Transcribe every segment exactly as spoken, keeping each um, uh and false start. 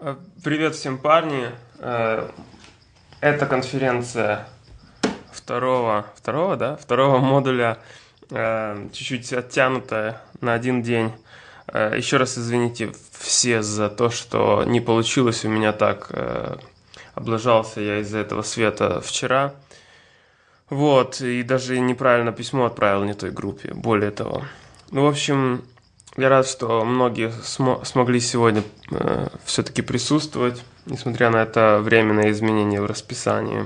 Э, Привет всем, парни. Э, Это конференция второго, второго, да? Второго модуля, э, чуть-чуть оттянутая на один день. Э, Еще раз извините все за то, что не получилось у меня так. Э, Облажался я из-за этого света вчера. Вот, и даже неправильно письмо отправил не той группе, более того. Ну, в общем, я рад, что многие смо- смогли сегодня э, все-таки присутствовать, несмотря на это временное изменение в расписании.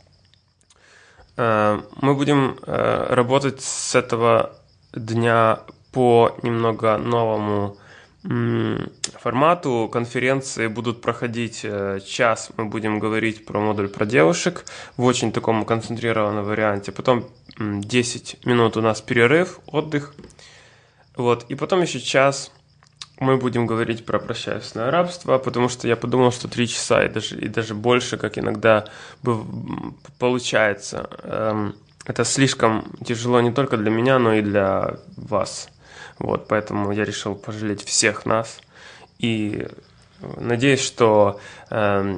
Э, мы будем э, работать с этого дня по немного новому м, формату. Конференции будут проходить э, час, мы будем говорить про модуль про девушек в очень таком концентрированном варианте. Потом м, десять минут у нас перерыв, отдых. Вот, и потом еще час мы будем говорить про прощальное рабство, потому что я подумал, что три часа и даже, и даже больше, как иногда быв- получается. Эм, Это слишком тяжело не только для меня, но и для вас. Вот, поэтому я решил пожалеть всех нас. И надеюсь, что эм,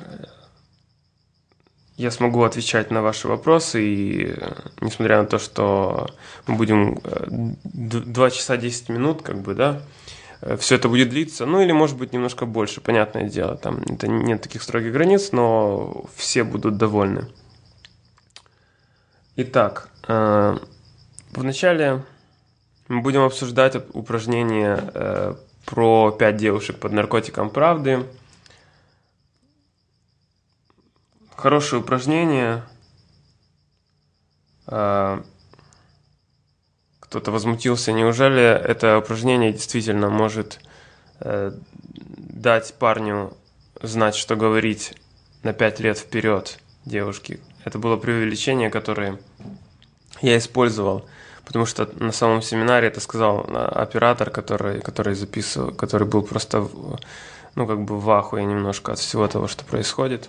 я смогу отвечать на ваши вопросы, и э, несмотря на то, что мы будем э, д- два часа десять минут, как бы, да, э, все это будет длиться, ну или, может быть, немножко больше, понятное дело, там это нет таких строгих границ, но все будут довольны. Итак, э, вначале мы будем обсуждать оп- упражнение э, про пять девушек под наркотиком правды. Хорошее упражнение. Э, Кто-то возмутился, неужели это упражнение действительно может э, дать парню знать, что говорить на пять лет вперед девушке? Это было преувеличение, которое я использовал, потому что на самом семинаре это сказал а, оператор, который, который записывал, который был просто, в- ну, как бы в ахуе немножко от всего того, что происходит.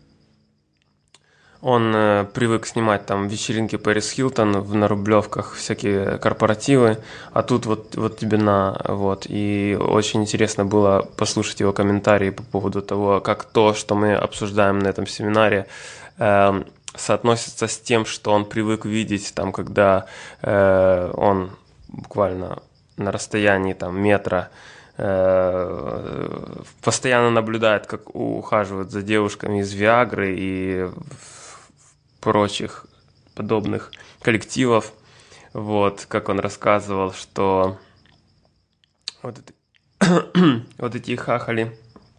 Он э, привык снимать там вечеринки Пэрис Хилтон в, на Рублевках, всякие корпоративы, а тут вот, вот тебе на, вот. И очень интересно было послушать его комментарии по поводу того, как то, что мы обсуждаем на этом семинаре, э, соотносится с тем, что он привык видеть, там, когда э, он буквально на расстоянии там, метра э, постоянно наблюдает, как ухаживают за девушками из Виагры и прочих подобных коллективов. Вот, как он рассказывал, что вот, это, вот эти хахали,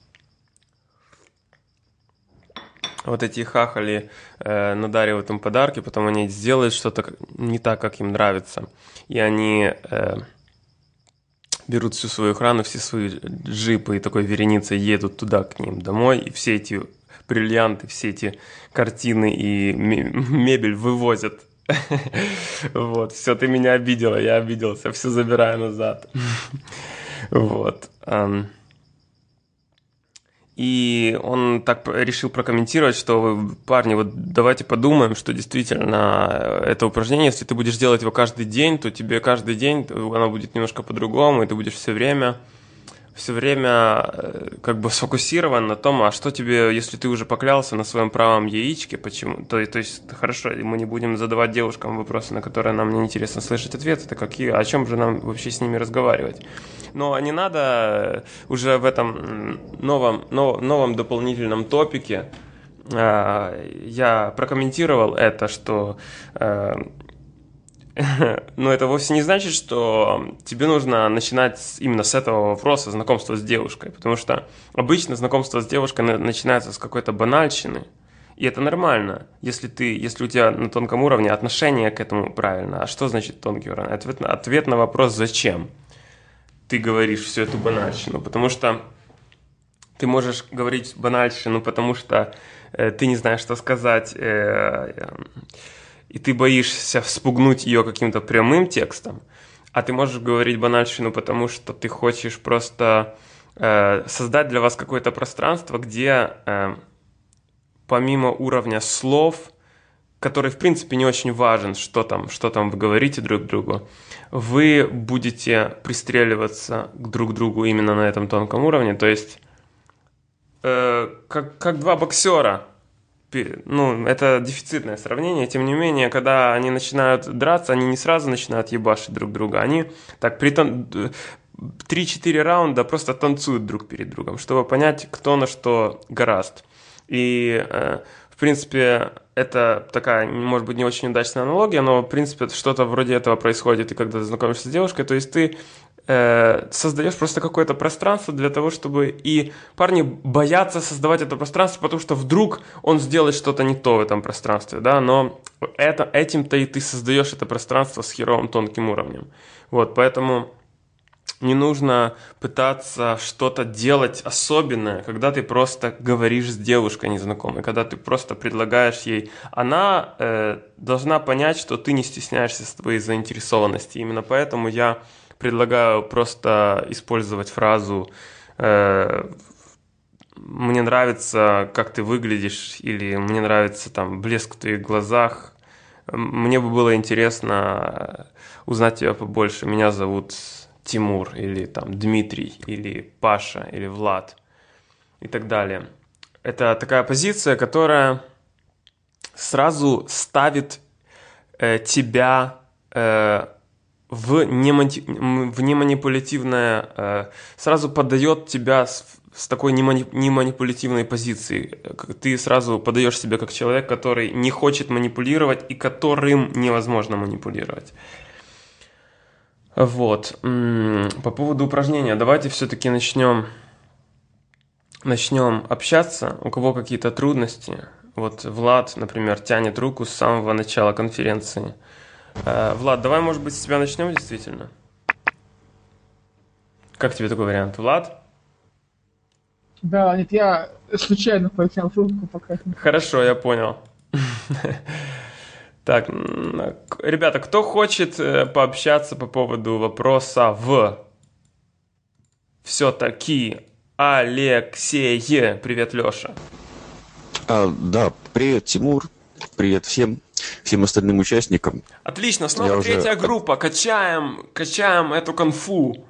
вот эти хахали э, надаривают им подарки, потом они сделают что-то не так, как им нравится. И они э, берут всю свою охрану, все свои джипы и такой вереницей едут туда к ним домой, и все эти бриллианты, все эти картины и мебель вывозят. Вот, все, ты меня обидела, я обиделся, все забираю назад. Вот. И он так решил прокомментировать, что, парни, вот давайте подумаем, что действительно это упражнение, если ты будешь делать его каждый день, то тебе каждый день оно будет немножко по-другому, и ты будешь все время все время как бы сфокусирован на том, а что тебе, если ты уже поклялся на своем правом яичке, почему? То, то есть, хорошо, мы не будем задавать девушкам вопросы, на которые нам не интересно слышать ответы, это какие, о чем же нам вообще с ними разговаривать? Но не надо уже в этом новом, нов, новом дополнительном топике, я прокомментировал это, что но это вовсе не значит, что тебе нужно начинать именно с этого вопроса знакомства с девушкой, потому что обычно знакомство с девушкой начинается с какой-то банальщины, и это нормально, если ты, если у тебя на тонком уровне отношение к этому правильно. А что значит тонкий уровень? Ответ, ответ на вопрос «зачем?» ты говоришь всю эту банальщину, потому что ты можешь говорить банальщину, потому что э, ты не знаешь, что сказать, э, э, и ты боишься вспугнуть ее каким-то прямым текстом, а ты можешь говорить банальщину, потому что ты хочешь просто э, создать для вас какое-то пространство, где э, помимо уровня слов, который, в принципе, не очень важен, что там, что там вы говорите друг другу, вы будете пристреливаться к друг другу именно на этом тонком уровне, то есть э, как, как два боксера. Ну, это дефицитное сравнение, тем не менее, когда они начинают драться, они не сразу начинают ебашить друг друга, они так при три-четыре раунда просто танцуют друг перед другом, чтобы понять, кто на что горазд. И, э, в принципе, это такая, может быть, не очень удачная аналогия, но, в принципе, что-то вроде этого происходит, и когда ты знакомишься с девушкой, то есть ты э, создаешь просто какое-то пространство для того, чтобы и парни боятся создавать это пространство, потому что вдруг он сделает что-то не то в этом пространстве, да, но это, этим-то и ты создаешь это пространство с херовым тонким уровнем. Вот, поэтому не нужно пытаться что-то делать особенное, когда ты просто говоришь с девушкой незнакомой, когда ты просто предлагаешь ей. Она э, должна понять, что ты не стесняешься своей заинтересованности. Именно поэтому я предлагаю просто использовать фразу э, «мне нравится, как ты выглядишь» или «мне нравится там блеск в твоих глазах». Мне бы было интересно узнать тебя побольше. Меня зовут Тимур, или там Дмитрий, или Паша, или Влад, и так далее. Это такая позиция, которая сразу ставит э, тебя э, в, немати... в неманипулятивное, э, сразу подает тебя с, с такой немани... неманипулятивной позиции. Ты сразу подаешь себя как человек, который не хочет манипулировать и которым невозможно манипулировать. Вот. По поводу упражнения. Давайте все-таки начнем, начнем общаться. У кого какие-то трудности. Вот Влад, например, тянет руку с самого начала конференции. Влад, давай, может быть, с тебя начнем действительно? Как тебе такой вариант? Влад? Да, нет, я случайно поднял руку пока. Хорошо, я понял. Так, ребята, кто хочет пообщаться по поводу вопроса в все-таки Алексей? Привет, Леша. А, да, привет, Тимур. Привет всем, всем остальным участникам. Отлично, снова Я третья уже... группа. Качаем, качаем эту конфу.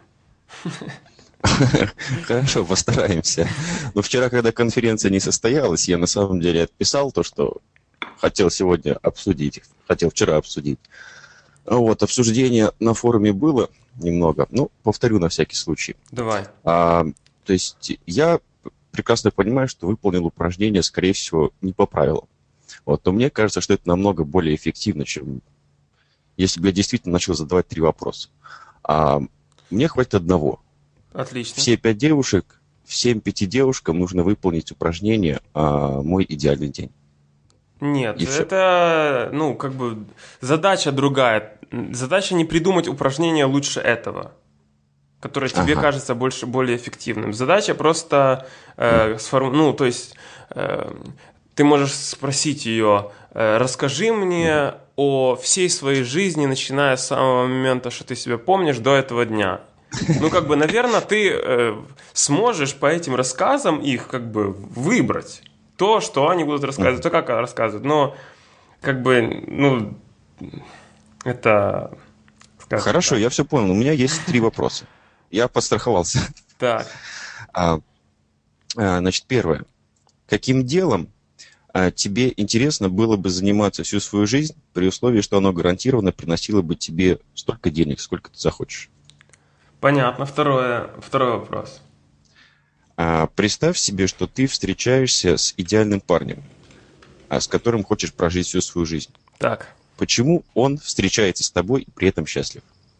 Хорошо, постараемся. Но вчера, когда конференция не состоялась, я на самом деле отписал то, что хотел сегодня обсудить, хотел вчера обсудить. Вот, обсуждение на форуме было немного, ну, повторю на всякий случай. Давай. А, то есть я прекрасно понимаю, что выполнил упражнение, скорее всего, не по правилам. Вот, но мне кажется, что это намного более эффективно, чем если бы я действительно начал задавать три вопроса. А, мне хватит одного. Отлично. Все пять девушек, всем пяти девушкам нужно выполнить упражнение а, «Мой идеальный день». Нет, и это, все. ну, как бы задача другая. Задача не придумать упражнение лучше этого, которое тебе ага. кажется больше, более эффективным. Задача просто, э, сформу... ну, то есть, э, ты можешь спросить ее, э, расскажи мне о всей своей жизни, начиная с самого момента, что ты себя помнишь, до этого дня. Ну, как бы, наверное, ты э, сможешь по этим рассказам их, как бы, выбрать. То, что они будут рассказывать, то, как рассказывают. Но, как бы, ну, это... Хорошо, так. Я все понял. У меня есть три вопроса. Я подстраховался. Так. А, а, значит, первое. Каким делом а, тебе интересно было бы заниматься всю свою жизнь, при условии, что оно гарантированно приносило бы тебе столько денег, сколько ты захочешь? Понятно. Второе, второй вопрос. А, представь себе, что ты встречаешься с идеальным парнем, а, с которым хочешь прожить всю свою жизнь. Так. Почему он встречается с тобой и при этом счастлив?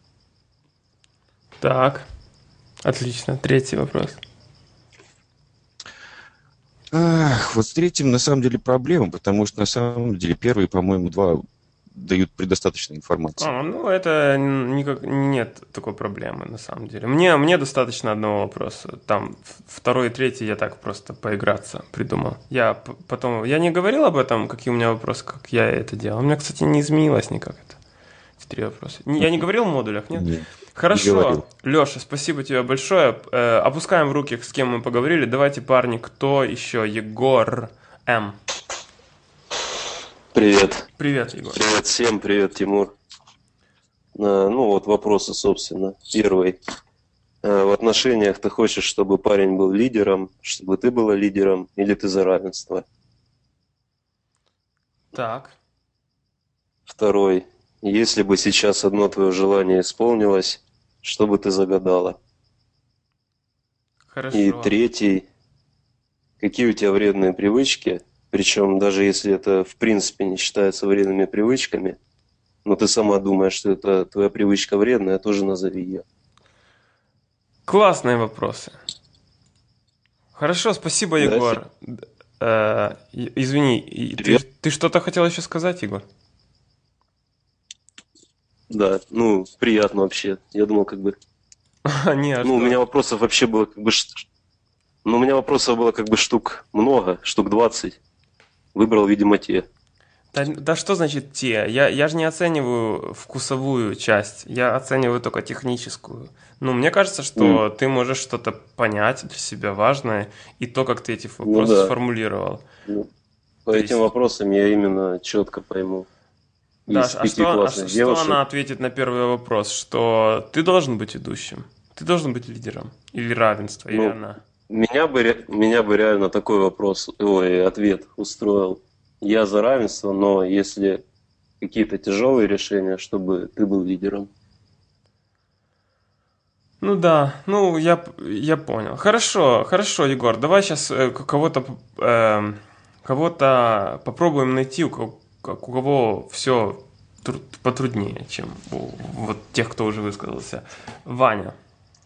Так. Отлично. Третий вопрос. Ах, вот с третьим на самом деле проблема, потому что на самом деле первые, по-моему, два дают предостаточно информации. А, ну, это никак, нет такой проблемы, на самом деле. Мне, мне достаточно одного вопроса. Там второй и третий я так просто поиграться придумал. Я потом... Я не говорил об этом, какие у меня вопросы, как я это делал. У меня, кстати, не изменилось никак это. Эти три вопроса. Я не говорил в модулях, нет? Нет. Хорошо. Леша, спасибо тебе большое. Э, опускаем в руки, с кем мы поговорили. Давайте, парни, кто еще? Егор М. Привет. Привет, Егор. Привет всем, привет, Тимур. Ну вот вопросы, собственно. Первый. Э, В отношениях ты хочешь, чтобы парень был лидером, чтобы ты была лидером, или ты за равенство? Так, Второй. Если бы сейчас одно твое желание исполнилось, что бы ты загадала? И хорошо. третий. Какие у тебя вредные привычки? Причем даже если это в принципе не считается вредными привычками, но ты сама думаешь, что это твоя привычка вредная, тоже назови ее. Классные вопросы. Хорошо, спасибо, Да, Егор. Д- э, и- извини, и ты, Привет. ты что-то хотел еще сказать, Егор? Да, ну, приятно вообще. Я думал, как бы... Не, а Ну, у меня что? вопросов вообще было как бы... ш- Ну, у меня вопросов было как бы штук много, штук двадцать. Выбрал, видимо, те. Да, да что значит те? Я, я же не оцениваю вкусовую часть, я оцениваю только техническую. Ну, мне кажется, М, что ты можешь что-то понять для себя важное, и то, как ты эти Ну вопросы да. сформулировал. Ну, по То этим есть, вопросам я именно четко пойму. Даш, Из а пяти что, а ш- классных что девушек. она ответит на первый вопрос? Что ты должен быть ведущим? Ты должен быть лидером? Или равенство? Или Ну, она? меня бы, ре- меня бы реально такой вопрос, ой, ответ устроил. Я за равенство, но если какие-то тяжелые решения, чтобы ты был лидером. Ну да, ну я, п- я понял. Хорошо, хорошо, Егор, давай сейчас кого-то п- эм, кого-то попробуем найти, у кого, как- у кого все потруднее, чем у вот тех, кто уже высказался. Ваня,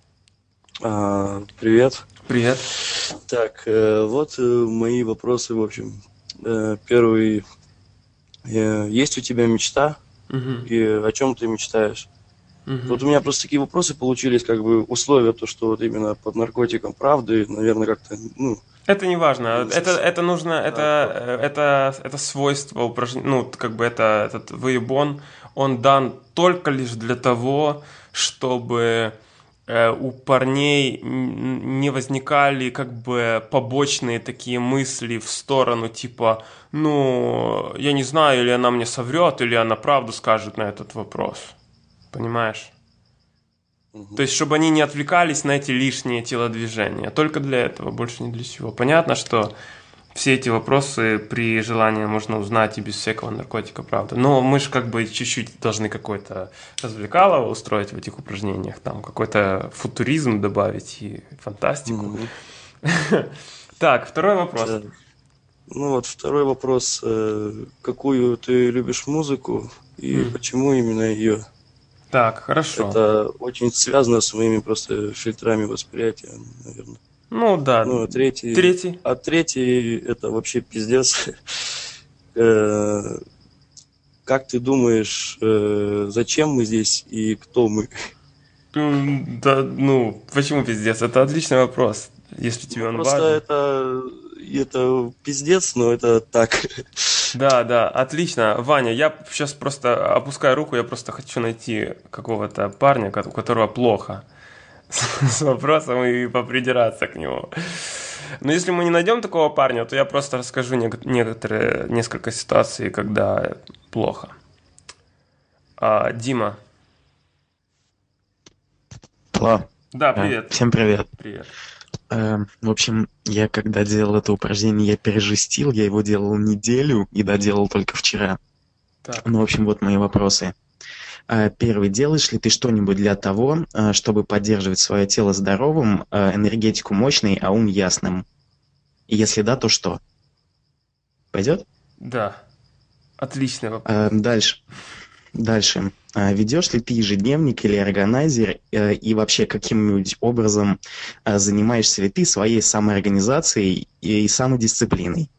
А, привет. привет. Так, э, вот э, мои вопросы, в общем. Э, первый. Э, есть у тебя мечта? Мгм, И о чем ты мечтаешь? мгм. Вот у меня просто такие вопросы получились, как бы условия, то, что вот именно под наркотиком правды, наверное, как-то, ну, Это не важно. э, Это, с- это нужно, это, да, по- э, это, это свойство упражнения, ну, как бы это, этот выебон, он дан только лишь для того, чтобы э, у парней н- не возникали как бы побочные такие мысли в сторону, типа, ну, я не знаю, или она мне соврет, или она правду скажет на этот вопрос. Понимаешь? То Мгм. есть, чтобы они не отвлекались на эти лишние телодвижения. Только для этого, больше не для чего. Понятно, что все эти вопросы при желании можно узнать и без всякого наркотика, правда. Но мы же как бы чуть-чуть должны какое-то развлекалово устроить в этих упражнениях, там какой-то футуризм добавить и фантастику. Мгм. Так, второй вопрос. Так. Ну вот второй вопрос. э, Какую ты любишь музыку и М, почему именно ее? Так, хорошо. Это очень связано с моими просто фильтрами восприятия, наверное. Ну да. Ну, а третий, Третий. а третий это вообще пиздец. Э, Как ты думаешь, э, зачем мы здесь и кто мы? М, Да, ну, почему пиздец? Это отличный вопрос, если тебе Ну, он просто важен. это, это пиздец, но это так. Да, да, отлично. Ваня, я сейчас просто опускаю руку, я просто хочу найти какого-то парня, ко- у которого плохо с вопросом и попридираться к нему. Но если мы не найдем такого парня, то я просто расскажу нек- некоторые, несколько ситуаций, когда плохо. А, Дима. Алло. Да, Э, привет. Всем привет. Привет. Э, В общем, я когда делал это упражнение, я пережестил, я его делал неделю и доделал только вчера. Так. Ну, в общем, вот мои вопросы. Э, Первый, делаешь ли ты что-нибудь для того, э, чтобы поддерживать свое тело здоровым, э, энергетику мощной, а ум ясным? И если да, то что? Пойдет? Да. Отличный вопрос. Э, Дальше. Дальше. А ведешь ли ты ежедневник или органайзер, э, и вообще каким-нибудь образом э, занимаешься ли ты своей самоорганизацией и самодисциплиной?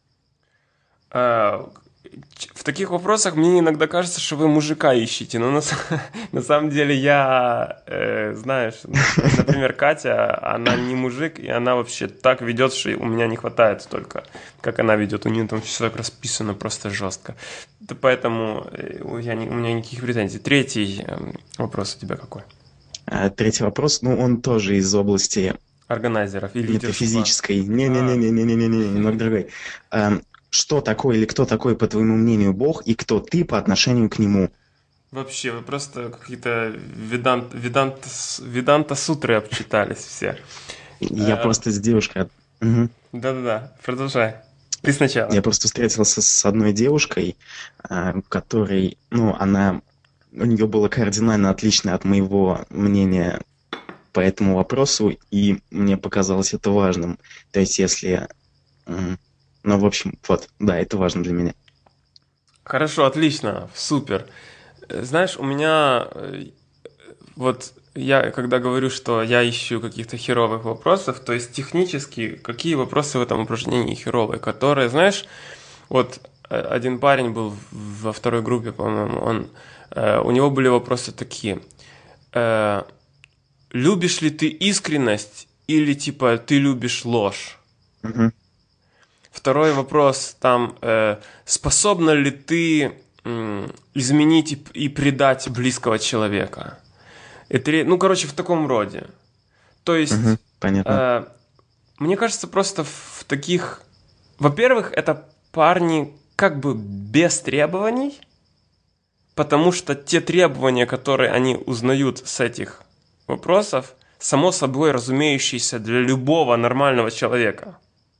А, ч- В таких вопросах мне иногда кажется, что вы мужика ищете, но на, с- на самом деле я, э, знаешь, например, Катя, она не мужик, и она вообще так ведет, что у меня не хватает столько, как она ведет. У нее там все так расписано просто жестко. Да поэтому э, у- я не- у меня никаких претензий. Третий эм, вопрос у тебя какой? А Третий вопрос, ну, он тоже из области Органайзеров и лидерства. метафизической. А, Не-не-не-не-не-не-не, немного другой. Эм, Что такое или кто такой, по твоему мнению, Бог, и кто ты по отношению к нему? Вообще, вы просто какие-то ведант, ведант, веданта сутры обчитались все. Я Э, просто с девушкой... Мгм. Да-да-да, продолжай. Ты сначала. Я просто встретился с одной девушкой, а, которой, ну, она, у нее было кардинально отличное от моего мнения по этому вопросу, и мне показалось это важным. То есть, если... м, Ну, в общем, вот, да, это важно для меня. Хорошо, отлично, супер. Э, Знаешь, у меня э, вот я когда говорю, что я ищу каких-то херовых вопросов, то есть технически какие вопросы в этом упражнении херовые, которые, знаешь, вот э, один парень был в- во второй группе, по-моему, он, э, у него были вопросы такие. Э, Любишь ли ты искренность или типа ты любишь ложь? Мгм. Второй вопрос там, э, способна ли ты м, изменить и, и предать близкого человека? И тре- ну, короче, в таком роде. То есть, Мгм. Понятно. э, мне кажется, просто в таких... Во-первых, это парни как бы без требований, потому что те требования, которые они узнают с этих вопросов, само собой разумеющиеся для любого нормального человека.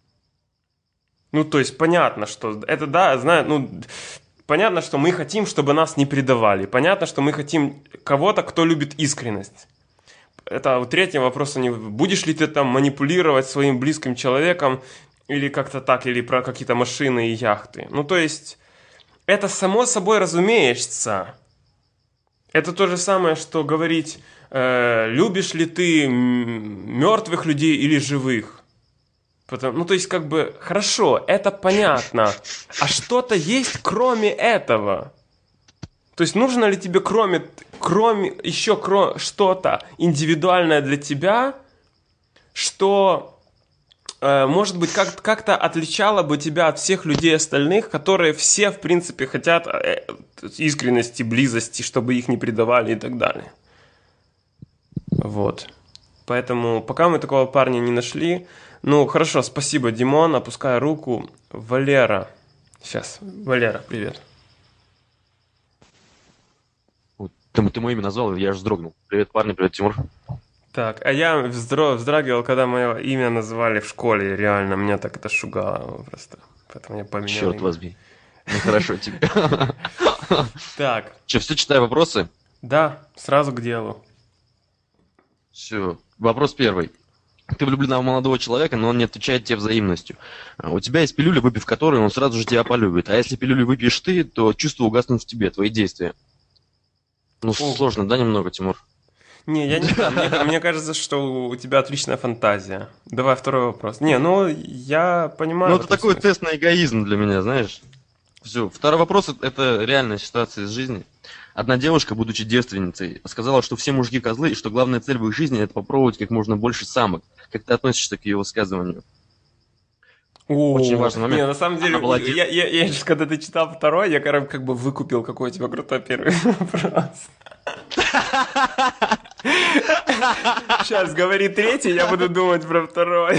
Ну, то есть, понятно, что это, да, знаю, ну, понятно, что мы хотим, чтобы нас не предавали. Понятно, что мы хотим кого-то, кто любит искренность. Это вот третий вопрос, не будешь ли ты там манипулировать своим близким человеком или как-то так, или про какие-то машины и яхты. Ну, то есть, это само собой разумеется. Это то же самое, что говорить, э, любишь ли ты м, мертвых людей или живых. Потому- ну, то есть, как бы, хорошо, это понятно. А что-то есть кроме этого? То есть, нужно ли тебе кроме, кроме еще кро, что-то индивидуальное для тебя, что, э, может быть, как, как-то отличало бы тебя от всех людей остальных, которые все, в принципе, хотят э, искренности, близости, чтобы их не предавали и так далее. Вот. Поэтому, пока мы такого парня не нашли, ну, хорошо, спасибо, Димон, опускай руку. Валера. Сейчас, Валера, привет. Вот, Ты, ты мое имя назвал, я аж вздрогнул. Привет, парни, привет, Тимур. Так, а я вздро- вздрагивал, когда мое имя называли в школе, реально, меня так это шугало просто. Поэтому я поменял Черт имя. возьми. Ну хорошо тебе. Так, Че, все читаю вопросы? да, сразу к делу. Все. Вопрос первый. Ты влюблена в молодого человека, но он не отвечает тебе взаимностью. А У тебя есть пилюля, выпив которую, он сразу же тебя полюбит. А если пилюлю выпьешь ты, то чувства угаснут в тебе, твои действия. Ну, Ого. сложно, да, немного, Тимур? Не, я не знаю, мне, мне кажется, что у тебя отличная фантазия. Давай второй вопрос. Не, ну, я понимаю. Ну, в это этом такой смысле. тест на эгоизм для меня, знаешь. Все. Второй вопрос – это реальная ситуация из жизни. Одна девушка, будучи девственницей, сказала, что все мужики козлы, и что главная цель в их жизни – это попробовать как можно больше самок. Как ты относишься к ее высказыванию? О, Очень важный момент. Не, на самом деле, Она была я, я, я, сейчас, когда ты читал второй, я как, как бы выкупил, какой у тебя крутой первый вопрос. Сейчас говори третий, я буду думать про второй.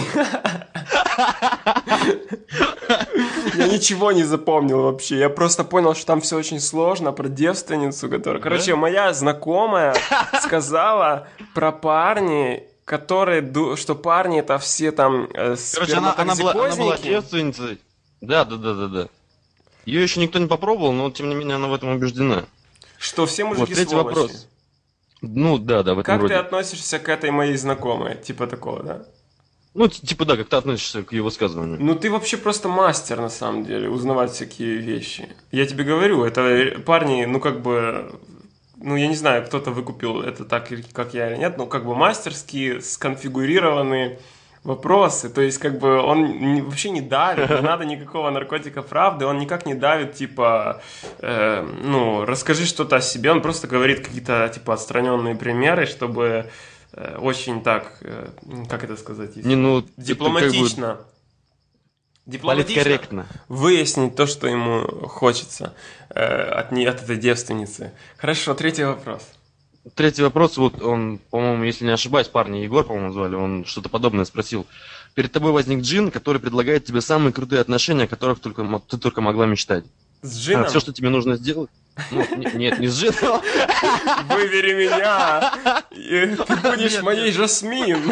Я ничего не запомнил вообще. Я просто понял, что там все очень сложно про девственницу, которая... Короче, моя знакомая сказала про парней, которые... ду- Что парни это все там э, Короче, она, она, была, она была сперматоксикозники. девственницей. Да, да, да, да, да. Ее еще никто не попробовал, но тем не менее она в этом убеждена. Что все Вот мужики третий сволочи. вопрос. Ну да, да, в этом Как роде. ты относишься к этой моей знакомой? Типа такого, да? Ну, т- типа да, как ты относишься к ее высказыванию. Ну ты вообще просто мастер, на самом деле, узнавать всякие вещи. Я тебе говорю, это парни, ну как бы... Ну, я не знаю, кто-то выкупил это так, как я или нет, но как бы мастерски сконфигурированы вопросы. То есть, как бы он не- вообще не давит, не надо никакого наркотика правды, он никак не давит, типа, э, ну, расскажи что-то о себе, он просто говорит какие-то, типа, отстраненные примеры, чтобы э, очень так, э, как это сказать, если- Не, ну, это дипломатично. Дипломатично политкорректно. выяснить то, что ему хочется э, от, не, от этой девственницы. Хорошо, третий вопрос. Третий вопрос, вот он, по-моему, если не ошибаюсь, парня Егор, по-моему, звали, он что-то подобное спросил. Перед тобой возник джин, который предлагает тебе самые крутые отношения, о которых только, мо- ты только могла мечтать. С джином? А, все, что тебе нужно сделать... Ну, не- нет, не с джином. Выбери меня, и ты будешь моей Жасмин.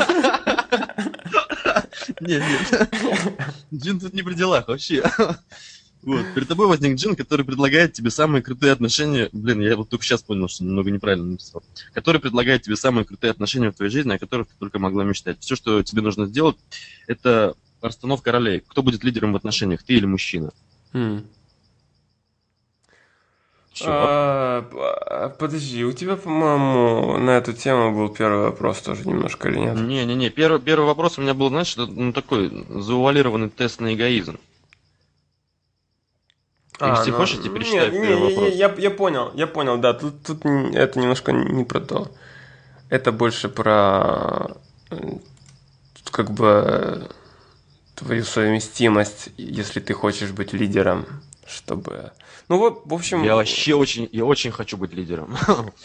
Нет, нет. Джин тут не при делах вообще. Вот, перед тобой возник джин, который предлагает тебе самые крутые отношения. Блин, я вот только сейчас понял, что немного неправильно написал. Который предлагает тебе самые крутые отношения в твоей жизни, о которых ты только могла мечтать. Все, что тебе нужно сделать, это расстановка ролей. Кто будет лидером в отношениях, ты или мужчина? Хм. Всё. А, п- Подожди, у тебя, по-моему, на эту тему был первый вопрос тоже немножко или нет? Не-не-не, первый, первый вопрос у меня был, знаешь, что, ну, такой заувалированный тест на эгоизм. Если ну, хочешь, я тебе перечитаю нет, первый не, вопрос. Я, я понял, я понял, да, тут, тут н- это немножко не про то. Это больше про э, как бы твою совместимость, если ты хочешь быть лидером, чтобы... Ну вот, в общем... Я вообще очень, я очень хочу быть лидером.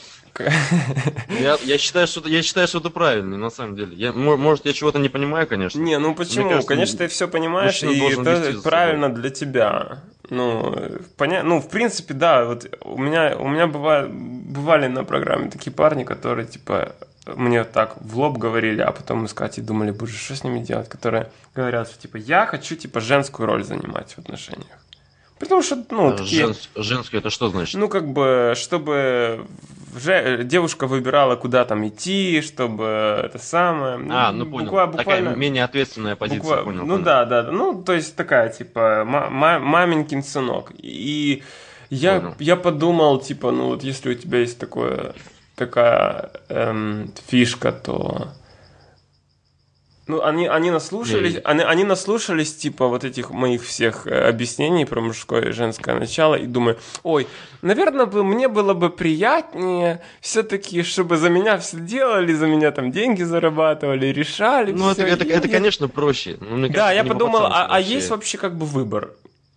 Я, я, считаю, что, это- я считаю, что это правильно, на самом деле. Я, мо- может, я чего-то не понимаю, конечно. Не, ну почему? Мне кажется, Конечно, ты все понимаешь, мужчина и должен вести это за собой. правильно для тебя. Ну, поня... ну, в принципе, да, вот у меня, у меня бывали, бывали на программе такие парни, которые, типа, мне так в лоб говорили, а потом мы с Катей думали, боже, что с ними делать, которые говорят, что, типа, я хочу, типа, женскую роль занимать в отношениях. Потому что, ну, А такие... женс- Женское это что значит? Ну, как бы, чтобы же- девушка выбирала, куда там идти, чтобы это самое... А, ну понял. Буква- буквально... Такая менее ответственная позиция, Буква- понял. Ну понял. да, да, да. Ну, то есть такая, типа, ма- ма- маменькин сынок. И я, Понял. я подумал, типа, ну вот если у тебя есть такое, такая эм, фишка, то... Ну, они, они наслушались, Не. они, они наслушались, типа, вот этих моих всех э, объяснений про мужское и женское начало, и думаю, ой, наверное, бы, мне было бы приятнее все-таки, чтобы за меня все делали, за меня там деньги зарабатывали, решали Ну, это, всё. это, И это, я- конечно, проще. Ну, мне Да, кажется, я не подумал, а, по-пацански а есть вообще как бы выбор,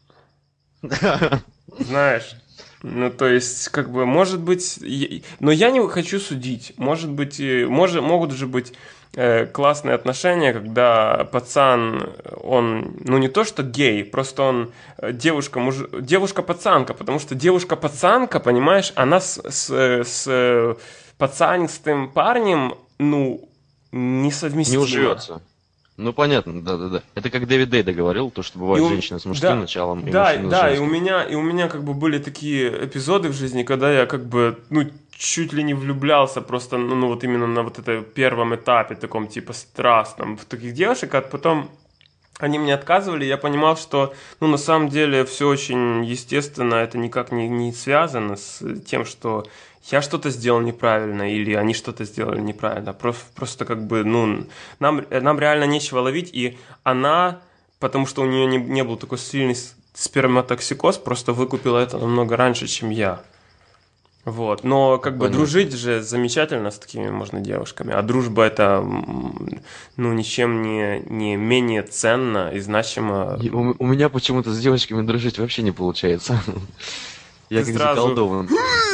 знаешь? Ну, то есть, как бы, может быть, е- но я не хочу судить. Может быть, и- может, могут же быть э, классные отношения, когда пацан, он, ну, не то что гей, просто он э, девушка, муж... девушка-пацанка, потому что девушка-пацанка, понимаешь, она с, с, с э, пацанистым парнем, ну, несовместима. Не уживется. Ну, понятно, да-да-да. Это как Дэвид Дейда говорил, то, что бывает И у- женщина с мужским да, началом и да, мужчина с да, и женским. у меня, и у меня как бы были такие эпизоды в жизни, когда я как бы, ну, чуть ли не влюблялся просто, ну, ну, вот именно на вот этом первом этапе, таком типа страстном, в таких девушек, а потом они мне отказывали, я понимал, что, ну, на самом деле все очень естественно, это никак не, не связано с тем, что я что-то сделал неправильно или они что-то сделали неправильно. Просто, просто как бы, ну, нам, нам реально нечего ловить, и она, потому что у нее не, не был такой сильный с- сперматоксикоз, просто выкупила это намного раньше, чем я. Вот. Но как бы Понятно. дружить же замечательно с такими можно девушками, а дружба это, м, ну, ничем не, не менее ценно и значимо. И У, у меня почему-то с девочками дружить вообще не получается. Я Ты как сразу- заколдован.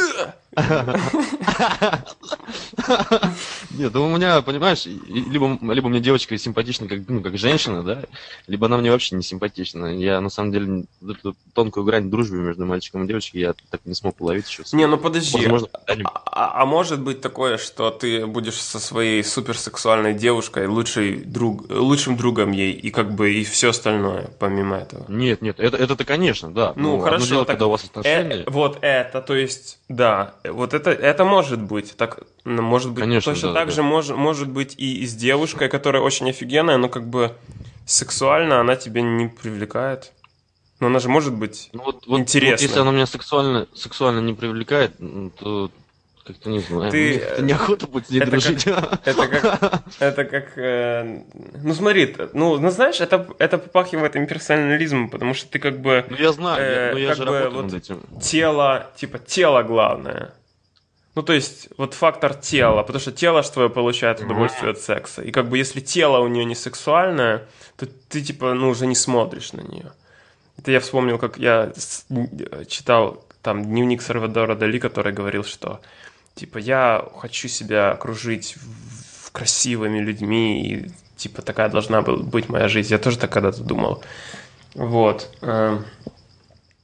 Нет, ну у меня, понимаешь, и- либо, либо мне девочка симпатична как, ну, как женщина, да, либо она мне вообще не симпатична. Я, на самом деле, эту тонкую грань дружбы между мальчиком и девочкой я так не смог уловить еще. Не, ну подожди. Возможно, когда-нибудь. А, а может быть такое, что ты будешь со своей суперсексуальной девушкой лучшей друг, лучшим другом ей, и как бы и все остальное, помимо этого? Нет, нет, это, это-то, конечно, да. Ну, одно хорошо, дело, так, когда у вас э, отношения. вот это, то есть, да, вот это, это может быть. Так, ну, может быть, Конечно, точно да, так да. же может, может быть и, и с девушкой, которая очень офигенная, но как бы сексуально она тебя не привлекает. Но она же может быть... Ну, вот, вот, интересно. вот если она меня сексуально, сексуально не привлекает, ну, то как-то не знаю. Ты- Мне как-то неохота будет с ней это дружить. Это как... Это как... э, ну, смотри, т- ну, ну, знаешь, это, это попахивает имперсонализмом, потому что ты как бы... Ну я знаю, я- Э, но я как же бы работаю вот над этим. тело, типа, тело главное. Ну, то есть, вот фактор тела, потому что тело ж твое получает удовольствие от секса. И как бы если тело у нее не сексуальное, то ты, типа, ну, уже не смотришь на нее. Это я вспомнил, как я с- читал там дневник Сальвадора Дали, который говорил, что, типа, я хочу себя окружить в- в красивыми людьми, и, типа, такая должна была быть моя жизнь. Я тоже так когда-то думал. Вот. эм.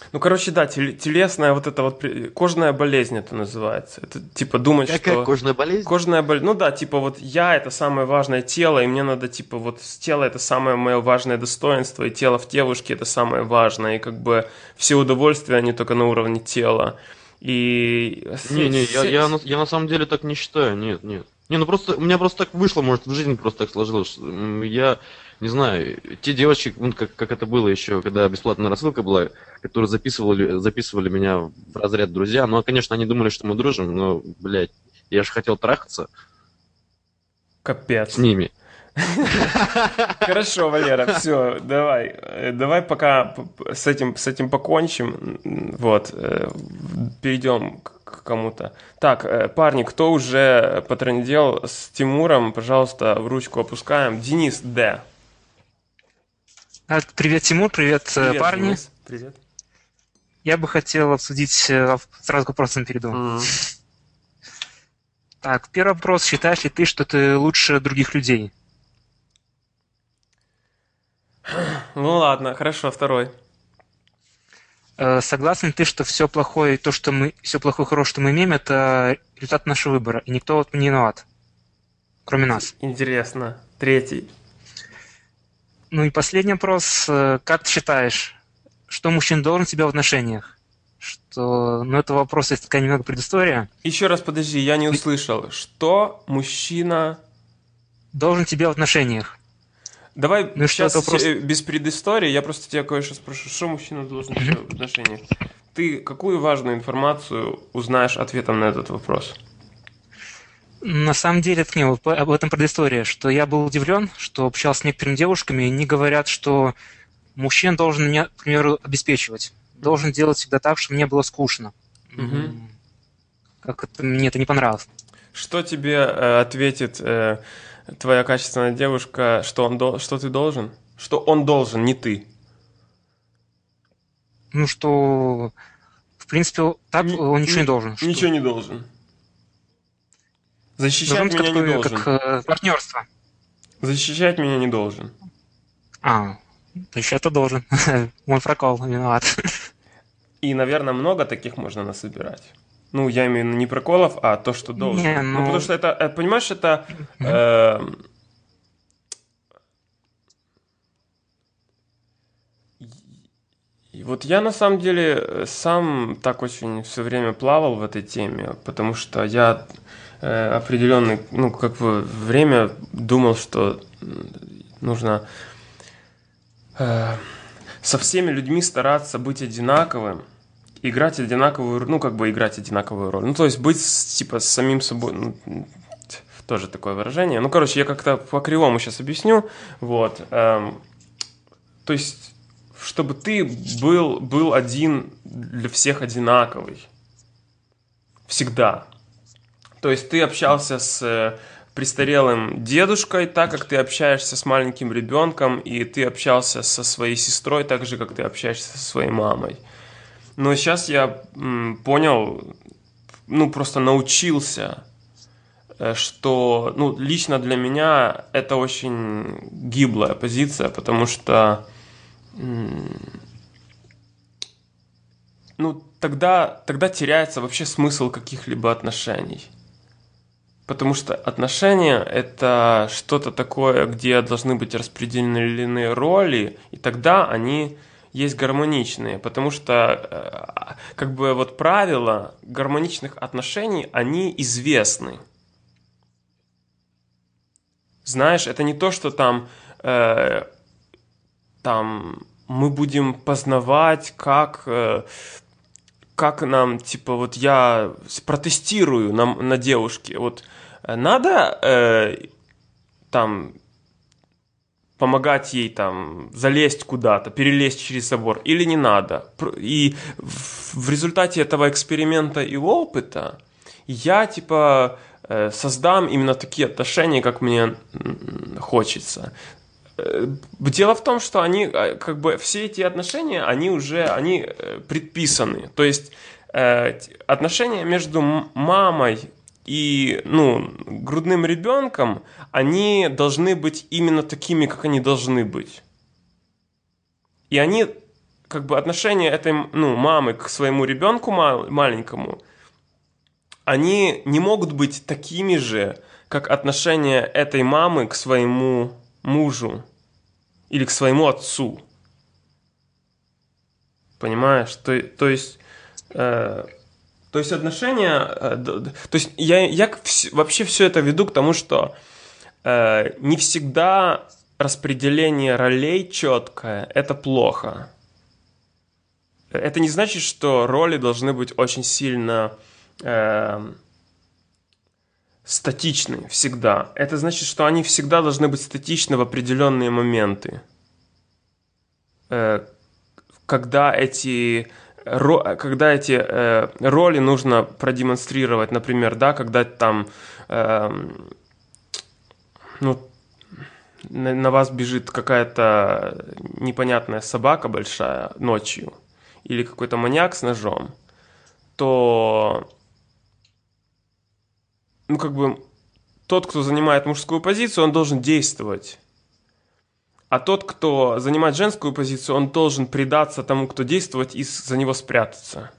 Ну, короче, да, тел- телесная вот эта вот при- кожная болезнь это называется. Это типа думать, Какая что... кожная болезнь? Кожная болезнь. Ну да, типа вот я это самое важное тело, и мне надо типа вот тело это самое мое важное достоинство, и тело в девушке это самое важное, и как бы все удовольствия, они только на уровне тела. И... Не-не, я, се- я, на- я на самом деле так не считаю, нет, нет. Не, ну просто, у меня просто так вышло, может, в жизни просто так сложилось. М, Я, не знаю, те девочки, ну, как, как это было еще, когда бесплатная рассылка была, которые записывали, записывали меня в разряд друзья, ну, а, конечно, они думали, что мы дружим, но, блядь, я же хотел трахаться Капец. с ними. Хорошо, Валера, все, давай. Э, Давай пока п- п- с этим, с этим покончим. М, Вот. э, Перейдем к к кому-то. Так, э, парни, кто уже потрындел с Тимуром, пожалуйста, в ручку опускаем. Денис Д. А, Привет, Тимур, привет, э, Привет, парни. Денис. Привет. Я бы хотел обсудить, э, воп- сразу к вопросам перейду. М. Так, первый вопрос. Считаешь ли ты, что ты лучше других людей? Ну ладно, хорошо, второй. Э, Согласен ли ты, что все плохое, то, что мы, все плохое и хорошее, что мы имеем, это результат нашего выбора, и никто вот не виноват, кроме нас? Интересно. Третий. Ну и последний вопрос. Э, Как ты считаешь, что мужчина должен себя в отношениях? Что, ну, это вопрос, есть такая немного предыстория. Еще раз подожди, я не услышал. Что мужчина... Должен тебя в отношениях. Давай Ну, что сейчас это просто- э, без предыстории, я просто тебя кое-что спрошу. Что мужчина должен делать в отношениях? Ты какую важную информацию узнаешь ответом на этот вопрос? На самом деле, это не, вот по- об этом предыстория, что я был удивлен, что общался с некоторыми девушками, и они говорят, что мужчина должен меня, к примеру, обеспечивать. Должен делать всегда так, чтобы мне было скучно. Мгм. М, Как это, мне это не понравилось. Что тебе э, ответит э, твоя качественная девушка, что, он дол- что ты должен? Что он должен, не ты. Ну, что, в принципе, так Ни- он ничего ни- не должен. что- Ничего не должен. Защищать должен быть меня не такое, должен. как э, партнерство. Защищать меня не должен. А, то еще это должен. Мой прокол, виноват. И, наверное, много таких можно насобирать. Ну, я имею в виду не проколов, а то, что должен. Не, Ну, ну- потому что это, э, понимаешь, это... э, и вот я на самом деле э, сам так очень все время плавал в этой теме, потому что я э, определенный, ну, как бы время думал, что м, нужно э, со всеми людьми стараться быть одинаковым, играть одинаковую, ну, как бы играть одинаковую роль. Ну, то есть быть, с- типа, с самим собой, ну, м, тоже такое выражение. Ну, короче, я как-то по-кривому сейчас объясню, вот. эм, то есть, чтобы ты был, был один для всех одинаковый. Всегда. То есть, ты общался с э, престарелым дедушкой так, как ты общаешься с маленьким ребенком, и ты общался со своей сестрой так же, как ты общаешься со своей мамой. Но сейчас я м, понял, ну, просто научился, э, что, ну, лично для меня это очень гиблая позиция, потому что, м, ну, тогда, тогда теряется вообще смысл каких-либо отношений. Потому что отношения – это что-то такое, где должны быть распределены роли, и тогда они есть гармоничные. Потому что, э, как бы, вот правила гармоничных отношений, они известны. Знаешь, это не то, что там, э, там мы будем познавать, как... э, как нам, типа, вот я протестирую на, на девушке, вот э, надо э, там помогать ей там залезть куда-то, перелезть через забор, или не надо. Пр- И в, в результате этого эксперимента и опыта я, типа, э, создам именно такие отношения, как мне м, хочется. Э, Дело в том, что они, э, как бы, все эти отношения, они уже, они э, предписаны. То есть э, т- отношения между м- мамой и, ну, грудным ребенком, они должны быть именно такими, как они должны быть. И они как бы отношения этой, ну, мамы к своему ребенку маленькому, они не могут быть такими же, как отношения этой мамы к своему мужу или к своему отцу. Понимаешь? То, то есть, э, то есть отношения, э, то есть я, я вс- вообще все это веду к тому, что э, не всегда распределение ролей четкое – это плохо. Это не значит, что роли должны быть очень сильно э, статичны всегда. Это значит, что они всегда должны быть статичны в определенные моменты. Э, когда эти, ро, когда эти э, роли нужно продемонстрировать, например, да, когда там э, ну, на, на вас бежит какая-то непонятная собака большая ночью, или какой-то маньяк с ножом, то, ну, как бы, тот, кто занимает мужскую позицию, он должен действовать. А тот, кто занимает женскую позицию, он должен предаться тому, кто действует, и за него спрятаться.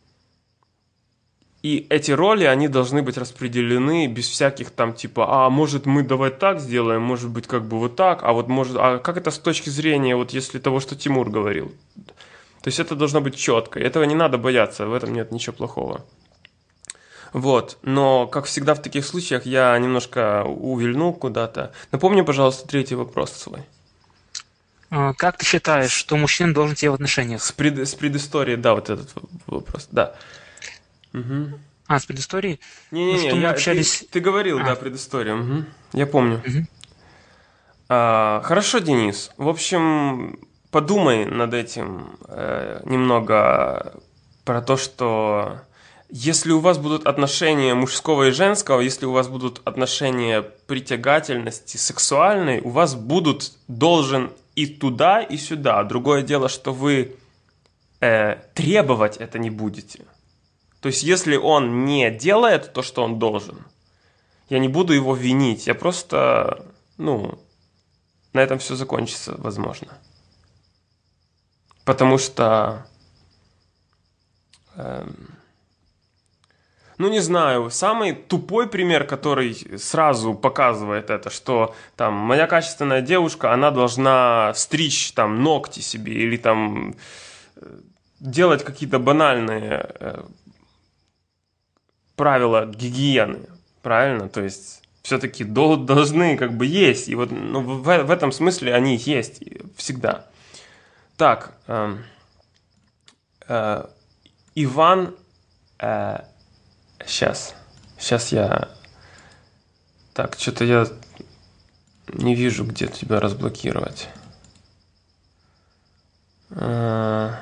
И эти роли, они должны быть распределены без всяких там типа, а может мы давай так сделаем, может быть как бы вот так, а вот может, а как это с точки зрения вот если того, что Тимур говорил? То есть это должно быть четко, и этого не надо бояться, в этом нет ничего плохого. Вот, но, как всегда в таких случаях, я немножко увильнул куда-то. Напомни, пожалуйста, третий вопрос свой. Как ты считаешь, что мужчина должен тебе в отношениях? С, пред, с предысторией, да, вот этот вопрос, да. Угу. А, с предысторией? Не-не-не, ну, я, общались... ты, ты говорил, а. да, предысторию, угу. Я помню. Угу. А, хорошо, Денис, в общем... Подумай над этим э, немного про то, что если у вас будут отношения мужского и женского, если у вас будут отношения притягательности сексуальной, у вас будут должен и туда, и сюда. Другое дело, что вы э, требовать это не будете. То есть если он не делает то, что он должен, я не буду его винить. Я просто, ну, на этом все закончится, возможно. Потому что, э, ну не знаю, самый тупой пример, который сразу показывает это, что там моя качественная девушка, она должна стричь там ногти себе или там делать какие-то банальные э, правила гигиены, правильно? То есть все-таки должны как бы есть, и вот ну, в, в этом смысле они есть всегда. Так, э, э, Иван, э, сейчас, сейчас я, так, что-то я не вижу, где тебя разблокировать. Э,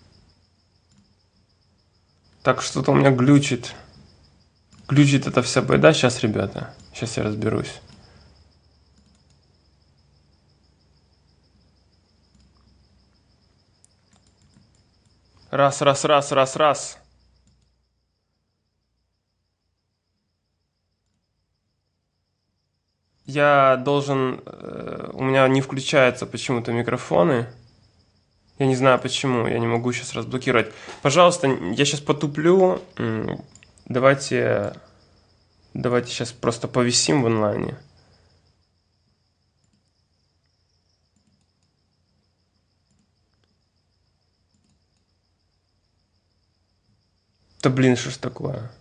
так, что-то у меня глючит, глючит эта вся байда, сейчас, ребята, сейчас я разберусь. Раз, раз, раз, раз, раз. Я должен... Э, у меня не включаются почему-то микрофоны. Я не знаю почему, я не могу сейчас разблокировать. Пожалуйста, я сейчас потуплю. Давайте... Давайте сейчас просто повисим в онлайне. Да блин, что ж такое?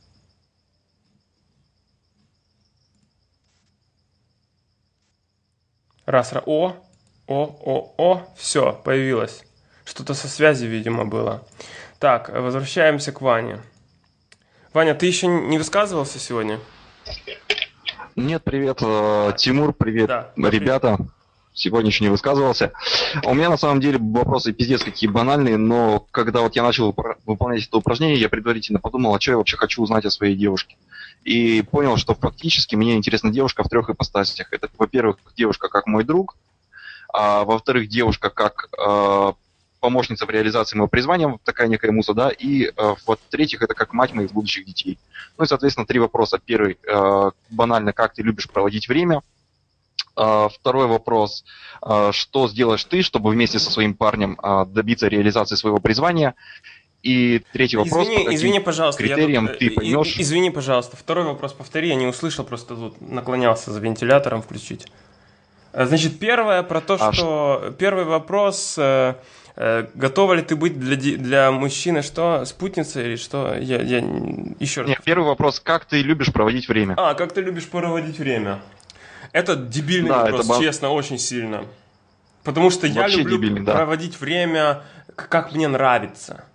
Раз, раз. О, о, о, о, все, появилось. Что-то со связью, видимо, было. Так, возвращаемся к Ване. Ваня, ты еще не высказывался сегодня? Нет, привет, Тимур, привет, да, ребята. Привет. Сегодня еще не высказывался. У меня на самом деле вопросы пиздец какие банальные, но когда вот я начал выполнять это упражнение, я предварительно подумал, а что я вообще хочу узнать о своей девушке. И понял, что фактически мне интересна девушка в трех ипостасях. Это, во-первых, девушка как мой друг, а во-вторых, девушка как э, помощница в реализации моего призвания, такая некая муза, да, и э, в-третьих, это как мать моих будущих детей. Ну и, соответственно, три вопроса. Первый, э, банально, как ты любишь проводить время. А, второй вопрос. А, что сделаешь ты, чтобы вместе со своим парнем а, добиться реализации своего призвания? И третий вопрос. Извини, по каким извини, пожалуйста. я критериям тут, ты и- поймешь? и- Извини, пожалуйста. Второй вопрос повтори, я не услышал, просто тут наклонялся за вентилятором включить. Э, Значит, первое про то, А что... Первый вопрос... э, э, Готова ли ты быть для, ди- для мужчины, что, спутницей или что? Я, я... н- Еще раз. Нет, первый вопрос. Как ты любишь проводить время? А, как ты любишь проводить время? Это дебильный Да, вопрос, это ба- честно, очень сильно. Потому что я Вообще люблю дебильный, да. проводить время, к- как мне нравится.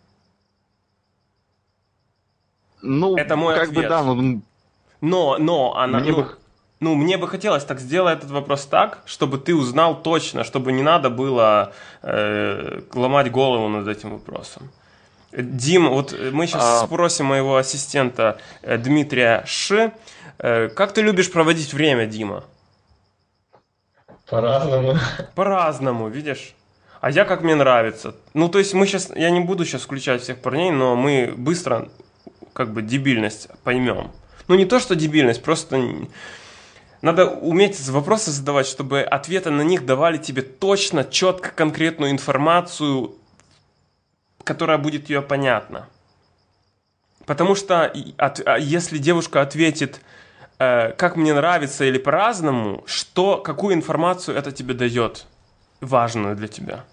Ну, Это мой как бы ответ. да, ну, Но, но, она, мне ну, бы... ну, мне бы хотелось так, сделай этот вопрос так, чтобы ты узнал точно, чтобы не надо было э, ломать голову над этим вопросом. Дим, вот мы сейчас А- спросим моего ассистента э, Дмитрия Ш. Э, как ты любишь проводить время, Дима? По-разному. По-разному, видишь? А я как мне нравится. Ну, то есть мы сейчас, я не буду сейчас включать всех парней, но мы быстро как бы дебильность поймем. Ну, не то, что дебильность, просто н- надо уметь вопросы задавать, чтобы ответы на них давали тебе точно, четко, конкретную информацию, которая будет ее понятна. Потому что и от- а если девушка ответит, э, как мне нравится или по-разному, что, какую информацию это тебе дает, важную для тебя.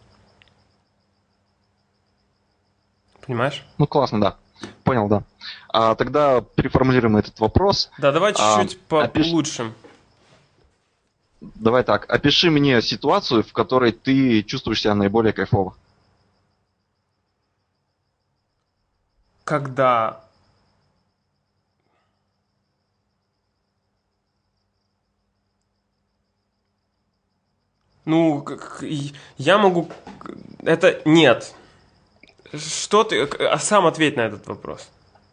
Понимаешь? Ну, классно, да. Понял, да. А тогда переформулируем этот вопрос. Да, давай А, чуть-чуть по- опиш- улучшим. Давай так, опиши мне ситуацию, в которой ты чувствуешь себя наиболее кайфово. Когда ну, к- к- и- я могу... к- Это нет. Что ты... к- а Сам ответь на этот вопрос.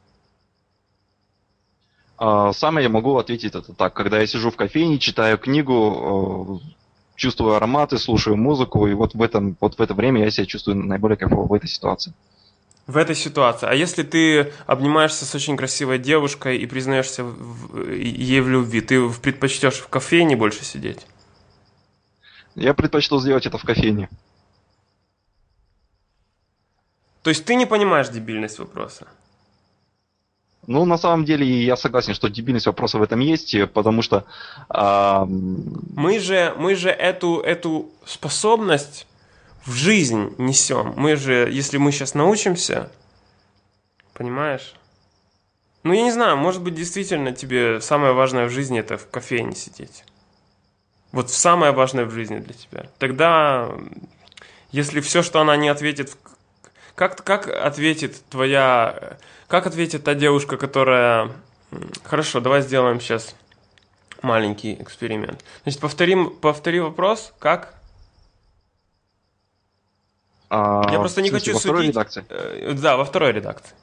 А, Сам я могу ответить это так. Когда я сижу в кофейне, читаю книгу, э, чувствую ароматы, слушаю музыку, и вот в, этом, вот в это время я себя чувствую наиболее кайфово в этой ситуации. В этой ситуации. А если ты обнимаешься с очень красивой девушкой и признаешься в- в- ей в любви, ты предпочтешь в кофейне больше сидеть? Я предпочту сделать это в кофейне. То есть ты не понимаешь дебильность вопроса? Ну, на самом деле, я согласен, что дебильность вопроса в этом есть, и потому что... а, м, Мы же, мы же эту, эту способность в жизнь несем. Мы же, если мы сейчас научимся, понимаешь? Ну, я не знаю, может быть, действительно тебе самое важное в жизни это в кофейне сидеть. Вот самое важное в жизни для тебя. Тогда, если все, что она не ответит... в- Как, как ответит твоя... Как ответит та девушка, которая... м, Хорошо, давай сделаем сейчас маленький эксперимент. Значит, повторим, повтори вопрос. Как? а, Я просто не в смысле, хочу во второй судить. редакции. Э, Да, во второй редакции.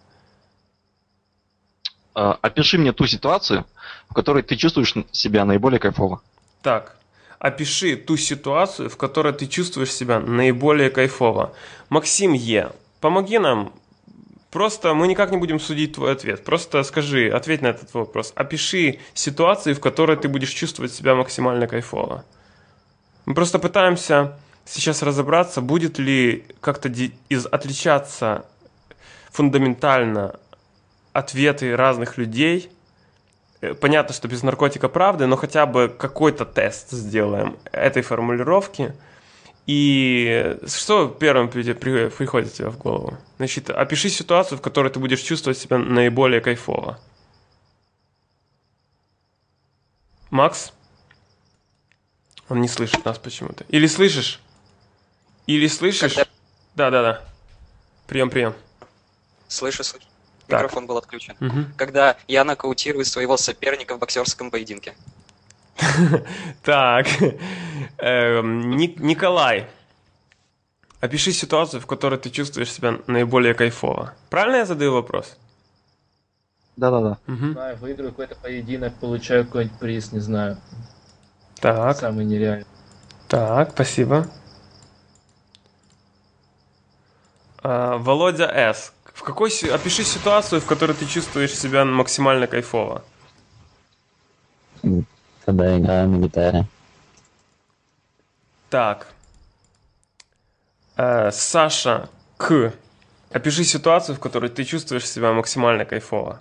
А, Опиши мне ту ситуацию, в которой ты чувствуешь себя наиболее кайфово. Так, опиши ту ситуацию, в которой ты чувствуешь себя наиболее кайфово. Максим Е, помоги нам. Просто мы никак не будем судить твой ответ. Просто скажи, ответь на этот вопрос. Опиши ситуации, в которой ты будешь чувствовать себя максимально кайфово. Мы просто пытаемся сейчас разобраться, будет ли как-то ди- из- отличаться фундаментально ответы разных людей. Э, Понятно, что без наркотика правды, но хотя бы какой-то тест сделаем этой формулировки. И что первым при- при- приходит тебе в голову? Значит, опиши ситуацию, в которой ты будешь чувствовать себя наиболее кайфово. Макс? Он не слышит нас почему-то. Или слышишь? Или слышишь? Когда- Да-да-да. Прием, прием. Слышу, слышу. Так. Микрофон был отключен. Мгм. Когда я нокаутирую своего соперника в боксерском поединке. Так, Эм, Ник- Николай, опиши ситуацию, в которой ты чувствуешь себя наиболее кайфово. Правильно я задаю вопрос? Да-да-да. Мгм. Знаю, выиграю какой-то поединок, получаю какой-нибудь приз, не знаю. Так, Самый нереальный. так, спасибо. А, Володя С. В какой, си- опиши ситуацию, в которой ты чувствуешь себя максимально кайфово. Когда играю на гитаре. Так. Э, Саша К. Опиши ситуацию, в которой ты чувствуешь себя максимально кайфово.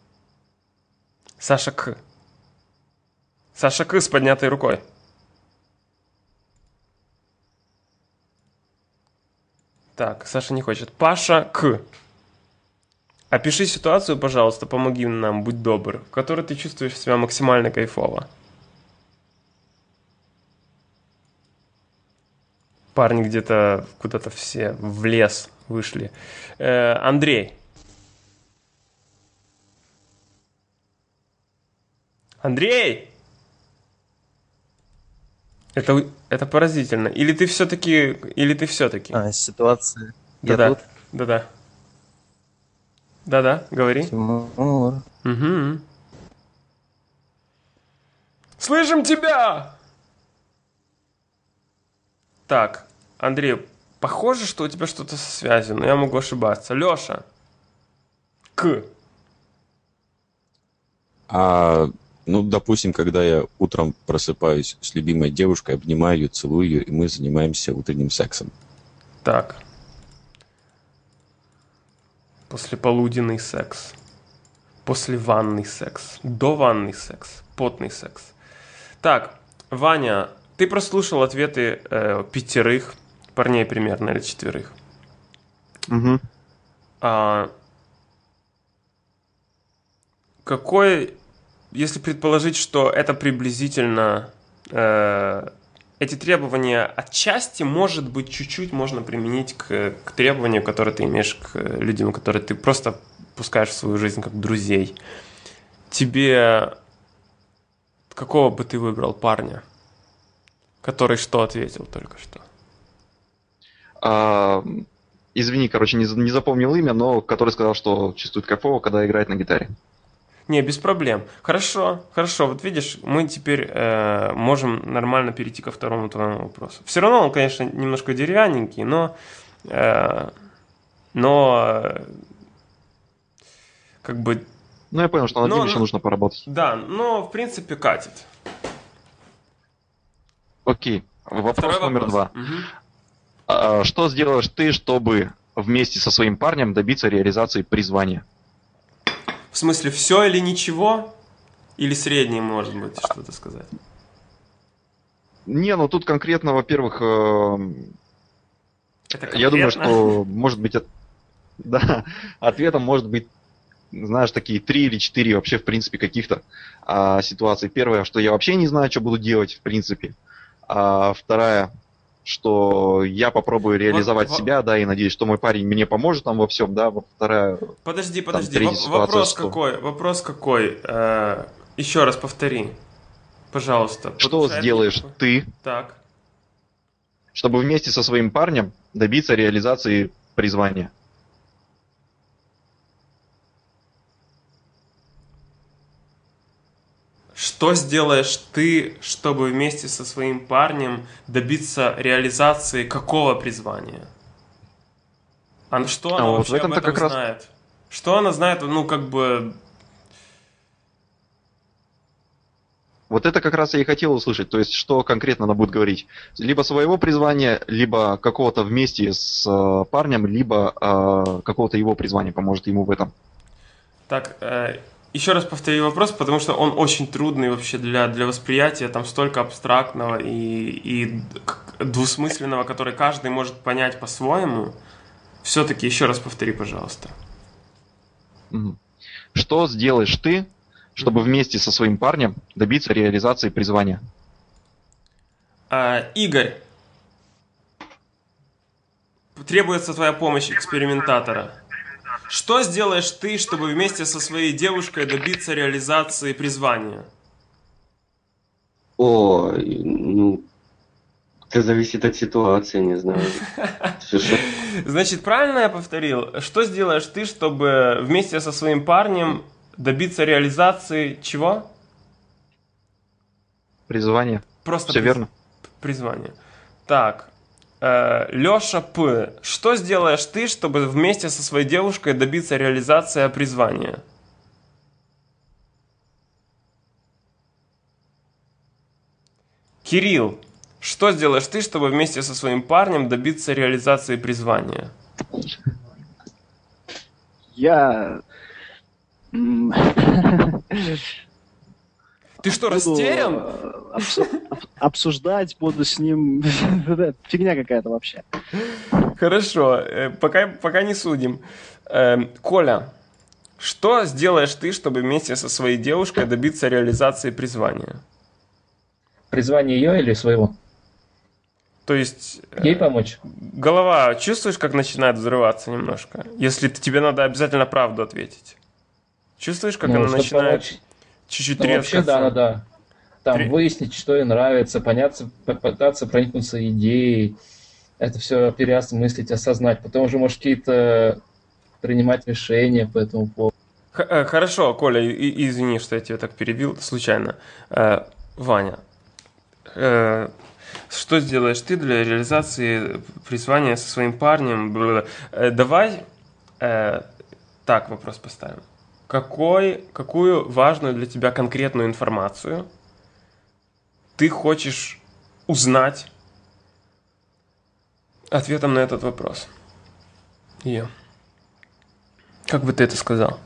Саша К. Саша К. с поднятой рукой. Так, Саша не хочет. Паша К. Опиши ситуацию, пожалуйста, помоги нам, будь добр, в которой ты чувствуешь себя максимально кайфово. Парни где-то куда-то все в лес вышли. Э, Андрей. Андрей! Это, это поразительно. Или ты все-таки... Или ты все-таки... А, ситуация. Я Да-да. тут. Да-да. Да-да, говори. Тимур. Угу. Слышим тебя! Так, Андрей, похоже, что у тебя что-то со связью, но я могу ошибаться. Леша. К. А, ну, допустим, когда я утром просыпаюсь с любимой девушкой, обнимаю ее, целую ее, и мы занимаемся утренним сексом. Так. Послеполуденный секс. Послеванный секс. Дованный секс. Потный секс. Так, Ваня, ты прослушал ответы э, пятерых парней примерно, или четверых. Угу. А, какой, если предположить, что это приблизительно... Э, эти требования отчасти, может быть, чуть-чуть можно применить к, к требованию, которые ты имеешь к людям, которые ты просто пускаешь в свою жизнь как друзей. Тебе какого бы ты выбрал парня, который что ответил только что? А, извини, короче, не, не запомнил имя, но который сказал, что чувствует кайфово, когда играет на гитаре. Не, без проблем. Хорошо, хорошо. Вот видишь, мы теперь э, можем нормально перейти ко второму твоему вопросу. Все равно он, конечно, немножко деревянненький, но, э, но э, как бы... Ну, я понял, что над но, ним еще нужно поработать. Да, но в принципе катит. Окей, вопрос Второй номер вопрос. два. Угу. А, что сделаешь ты, чтобы вместе со своим парнем добиться реализации призвания? В смысле, все или ничего? Или средний, может быть, что-то сказать? Не, ну тут конкретно, во-первых, э, Это я думаю, конкретно? что, может быть, от- да, ответом может быть, знаешь, такие три или четыре вообще, в принципе, каких-то а, ситуаций. Первое, что я вообще не знаю, что буду делать, в принципе. А вторая, что я попробую реализовать во- себя, да, и надеюсь, что мой парень мне поможет там во всем, да. Во- Вторая, Подожди, там, подожди. третья Воп- ситуация, вопрос что- какой? Вопрос какой? Э, еще раз повтори. Пожалуйста. Что Подключай сделаешь микрофон. ты, Так. чтобы вместе со своим парнем добиться реализации призвания? Что сделаешь ты, чтобы вместе со своим парнем добиться реализации какого призвания? А что она А вот вообще в этом-то об этом как раз- знает? Что она знает, ну, как бы... Вот это как раз я и хотел услышать, то есть что конкретно она будет говорить. Либо своего призвания, либо какого-то вместе с э, парнем, либо э, какого-то его призвания поможет ему в этом. Так, э, еще раз повтори вопрос, потому что он очень трудный вообще для, для восприятия. Там столько абстрактного и, и к- двусмысленного, который каждый может понять по-своему. Все-таки еще раз повтори, пожалуйста. Мгм. Что сделаешь ты, чтобы вместе со своим парнем добиться реализации призвания? А, Игорь, требуется твоя помощь экспериментатора. Что сделаешь ты, чтобы вместе со своей девушкой добиться реализации призвания? Ой, ну, это зависит от ситуации, не знаю. Что- что- Значит, правильно я повторил? Что сделаешь ты, чтобы вместе со своим парнем добиться реализации чего? Призвание. Просто Все приз- верно. призвание. Так, э, Леша П. Что сделаешь ты, чтобы вместе со своей девушкой добиться реализации призвания? Кирилл, Что сделаешь ты, чтобы вместе со своим парнем добиться реализации призвания? Я... м, Ты что, буду, растерян? э, обсу- об- обсуждать буду с ним. Фигня какая-то вообще. Хорошо, э, пока, пока не судим. Эм, Коля, что сделаешь ты, чтобы вместе со своей девушкой добиться реализации призвания? Призвание ее или своего? То есть э, Ей помочь? голова, чувствуешь, как начинает взрываться немножко? Если т- тебе надо обязательно правду ответить. Чувствуешь, как Ну, она чтоб начинает помочь. чуть-чуть Ну, вообще, трескаться? да, надо там Тре- выяснить, что ей нравится, поняться, попытаться проникнуться идеей, это все переосмыслить, осознать. Потом уже, может, какие-то принимать решения по этому поводу. Х- э, Хорошо, Коля, и- и- извини, что я тебя так перебил случайно. Э, Ваня, э, что сделаешь ты для реализации призвания со своим парнем? Бла-бла-бла. Э, Давай э, так вопрос поставим. Какой, какую важную для тебя конкретную информацию ты хочешь узнать ответом на этот вопрос? Ее. Как бы ты это сказал?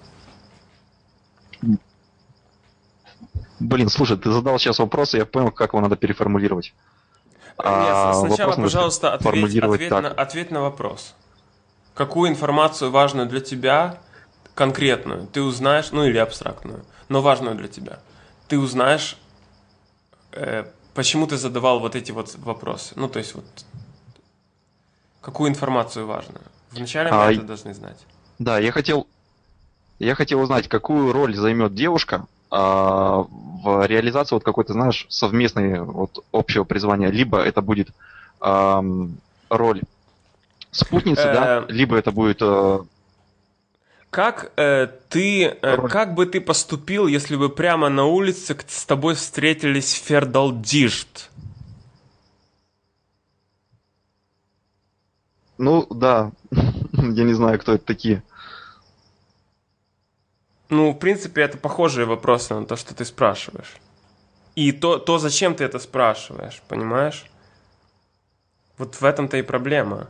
Блин, слушай, ты задал сейчас вопрос, и я понял, как его надо переформулировать. Нет, А, сначала, вопрос надо пожалуйста, ответь, формулировать ответь, так. на, ответь на вопрос. Какую информацию важную для тебя, конкретную, ты узнаешь, ну или абстрактную, но важную для тебя, ты узнаешь, э, почему ты задавал вот эти вот вопросы. Ну, то есть вот, какую информацию важную. Вначале мы А, это должны знать. Да, я хотел, я хотел узнать, какую роль займет девушка а, в реализации вот какой-то, знаешь, совместной вот общего призвания. Либо это будет ам, роль спутницы, да, Э, либо это будет э, Как э, ты, э, роль. как бы ты поступил, если бы прямо на улице к- с тобой встретились Фердалдижт? Ну, да, я не знаю, кто это такие. Ну, в принципе, это похожие вопросы на то, что ты спрашиваешь. И то, то зачем ты это спрашиваешь, понимаешь? Вот в этом-то и проблема.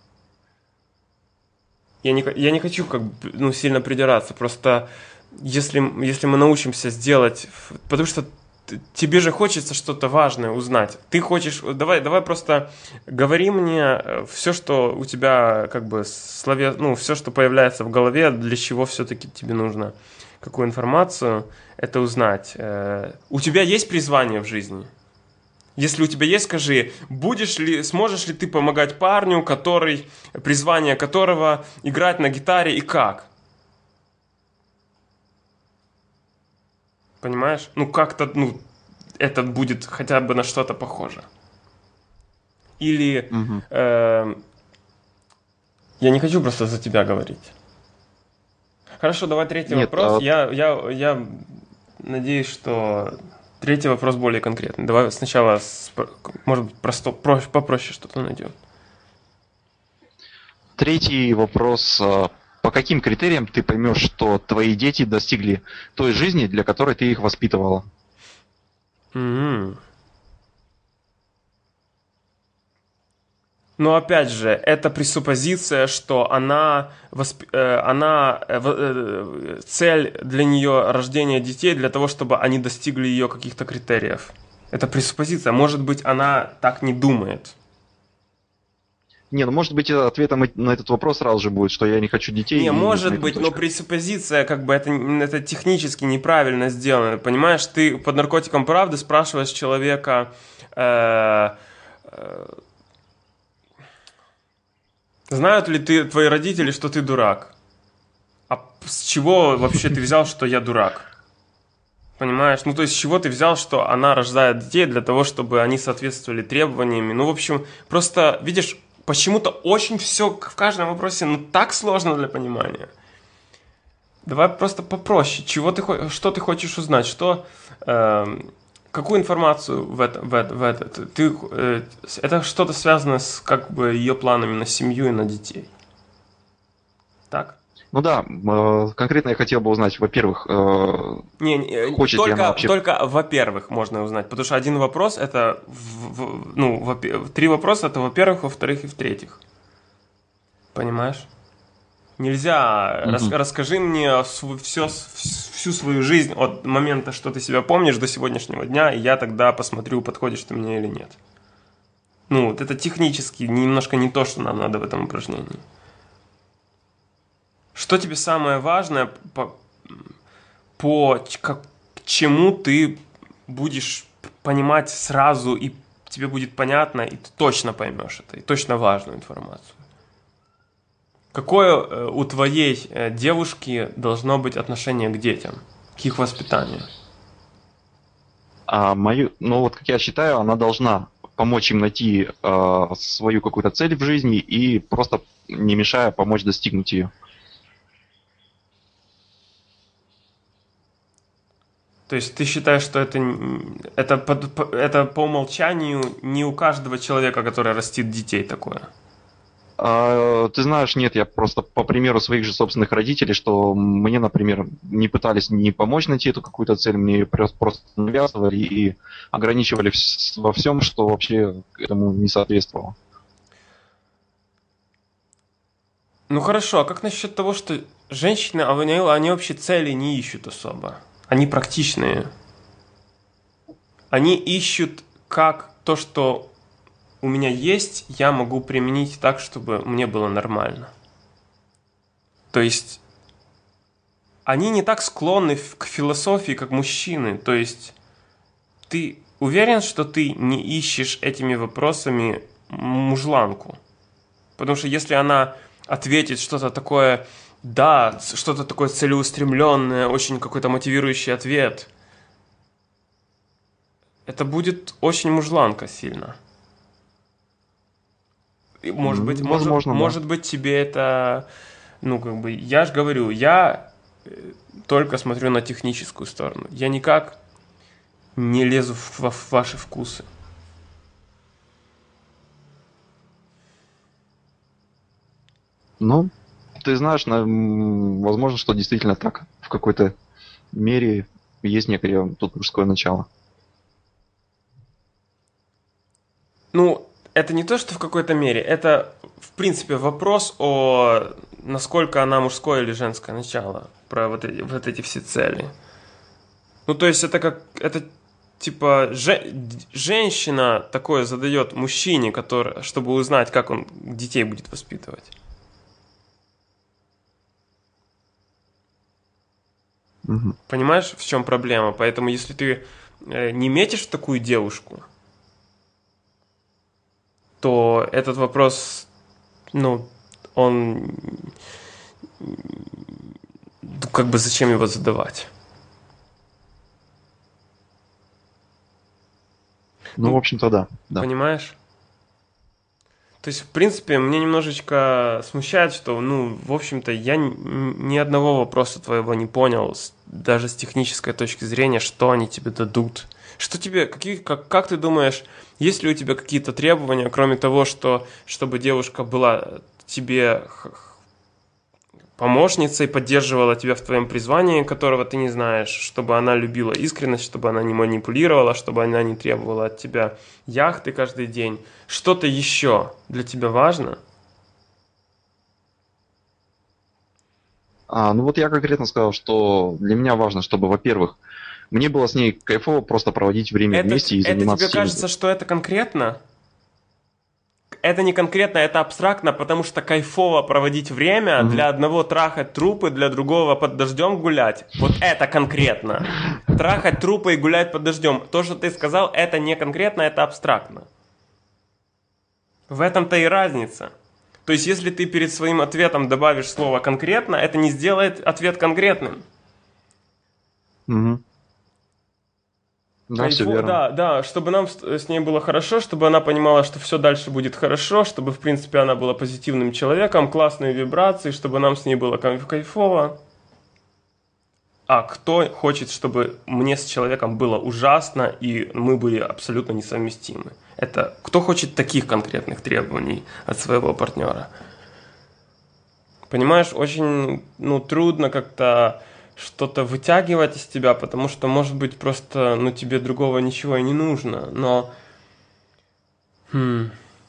Я не, х- я не хочу как бы, ну, сильно придираться, просто если, м- если мы научимся сделать... ф- Потому что т- тебе же хочется что-то важное узнать. Ты хочешь... Давай, давай просто говори мне все, что у тебя как бы слове... Ну, все, что появляется в голове, для чего все-таки тебе нужно, какую информацию это узнать. Э, У тебя есть призвание в жизни? Если у тебя есть, скажи, будешь ли, сможешь ли ты помогать парню, который, призвание которого играть на гитаре и как? Понимаешь? Ну как-то, ну, это будет хотя бы на что-то похоже. Или Мгм. э, я не хочу просто за тебя говорить. Хорошо, давай третий Нет, вопрос. а вот- Я, я, я надеюсь, что третий вопрос более конкретный. Давай сначала, с- может быть, просто, про- попроще что-то найдем. Третий вопрос. а, По каким критериям ты поймешь, что твои дети достигли той жизни, для которой ты их воспитывала? Мгм. Но опять же, это пресуппозиция, что она, восп- э, она э, в- э, цель для нее рождения детей для того, чтобы они достигли ее каких-то критериев. Это пресуппозиция. Может быть, она так не думает. Не, ну может быть ответом на этот вопрос сразу же будет, что я не хочу детей. Не, и на может этом быть, но точка. пресуппозиция, как бы это, это технически неправильно сделано. Понимаешь, ты под наркотиком правды спрашиваешь человека, э, э, знают ли ты, твои родители, что ты дурак? А с чего вообще ты взял, что я дурак? Понимаешь? Ну, то есть, с чего ты взял, что она рождает детей для того, чтобы они соответствовали требованиями? Ну, в общем, просто, видишь, почему-то очень все в каждом вопросе, ну, так сложно для понимания. Давай просто попроще. Чего ты, хо- что ты хочешь узнать? Что, эм, какую информацию в это, в это, в это ты, э, это что-то связано с как бы ее планами на семью и на детей. Так? Ну да, э, конкретно я хотел бы узнать, во-первых, э, Не, не, хочет ли она только, вообще... только во-первых можно узнать, потому что один вопрос это, в- в- ну, во- три вопроса это во-первых, во-вторых и в-третьих. Понимаешь? Нельзя, рас- Мгм. расскажи мне св- всё с- вс- всю свою жизнь от момента, что ты себя помнишь, до сегодняшнего дня, и я тогда посмотрю, подходишь ты мне или нет. Ну, вот это технически немножко не то, что нам надо в этом упражнении. Что тебе самое важное, по, по ч- как- к чему ты будешь понимать сразу, и тебе будет понятно, и ты точно поймешь это, и точно важную информацию? Какое э, у твоей э, девушки должно быть отношение к детям, к их воспитанию? А мою, ну вот как я считаю, она должна помочь им найти э, свою какую-то цель в жизни и просто не мешая помочь достигнуть ее. То есть ты считаешь, что это, н- это, по, по- это по умолчанию не у каждого человека, который растит детей, такое? А, ты знаешь, нет, я просто по примеру своих же собственных родителей, что мне, например, не пытались не помочь найти эту какую-то цель, мне ее просто просто навязывали и ограничивали вс- во всем, что вообще этому не соответствовало. Ну хорошо, а как насчет того, что женщины, а они, они вообще цели не ищут особо? Они практичные. Они ищут, как то, что у меня есть, я могу применить так, чтобы мне было нормально. То есть они не так склонны в- к философии, как мужчины. То есть ты уверен, что ты не ищешь этими вопросами мужланку? Потому что если она ответит что-то такое, да, ц- что-то такое целеустремленное, очень какой-то мотивирующий ответ, это будет очень мужланка сильно. И, может быть, М, может, Возможно, да. может быть, тебе это, ну, как бы, я же говорю, я э, только смотрю на техническую сторону. Я никак не лезу в, во- в ваши вкусы. Ну, ты знаешь, на- м, возможно, что действительно так. В какой-то мере есть некое тут мужское начало. Ну, это не то, что в какой-то мере, это, в принципе, вопрос о насколько она мужское или женское начало, про вот эти, вот эти все цели. Ну, то есть это как, это типа же- женщина такое задает мужчине, который, чтобы узнать, как он детей будет воспитывать. Мгм. Понимаешь, в чем проблема? Поэтому, если ты э, не метишь в такую девушку, то этот вопрос, ну, он, ну, как бы зачем его задавать? Ну, в общем-то, да. да. Понимаешь? То есть, в принципе, мне немножечко смущает, что, ну, в общем-то, я н- ни одного вопроса твоего не понял, с- даже с технической точки зрения, что они тебе дадут. Что тебе, какие, как, как ты думаешь, есть ли у тебя какие-то требования, кроме того, что, чтобы девушка была тебе х- х- помощницей, поддерживала тебя в твоем призвании, которого ты не знаешь, чтобы она любила искренность, чтобы она не манипулировала, чтобы она не требовала от тебя яхты каждый день. Что-то еще для тебя важно? А, ну вот я конкретно сказал, что для меня важно, чтобы, во-первых, мне было с ней кайфово просто проводить время Это, вместе и это заниматься тебе тем. кажется, что это конкретно? Это не конкретно, это абстрактно, потому что кайфово проводить время, Мгм. для одного трахать трупы, для другого под дождем гулять. Вот это конкретно. Трахать трупы и гулять под дождем. То, что ты сказал, это не конкретно, это абстрактно. В этом-то и разница. То есть, если ты перед своим ответом добавишь слово «конкретно», это не сделает ответ конкретным. Мгм. Да, все Кайфу- верно. Да, да, чтобы нам с, с ней было хорошо, чтобы она понимала, что все дальше будет хорошо, чтобы, в принципе, она была позитивным человеком, классные вибрации, чтобы нам с ней было кайф- кайфово. А кто хочет, чтобы мне с человеком было ужасно, и мы были абсолютно несовместимы? Это кто хочет таких конкретных требований от своего партнера? Понимаешь, очень, ну, трудно как-то что-то вытягивать из тебя, потому что, может быть, просто, ну, тебе другого ничего и не нужно, но... Хм...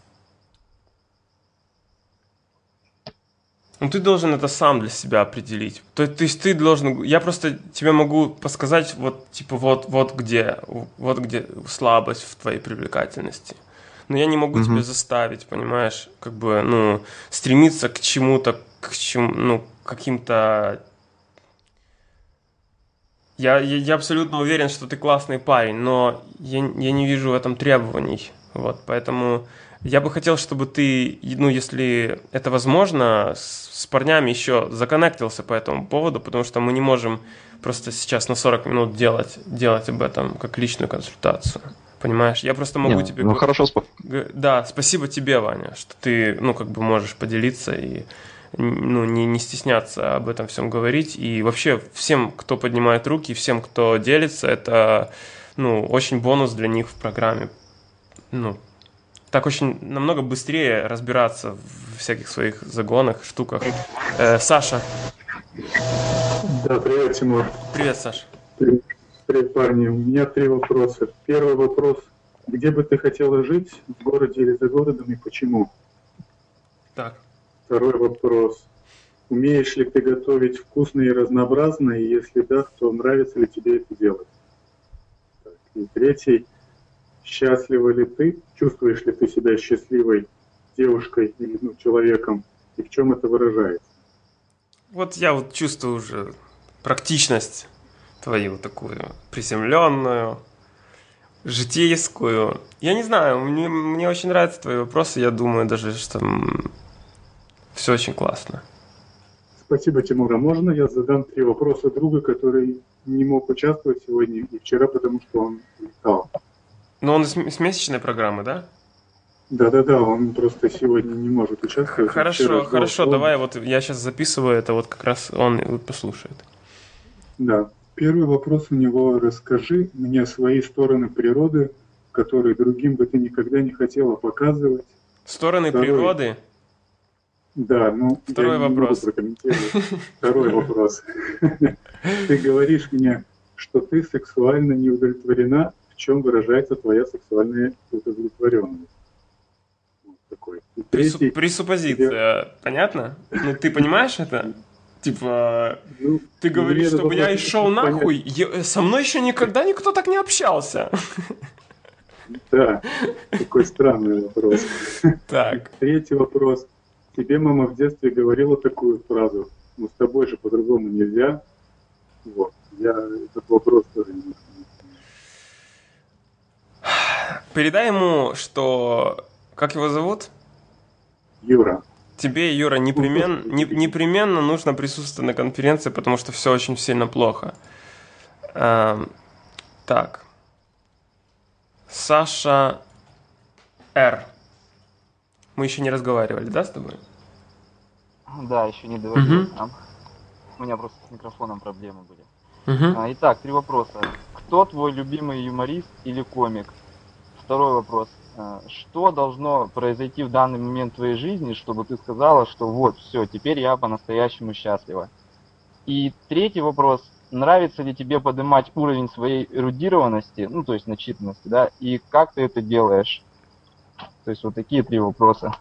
Ну, ты должен это сам для себя определить. То, то есть ты должен... Я просто тебе могу подсказать, вот, типа, вот, вот где, вот где слабость в твоей привлекательности. Но я не могу Мгм. тебя заставить, понимаешь, как бы, ну, стремиться к чему-то, к чему, ну, каким-то... Я, я, я абсолютно уверен, что ты классный парень, но я, я не вижу в этом требований. Вот, поэтому я бы хотел, чтобы ты, ну, если это возможно, с, с парнями еще законнектился по этому поводу, потому что мы не можем просто сейчас на сорок минут делать, делать об этом как личную консультацию. Понимаешь? Я просто могу Не, тебе... ну г- хорошо, спа- г- Да, спасибо тебе, Ваня, что ты, ну, как бы можешь поделиться и ну, не, не стесняться об этом всем говорить. И вообще всем, кто поднимает руки, всем, кто делится, это, ну, очень бонус для них в программе. Ну, так очень намного быстрее разбираться в всяких своих загонах, штуках. Э, Саша. Да, привет, Тимур. Привет, Саша. Привет, привет, парни. У меня три вопроса. Первый вопрос. Где бы ты хотела жить, в городе или за городом, и почему? Так. Второй вопрос. Умеешь ли ты готовить вкусно и разнообразно, и если да, то нравится ли тебе это делать? Так. И третий. Счастлива ли ты, чувствуешь ли ты себя счастливой девушкой или ну, человеком, и в чем это выражается? Вот я вот чувствую уже практичность твою такую приземленную, житейскую. Я не знаю, мне, мне очень нравятся твои вопросы, я думаю даже, что все очень классно. Спасибо, Тимур. А можно я задам три вопроса друга, который не мог участвовать сегодня и вчера, потому что он летал? Но он из с месячной программы, да? Да-да-да, он просто сегодня не может участвовать. Хорошо, Вчера хорошо, ждал. давай, вот я сейчас записываю это, вот как раз он и послушает. Да. Первый вопрос у него. Расскажи мне свои стороны природы, которые другим бы ты никогда не хотела показывать. Стороны Второй. природы? Да, ну, Второй я не вопрос. могу прокомментировать. Второй вопрос. Ты говоришь мне, что ты сексуально не удовлетворена. В чем выражается твоя сексуальная удовлетворенность? Вот такой. И Пресу- третий, Пресуппозиция, понятно? Ну, ты понимаешь это? Типа, ну, ты говоришь, мне чтобы этот я и вопрос шел понятен. нахуй? Я- со мной еще никогда никто так не общался. Да, такой странный вопрос. Так. Третий вопрос. Тебе мама в детстве говорила такую фразу: ну, с тобой же по-другому нельзя. Вот. Я этот вопрос тоже не знаю. Передай ему, что... Как его зовут? Юра. Тебе, Юра, непременно, не- непременно нужно присутствовать на конференции, потому что все очень сильно плохо. Эм, так. Саша Р. Мы еще не разговаривали, да, с тобой? Да, еще не доводил Мгм. там. У меня просто с микрофоном проблемы были. Мгм. А, итак, три вопроса. Кто твой любимый юморист или комик? Второй вопрос. А, Что должно произойти в данный момент в твоей жизни, чтобы ты сказала, что вот, все, теперь я по-настоящему счастлива? И третий вопрос. Нравится ли тебе поднимать уровень своей эрудированности, ну, то есть начитанности, да, и как ты это делаешь? То есть вот такие три вопроса.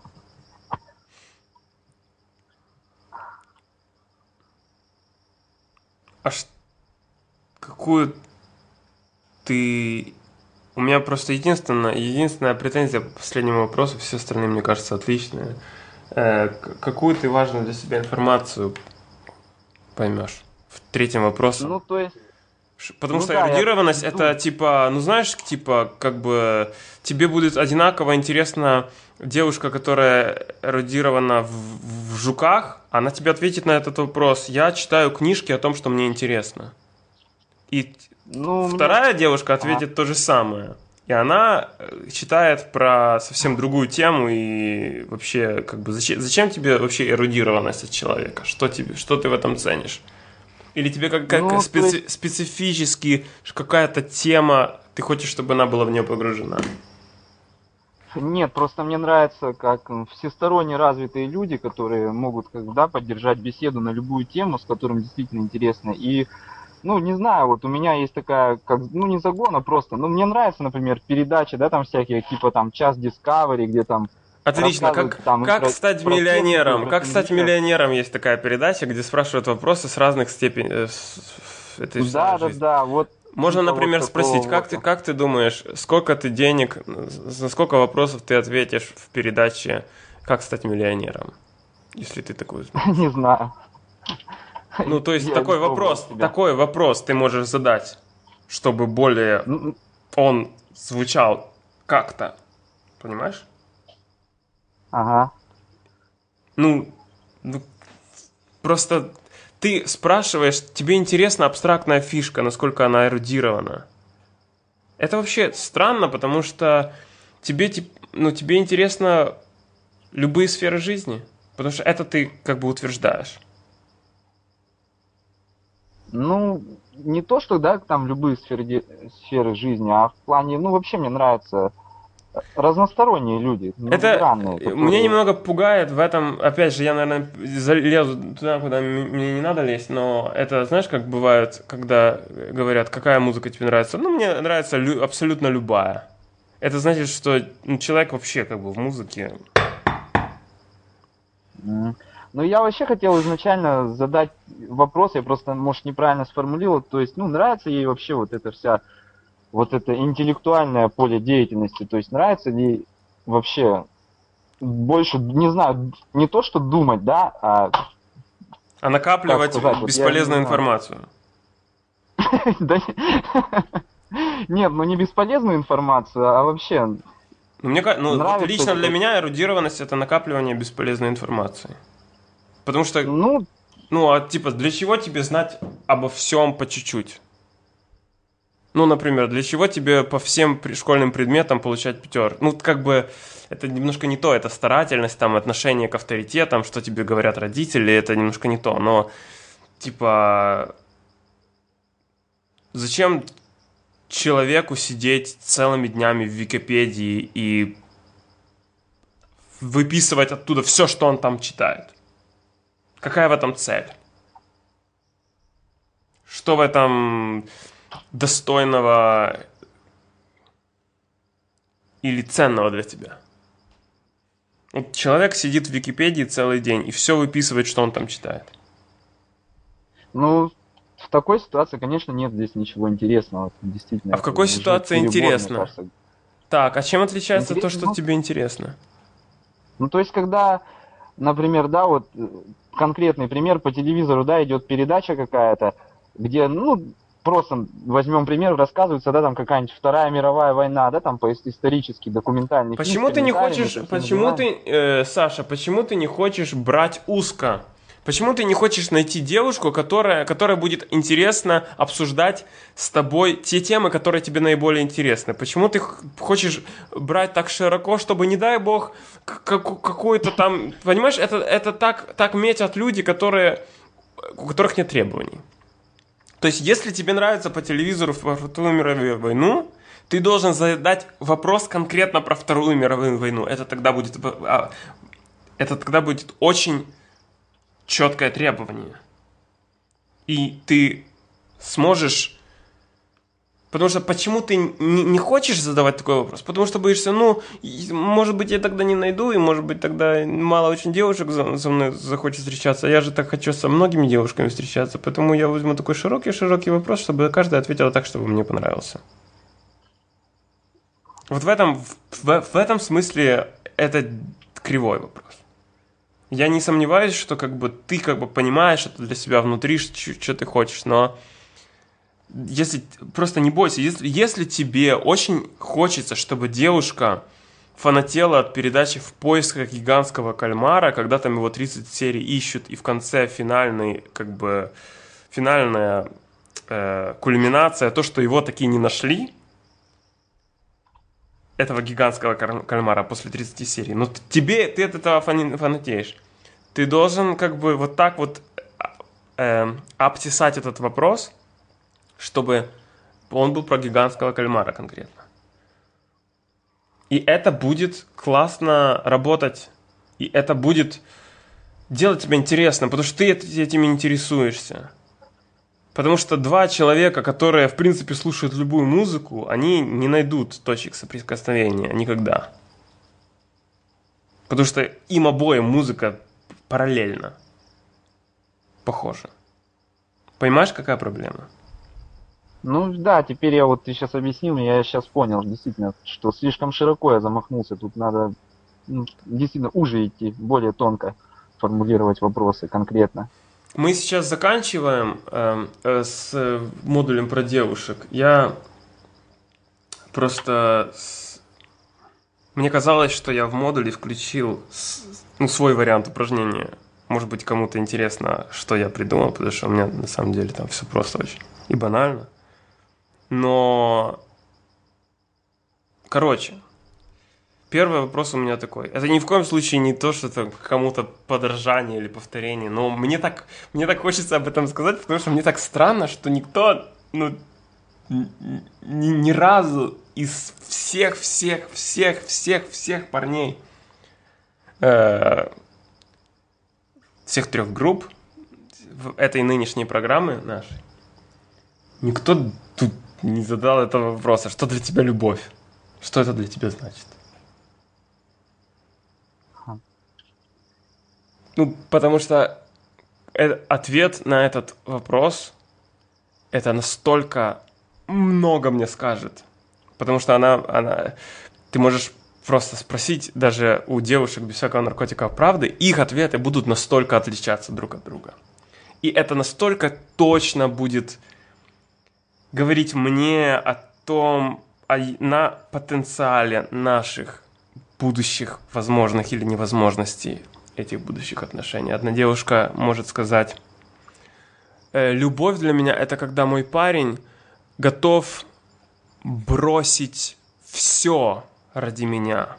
А ш- какую ты... У меня просто единственная, единственная претензия по последнему вопросу, все остальные, мне кажется, отличные. Э, к- какую ты важную для себя информацию поймешь в третьем вопросе? Ну, то есть... Ш- Потому ну что да, я эрудированность иду. это типа, ну знаешь, типа, как бы тебе будет одинаково интересна девушка, которая эрудирована в, в жуках, она тебе ответит на этот вопрос. Я читаю книжки о том, что мне интересно. И т- Ну, мне- вторая девушка Ага. ответит то же самое. И она э, читает про совсем другую тему и вообще, как бы, зачем, зачем тебе вообще эрудированность от человека? Что тебе, что ты в этом ценишь? Или тебе как, как Ну, то специ- есть- специфически ш- какая-то тема, ты хочешь, чтобы она была в нее погружена? Нет, просто мне нравится, как м, всесторонне развитые люди, которые могут как, да, поддержать беседу на любую тему, с которым действительно интересно. И, ну, не знаю, вот у меня есть такая, как, ну, не загон, а просто, ну, мне нравится, например, передачи, да, там всякие, типа там «Час Discovery», где там Отлично. рассказывают Как, там и как про, стать про технику, и миллионером? про Как стать финансирование. миллионером? Есть такая передача, где спрашивают вопросы с разных степеней. э, с- с- Это и вся Да, да, жизнь. да, вот Можно, типа вот например, такого спросить, как ты, вот. как ты думаешь, сколько ты денег, за сколько вопросов ты ответишь в передаче «Как стать миллионером», если ты такой знаешь? Не знаю. Ну, то есть Я не такой пробовал вопрос, себя. такой вопрос ты можешь задать, чтобы более Ну, он звучал как-то, понимаешь? ага. Ну, ну, просто ты спрашиваешь, тебе интересна абстрактная фишка, насколько она эрудирована. Это вообще странно, потому что тебе, тип- ну, тебе интересно любые сферы жизни, потому что это ты как бы утверждаешь. Ну, не то, что, да, там любые сферы, де- сферы жизни, а в плане, ну, вообще мне нравятся разносторонние люди, Это многогранные, э, меня которые... немного пугает в этом, опять же, я, наверное, залезу туда, куда м- мне не надо лезть, но это, знаешь, как бывает, когда говорят, какая музыка тебе нравится? Ну, мне нравится лю- абсолютно любая. Это значит, что ну, человек вообще как бы в музыке. М. Ну, я вообще хотел изначально задать вопрос, я просто, может, неправильно сформулировал, то есть, ну, нравится ей вообще вот эта вся, вот это интеллектуальное поле деятельности, то есть, нравится ли вообще больше, не знаю, не то, что думать, да, а, А как накапливать сказать, вот я не бесполезную знаю. информацию. Да не- Нет, ну не бесполезную информацию, а вообще Ну, мне, ка- ну, вот нравится лично ли для как... меня эрудированность — это накапливание бесполезной информации. Потому что, Ну, ну, а типа, для чего тебе знать обо всем по чуть-чуть? Ну, например, для чего тебе по всем при- школьным предметам получать пятер? Ну, как бы, это немножко не то, это старательность, там, отношение к авторитетам, что тебе говорят родители, это немножко не то, но, типа, зачем человеку сидеть целыми днями в Википедии и выписывать оттуда все, что он там читает? Какая в этом цель? Что в этом достойного или ценного для тебя? Вот человек сидит в Википедии целый день и все выписывает, что он там читает. ну, в такой ситуации, конечно, нет здесь ничего интересного, действительно. А в это какой уже ситуации перебор, мне интересно? кажется. Так, а чем отличается то, Интересно, что ну, тебе интересно? ну, то есть, когда, например, да, вот э, конкретный пример, по телевизору, да, идет передача какая-то, где, ну, просто возьмем пример, рассказывается, да, там какая-нибудь Вторая мировая война, да, там по исторический документальный фильм с Почему ты не комментариями, хочешь, со всеми почему делами. ты, э, Саша, почему ты не хочешь брать узко? Почему ты не хочешь найти девушку, которая, которая будет интересно обсуждать с тобой те темы, которые тебе наиболее интересны? Почему ты х- хочешь брать так широко, чтобы, не дай бог, к- как- какую-то там... Понимаешь, это, это так, так метят люди, которые, у которых нет требований. То есть, если тебе нравится по телевизору про Вторую мировую войну, ты должен задать вопрос конкретно про Вторую мировую войну. Это тогда будет, а, это тогда будет очень четкое требование. И ты сможешь... Потому что почему ты не, не хочешь задавать такой вопрос? Потому что боишься, ну, и, может быть, я тогда не найду, и, может быть, тогда мало очень девушек за, за мной захочет встречаться. А я же так хочу со многими девушками встречаться, поэтому я возьму такой широкий-широкий вопрос, чтобы каждая ответила так, чтобы мне понравился. Вот в этом, в, в этом смысле это кривой вопрос. Я не сомневаюсь, что как бы ты как бы понимаешь это для себя внутри, что, что ты хочешь, но если просто не бойся, если, если тебе очень хочется, чтобы девушка фанатела от передачи «В поисках гигантского кальмара», когда там его тридцать серий ищут, и в конце финальный, как бы, финальная э, кульминация, то, что его таки не нашли, этого гигантского кальмара после тридцати серий, но тебе, ты от этого фани, фанатеешь. Ты должен как бы вот так вот э, обтесать этот вопрос, чтобы он был про гигантского кальмара конкретно. И это будет классно работать. И это будет делать тебе интересно, потому что ты этим интересуешься. Потому что два человека, которые, в принципе, слушают любую музыку, они не найдут точек соприкосновения никогда. Потому что им обоим музыка параллельно похожа. Понимаешь, какая проблема? Ну да, теперь я вот, ты сейчас объяснил, я сейчас понял, действительно, что слишком широко я замахнулся. Тут надо ну, действительно уже идти, более тонко формулировать вопросы конкретно. Мы сейчас заканчиваем э, э, с модулем про девушек. Я просто... С... Мне казалось, что я в модуле включил с... ну, свой вариант упражнения. Может быть, кому-то интересно, что я придумал, потому что у меня на самом деле там все просто очень и банально. Но... Короче... Первый вопрос у меня такой. Это ни в коем случае не то, что это кому-то подражание или повторение, но мне так, мне так хочется об этом сказать, потому что мне так странно, что никто, ну, ни, ни разу из всех, всех, всех, всех, всех парней, э, всех трех групп в этой нынешней программы нашей, никто тут не задал этого вопроса. Что для тебя любовь? Что это для тебя значит? Ну, потому что ответ на этот вопрос это настолько много мне скажет. Потому что она, она... Ты можешь просто спросить даже у девушек без всякого наркотика правды, их ответы будут настолько отличаться друг от друга. И это настолько точно будет говорить мне о том, о на потенциале наших будущих возможных или невозможностей этих будущих отношений. Одна девушка может сказать: любовь для меня это когда мой парень готов бросить все ради меня.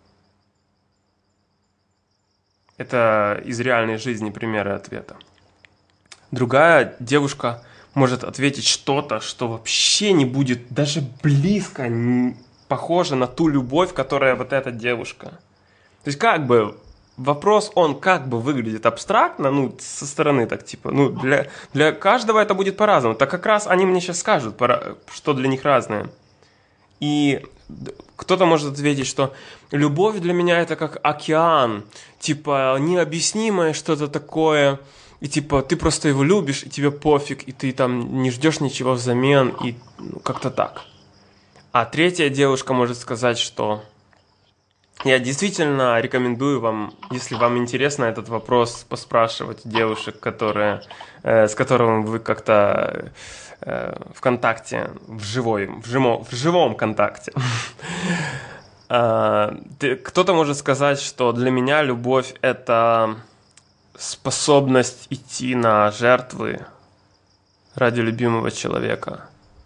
Это из реальной жизни примеры ответа. Другая девушка может ответить что-то, что вообще не будет даже близко не похоже на ту любовь, которая вот эта девушка. То есть как бы вопрос, он как бы выглядит абстрактно, ну, со стороны так, типа, ну, для, для каждого это будет по-разному. Так как раз они мне сейчас скажут, что для них разное. И кто-то может ответить, что любовь для меня это как океан, типа, необъяснимое что-то такое, и типа, ты просто его любишь, и тебе пофиг, и ты там не ждешь ничего взамен, и ну, как-то так. А третья девушка может сказать, что я действительно рекомендую вам, если вам интересно этот вопрос, поспрашивать девушек, которые, э, с которыми вы как-то э, в контакте, в, живой, в, жимо, в живом контакте. Кто-то может сказать, что для меня любовь – это способность идти на жертвы ради любимого человека,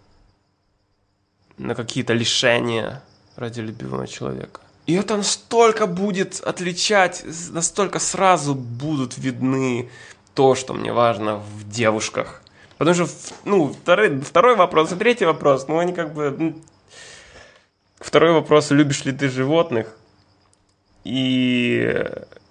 на какие-то лишения ради любимого человека. И это настолько будет отличать, настолько сразу будут видны то, что мне важно в девушках. Потому что, ну, второй, второй вопрос и третий вопрос, ну, они как бы... Ну, второй вопрос, любишь ли ты животных? И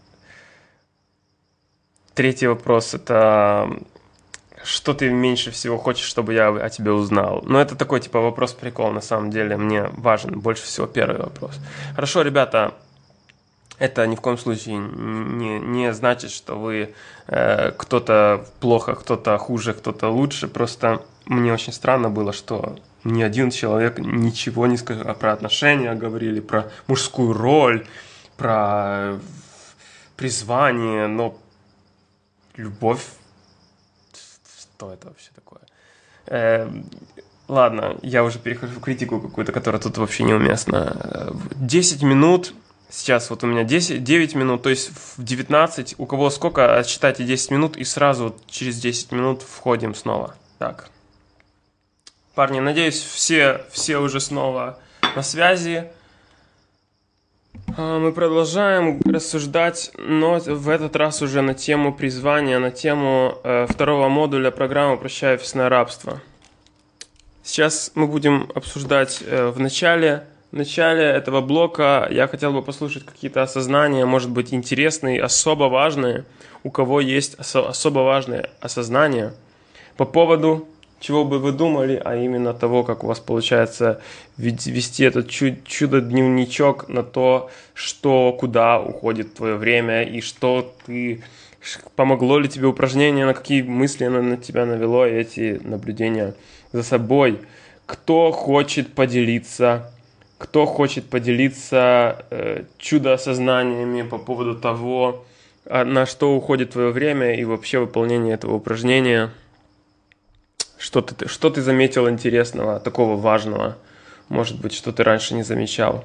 третий вопрос, это... Что ты меньше всего хочешь, чтобы я о тебе узнал? Ну, это такой, типа, вопрос-прикол, на самом деле. Мне важен больше всего первый вопрос. Хорошо, ребята, это ни в коем случае не, не значит, что вы э, кто-то плохо, кто-то хуже, кто-то лучше. Просто мне очень странно было, что ни один человек ничего не сказал про отношения, говорили про мужскую роль, про призвание, но любовь... Что это вообще такое? Э, ладно, я уже перехожу в критику какую-то, которая тут вообще неуместна. десять минут, сейчас вот у меня десять, девять минут, то есть в девятнадцать, у кого сколько, отсчитайте десять минут, и сразу через десять минут входим снова. Так. Парни, надеюсь, все, все уже снова на связи. Мы продолжаем рассуждать, но в этот раз уже на тему призвания, на тему э, второго модуля программы «Прощай офисное рабство». Сейчас мы будем обсуждать э, в начале В начале этого блока я хотел бы послушать какие-то осознания, может быть, интересные, особо важные, у кого есть осо- особо важные осознания по поводу, чего бы вы думали, а именно того, как у вас получается вести этот чу- чудо-дневничок на то, что, куда уходит твое время и что ты... Помогло ли тебе упражнение, на какие мысли оно на тебя навело, и эти наблюдения за собой. Кто хочет поделиться... Кто хочет поделиться э, чудо-осознаниями по поводу того, а, на что уходит твое время и вообще выполнение этого упражнения? Что ты, что ты заметил интересного, такого важного? Может быть, что ты раньше не замечал?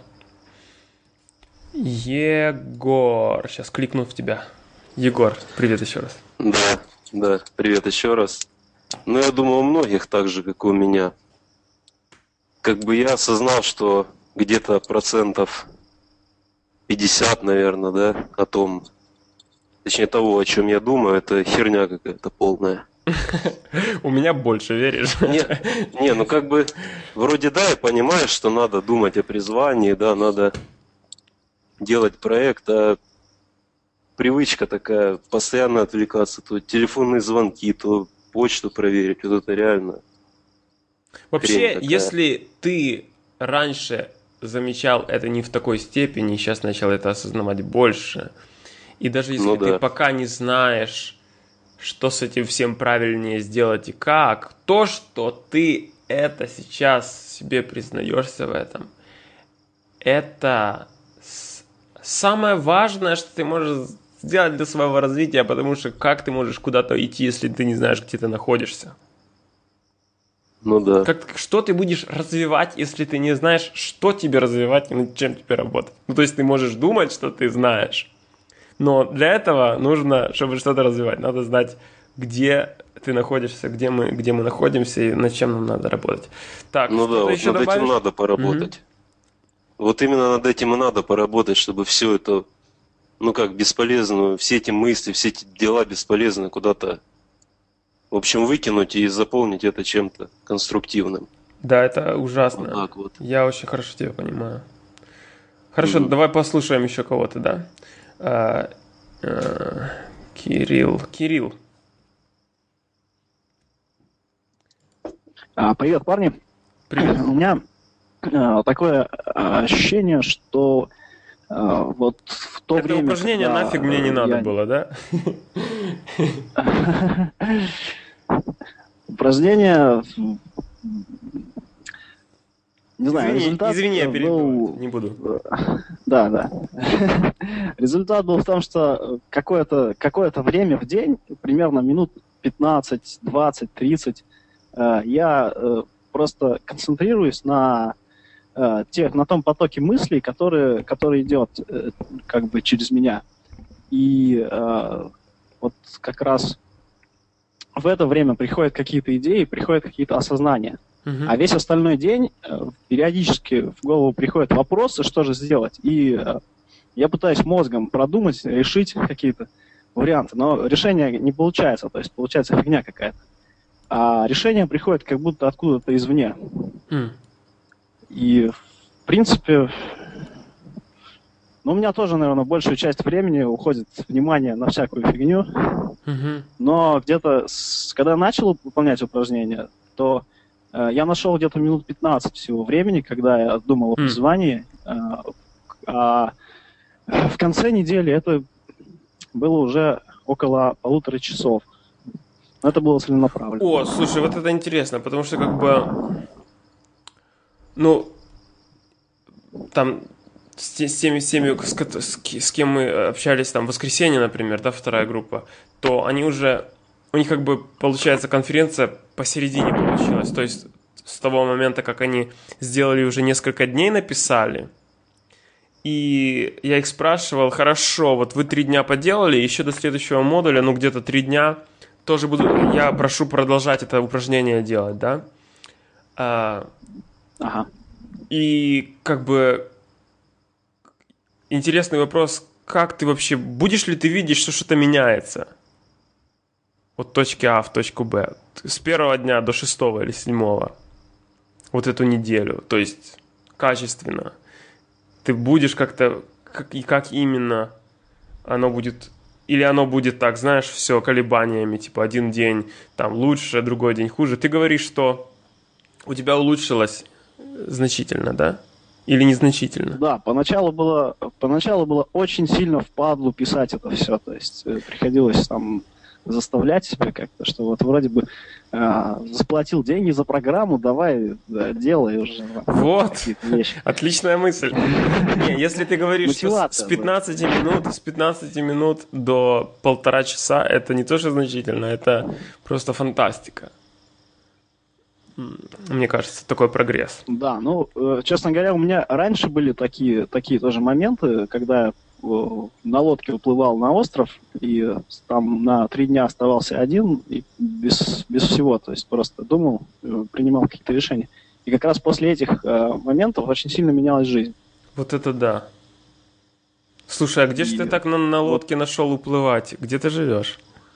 Егор. Сейчас кликну в тебя. Егор, привет еще раз. Да, да, привет еще раз. Ну, я думаю, у многих так же, как и у меня. Как бы я осознал, что где-то процентов пятьдесят, наверное, да, о том, точнее того, о чем я думаю, это херня какая-то полная. У меня больше, веришь? Не, не, ну как бы, вроде да, я понимаю, что надо думать о призвании, да, надо делать проект, а привычка такая, постоянно отвлекаться, то телефонные звонки, то почту проверить, вот это реально. Вообще, если ты раньше замечал это не в такой степени, сейчас начал это осознавать больше, и даже если Ну ты да. пока не знаешь, что с этим всем правильнее сделать и как, то, что ты это сейчас себе признаешься в этом, это с- самое важное, что ты можешь сделать для своего развития, потому что как ты можешь куда-то идти, если ты не знаешь, где ты находишься? Ну да. Как, что ты будешь развивать, если ты не знаешь, что тебе развивать и над чем тебе работать? Ну, то есть ты можешь думать, что ты знаешь, но для этого нужно, чтобы что-то развивать, надо знать, где ты находишься, где мы, где мы находимся и над чем нам надо работать. Так, Ну да, что-то вот еще над добавишь? этим надо поработать. Вот именно над этим и надо поработать, чтобы все это, ну как, бесполезно, все эти мысли, все эти дела бесполезные куда-то, в общем, выкинуть и заполнить это чем-то конструктивным. Да, это ужасно. Вот так вот. Я очень хорошо тебя понимаю. Хорошо, Мгм. давай послушаем еще кого-то, да? А, а, Кирилл. Кирилл. А, привет, парни. Привет. У меня а, такое а, ощущение, что а, вот в то Это время, упражнение когда, нафиг мне не э, надо я- было, да? упражнение, не знаю, Извини, результат извини, я был- перебиваю, не буду. Да, да. Результат был в том, что какое-то какое-то время в день, примерно минут пятнадцать, двадцать, тридцать, э, я э, просто концентрируюсь на э, тех, на том потоке мыслей, который, который идет э, как бы через меня. И э, вот как раз в это время приходят какие-то идеи, приходят какие-то осознания. Мгм. А весь остальной день э, периодически в голову приходят вопросы, что же сделать. И э, я пытаюсь мозгом продумать, решить какие-то варианты. Но решение не получается, то есть получается фигня какая-то. А решение приходит как будто откуда-то извне. М. И в принципе, ну, у меня тоже, наверное, большую часть времени уходит внимание на всякую фигню. Мгм. Но где-то, с- когда я начал выполнять упражнения, то э, я нашел где-то минут пятнадцать всего времени, когда я думал о М. призвании. Э, а в конце недели это было уже около полутора часов. Но это было целенаправленно. О, слушай, вот это интересно, потому что как бы, ну, там с, те- с теми, с, теми, с, ко- с ки- с кем мы общались там в воскресенье, например, да, вторая группа, то они уже, у них как бы получается конференция посередине получилась, то есть с того момента, как они сделали уже несколько дней, написали, и я их спрашивал, хорошо, вот вы три дня поделали, еще до следующего модуля, ну где-то три дня, тоже буду, я прошу продолжать это упражнение делать, да? А, Ага. и как бы интересный вопрос, как ты вообще, будешь ли ты видеть, что что-то меняется? От точки А в точку Б. С первого дня до шестого или седьмого. Вот эту неделю. То есть, качественно, ты будешь как-то, как, и как именно оно будет, или оно будет так, знаешь, все колебаниями, типа один день там лучше, другой день хуже. Ты говоришь, что у тебя улучшилось значительно, да? Или незначительно? Да, поначалу было, поначалу было очень сильно впадлу писать это все, то есть э, приходилось там заставлять себя как-то, что вот вроде бы э, заплатил деньги за программу, давай, да, делай уже. Вот, отличная мысль. Не, если ты говоришь, что с пятнадцати минут, с пятнадцати минут до полтора часа, это не то, что значительно, это просто фантастика. Мне кажется, такой прогресс. Да, ну, э, честно говоря, у меня раньше были такие, такие тоже моменты, когда я э, на лодке уплывал на остров, и э, там на три дня оставался один, и без, без всего, то есть просто думал, э, принимал какие-то решения. И как раз после этих э, моментов очень сильно менялась жизнь. Вот это да. Слушай, а где и... же ты так на, на лодке нашел уплывать? Где ты живешь?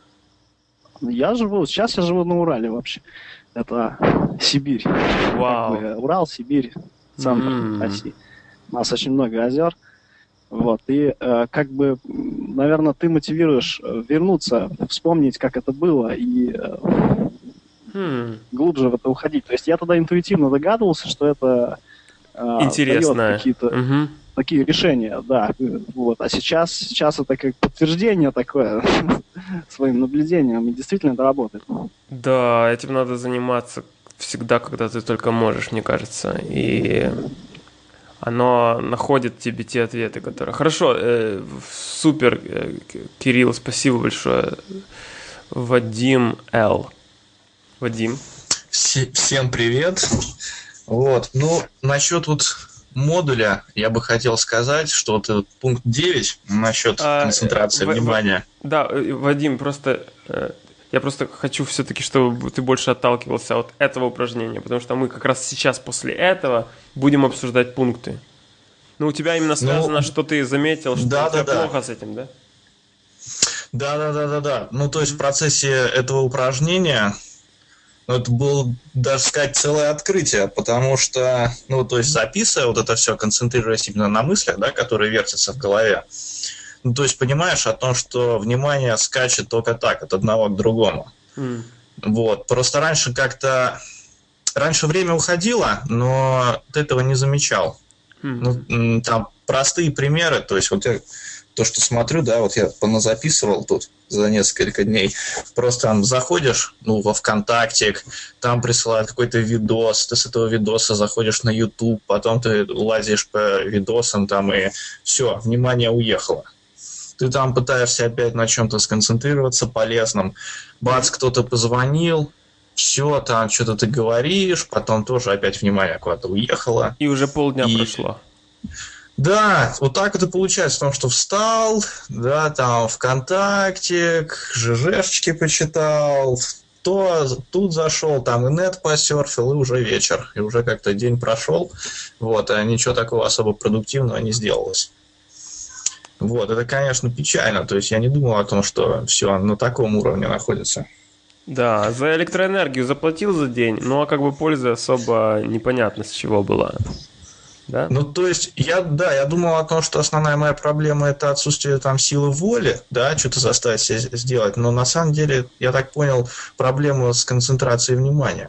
Я живу, сейчас я живу на Урале вообще. Это Сибирь. Вау. Как бы, Урал, Сибирь, центр mm. России. У нас очень много озер. Вот. И э, как бы, наверное, ты мотивируешь вернуться, вспомнить, как это было, и э, mm. глубже в это уходить. То есть я тогда интуитивно догадывался, что это э, дает какие-то mm-hmm. такие решения. Да. Вот. А сейчас, сейчас это как подтверждение такое своим наблюдением, и действительно это работает. Да, этим надо заниматься всегда, когда ты только можешь, мне кажется. И оно находит тебе те ответы, которые... Хорошо, э, супер, э, Кирилл, спасибо большое. Вадим Л. Вадим. Всем привет. Вот, ну, насчет вот модуля я бы хотел сказать, что вот этот пункт девять насчет а, концентрации в, внимания. В, да, Вадим, просто... Э, Я просто хочу все-таки, чтобы ты больше отталкивался от этого упражнения, потому что мы как раз сейчас после этого будем обсуждать пункты. Ну, у тебя именно связано, ну, что ты заметил, что да, у тебя да, плохо да. с этим, да? Да, да, да, да, да. Ну, то есть в процессе этого упражнения, ну, это было, даже сказать, целое открытие, потому что, ну, то есть записывая вот это все, концентрируясь именно на мыслях, да, которые вертятся в голове, ну, то есть понимаешь о том, что внимание скачет только так, от одного к другому. Mm. Вот. Просто раньше как-то... Раньше время уходило, но ты этого не замечал. Mm. Ну, там простые примеры, то есть вот я то, что смотрю, да, вот я поназаписывал тут за несколько дней. Просто там заходишь, ну, во ВКонтакте, там присылают какой-то видос, ты с этого видоса заходишь на YouTube, потом ты лазишь по видосам там, и все, внимание уехало. Ты там пытаешься опять на чем-то сконцентрироваться полезном. Бац, кто-то позвонил, все, там что-то ты говоришь, потом тоже опять внимание куда-то уехало. И уже полдня и... прошло. Да, вот так это получается, в том, что встал, да, там ВКонтакте, ЖЖшечки почитал, то тут зашел, там и нет посерфил, и уже вечер, и уже как-то день прошел, вот, а ничего такого особо продуктивного не сделалось. Вот, это, конечно, печально. То есть я не думал о том, что все на таком уровне находится. Да, за электроэнергию заплатил за день, ну а как бы польза особо непонятно с чего была. Да? Ну, то есть, я, да, я думал о том, что основная моя проблема это отсутствие там силы воли, да, что-то заставить себя сделать, но на самом деле, я так понял, проблема с концентрацией внимания.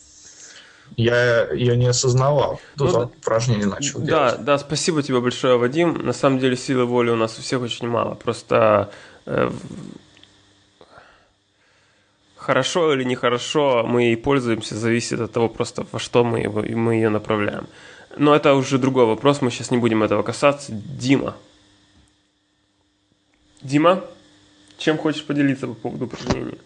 Я ее не осознавал. Тут ну, упражнение начал да, делать. Да, да, спасибо тебе большое, Вадим. На самом деле силы воли у нас у всех очень мало. Просто э, хорошо или нехорошо мы ей пользуемся, зависит от того, просто во что мы, его, мы ее направляем. Но это уже другой вопрос, мы сейчас не будем этого касаться. Дима. Дима, чем хочешь поделиться по поводу упражнения?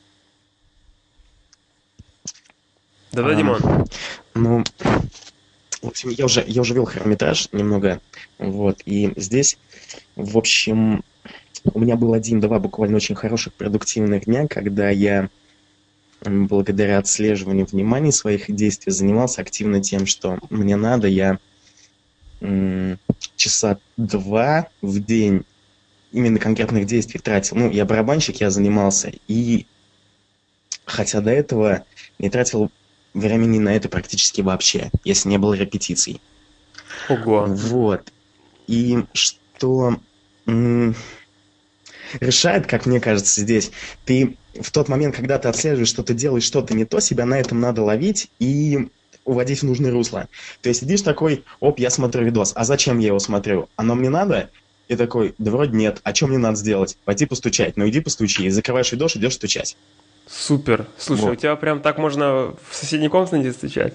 Да-да, Димон. А, ну, в общем, я уже, я уже вел хронометраж немного, вот, и здесь, в общем, у меня было один-два буквально очень хороших продуктивных дня, когда я, благодаря отслеживанию внимания своих действий, занимался активно тем, что мне надо, я м- часа два в день именно конкретных действий тратил. Ну, я барабанщик, я занимался, и хотя до этого не тратил времени на это практически вообще, если не было репетиций. Ого. Вот. И что м, решает, как мне кажется, здесь, ты в тот момент, когда ты отслеживаешь, что ты делаешь что-то не то, себя на этом надо ловить и уводить в нужное русло. То есть сидишь такой, оп, я смотрю видос, а зачем я его смотрю? Оно мне надо? И такой, да вроде нет, а что мне надо сделать? Пойти постучать. Ну иди постучи. И закрываешь видос, идешь стучать. Супер. Слушай, Вот. у тебя прям так можно в соседней комнате стучать?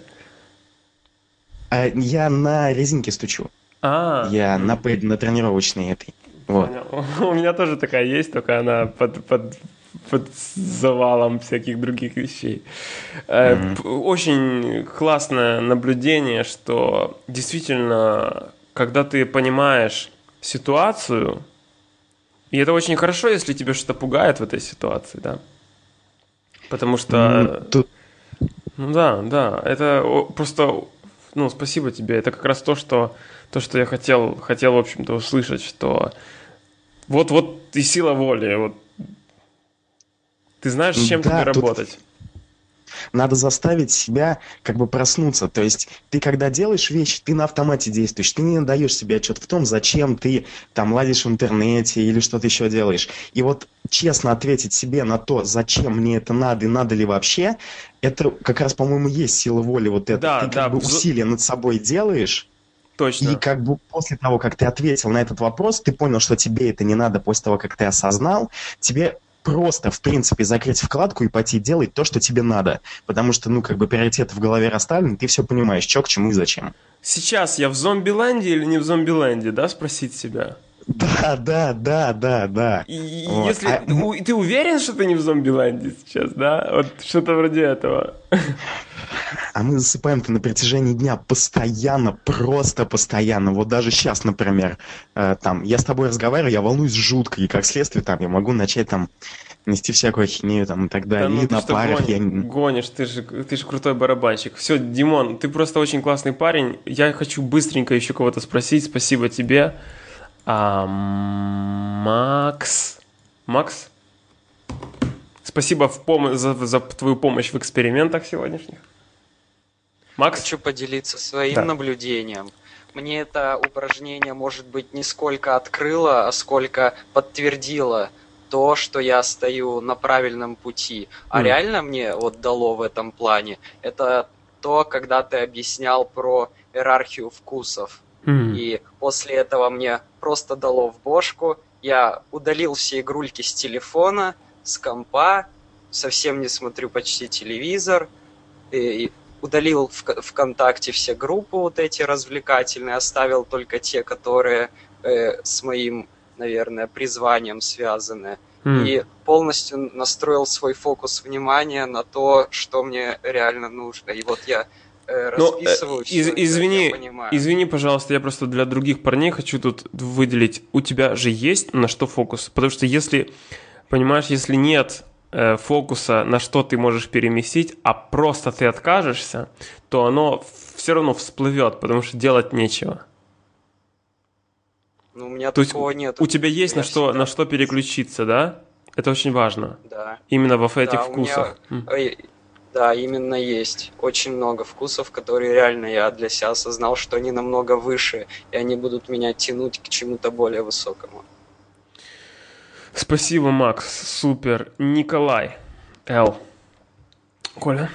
А я на резинке стучу. А, Я на пэд, на тренировочной этой. Вот. понял. У меня тоже такая есть, только она под, под, под завалом всяких других вещей. Э, Мгм. п- Очень классное наблюдение, что действительно, когда ты понимаешь ситуацию, и это очень хорошо, если тебе что-то пугает в этой ситуации, да? Потому что, М, Тут ну да, да, это о- просто, ну, спасибо тебе, это как раз то, что, то, что я хотел, хотел, в общем-то, услышать, что вот-вот и сила воли, вот ты знаешь, с чем тебе да, тут работать. надо заставить себя как бы проснуться. То есть ты когда делаешь вещи, ты на автомате действуешь. Ты не даешь себе отчет в том, зачем ты там ладишь в интернете или что-то еще делаешь. И вот честно ответить себе на то, зачем мне это надо и надо ли вообще, это как раз, по-моему, есть сила воли вот эта. Да, Ты да, как бы взо- усилия над собой делаешь, и точно. как бы после того, как ты ответил на этот вопрос, ты понял, что тебе это не надо, после того, как ты осознал, тебе просто, в принципе, закрыть вкладку и пойти делать то, что тебе надо. Потому что, ну, как бы приоритеты в голове расставлены, ты все понимаешь, что к чему и зачем. Сейчас я в зомби-ленде или не в зомби-ленде, да, спросить себя? Да, да, да, да, да. И Вот. если А, м, у- ты уверен, что ты не в зомби-ленде сейчас, да? Вот что-то вроде этого. а мы засыпаем-то на протяжении дня постоянно, просто постоянно. Вот даже сейчас, например, э, там, я с тобой разговариваю, я волнуюсь жутко, и как следствие там я могу начать там нести всякую ахинею там и так Да далее. ну И ты на что парах гони- я... не- гонишь, ты же, ты же крутой барабанщик. Все, Димон, ты просто очень классный парень. Я хочу быстренько еще кого-то спросить. Спасибо тебе. А, Макс? Макс? Спасибо в пом- за, за твою помощь в экспериментах сегодняшних. Макс? Хочу поделиться своим Да. наблюдением. Мне это упражнение, может быть, не сколько открыло, а сколько подтвердило то, что я стою на правильном пути. А М. реально мне вот дало в этом плане, это то, когда ты объяснял про иерархию вкусов. М. И после этого мне просто дало в бошку. Я удалил все игрульки с телефона, с компа, совсем не смотрю почти телевизор. И удалил в К- ВКонтакте все группы вот эти развлекательные, оставил только те, которые э, с моим, наверное, призванием связаны. М. И полностью настроил свой фокус внимания на то, что мне реально нужно. И вот я э, Ну, э, расписываю из- всё это, извини, я понимаю. извини, пожалуйста, я просто для других парней хочу тут выделить. У тебя же есть на что фокус? Потому что если, понимаешь, если нет э, фокуса, на что ты можешь переместить, а просто ты откажешься, то оно все равно всплывет, потому что делать нечего. Ну, у меня То есть такого нет. у тебя есть Я на что, всегда- на что переключиться, да? Это очень важно. Да. Именно во этих Да, у меня, вкусах. М. э, да, именно есть очень много вкусов, которые реально я для себя осознал, что они намного выше, и они будут меня тянуть к чему-то более высокому. Спасибо, Макс. Супер. Николай. Л. Коля?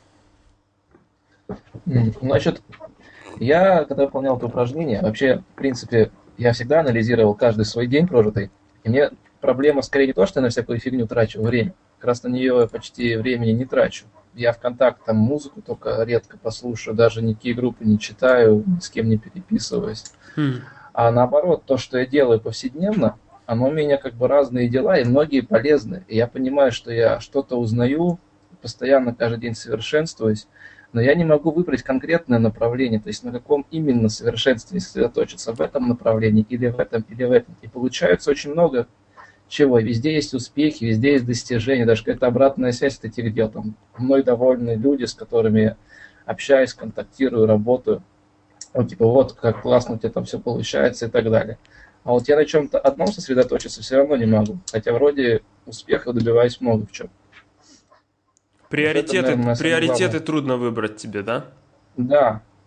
М, Значит, я, когда выполнял это упражнение, вообще, в принципе, я всегда анализировал каждый свой день прожитый. И мне проблема скорее не то, что я на всякую фигню трачу время. Как раз на нее я почти времени не трачу. Я ВКонтакте там музыку только редко послушаю, даже никакие группы не читаю, ни с кем не переписываюсь. М. А наоборот, то, что я делаю повседневно, оно у меня как бы разные дела, и многие полезны. И я понимаю, что я что-то узнаю, постоянно каждый день совершенствуюсь, но я не могу выбрать конкретное направление, то есть на каком именно совершенстве сосредоточиться, в этом направлении или в этом, или в этом. И получается очень много чего. Везде есть успехи, везде есть достижения, даже какая-то обратная связь от этих дел. Там мной довольны люди, с которыми я общаюсь, контактирую, работаю. Вот типа вот как классно у тебя там все получается и так далее. А вот я на чем-то одном сосредоточиться все равно не могу, хотя вроде успеха добиваюсь много в чем. Приоритеты, наверное, самое приоритеты главное. трудно выбрать тебе, да? Да, то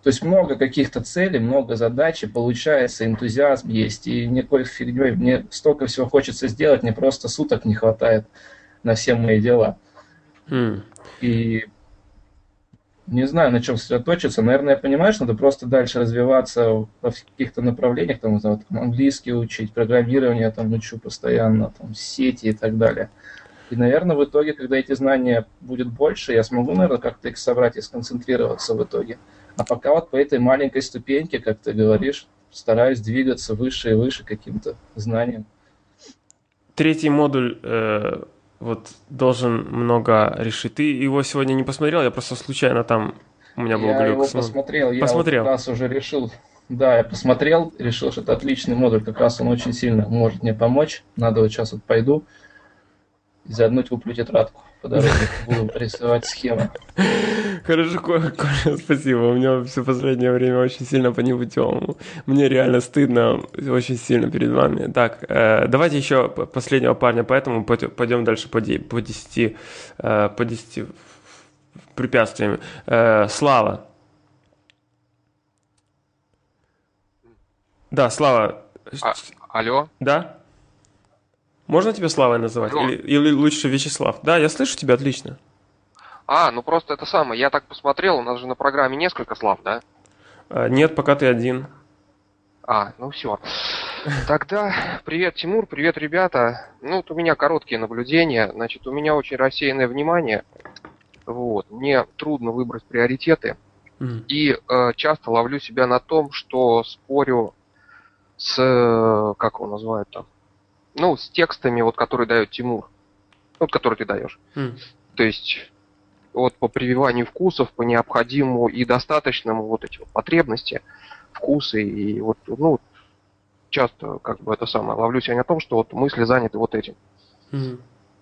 То есть много каких-то целей, много задач, и получается, энтузиазм есть, и никакой фигней, мне столько всего хочется сделать, мне просто суток не хватает на все мои дела. Mm. И не знаю, на чем сосредоточиться. Наверное, я понимаю, что надо просто дальше развиваться в каких-то направлениях, там, вот, английский учить, программирование там учу постоянно, там, сети и так далее. И, наверное, в итоге, когда эти знания будет больше, я смогу, наверное, как-то их собрать и сконцентрироваться в итоге. А пока вот по этой маленькой ступеньке, как ты говоришь, стараюсь двигаться выше и выше каким-то знанием. Третий модуль э, вот должен много решить. Ты его сегодня не посмотрел? Я просто случайно там, у меня был Я глюк. его посмотрел, я посмотрел. вот как раз уже решил. Да, я посмотрел, решил, что это отличный модуль, как раз он очень сильно может мне помочь. Надо вот сейчас вот пойду и заодно куплю тетрадку. По дороге буду рисовать схемы. Хорошо, Коля, спасибо. У меня все последнее время очень сильно по непутевому. Мне реально стыдно очень сильно перед вами. Так, э, давайте еще последнего парня, поэтому пойдем дальше по десяти, э, по десяти препятствиям. Э, Слава. Да, Слава. А, алло? Да? Можно тебя Славой называть? Или, или лучше Вячеслав? Да, я слышу тебя отлично. А, ну просто это самое, я так посмотрел, у нас же на программе несколько Слав, да? А, нет, пока ты один. А, ну все. Тогда привет, Тимур, привет, ребята. Ну, вот у меня короткие наблюдения. Значит, у меня очень рассеянное внимание. Вот, мне трудно выбрать приоритеты. Mm. И э, часто ловлю себя на том, что спорю с, как его называют там, ну, с текстами, вот, которые дает Тимур. Вот, которые ты даешь. Mm. То есть, вот по прививанию вкусов, по необходимому и достаточному вот эти вот потребности, вкусы, и вот, ну, часто, как бы, это самое, ловлю себя на том, что вот мысли заняты вот этим. Mm.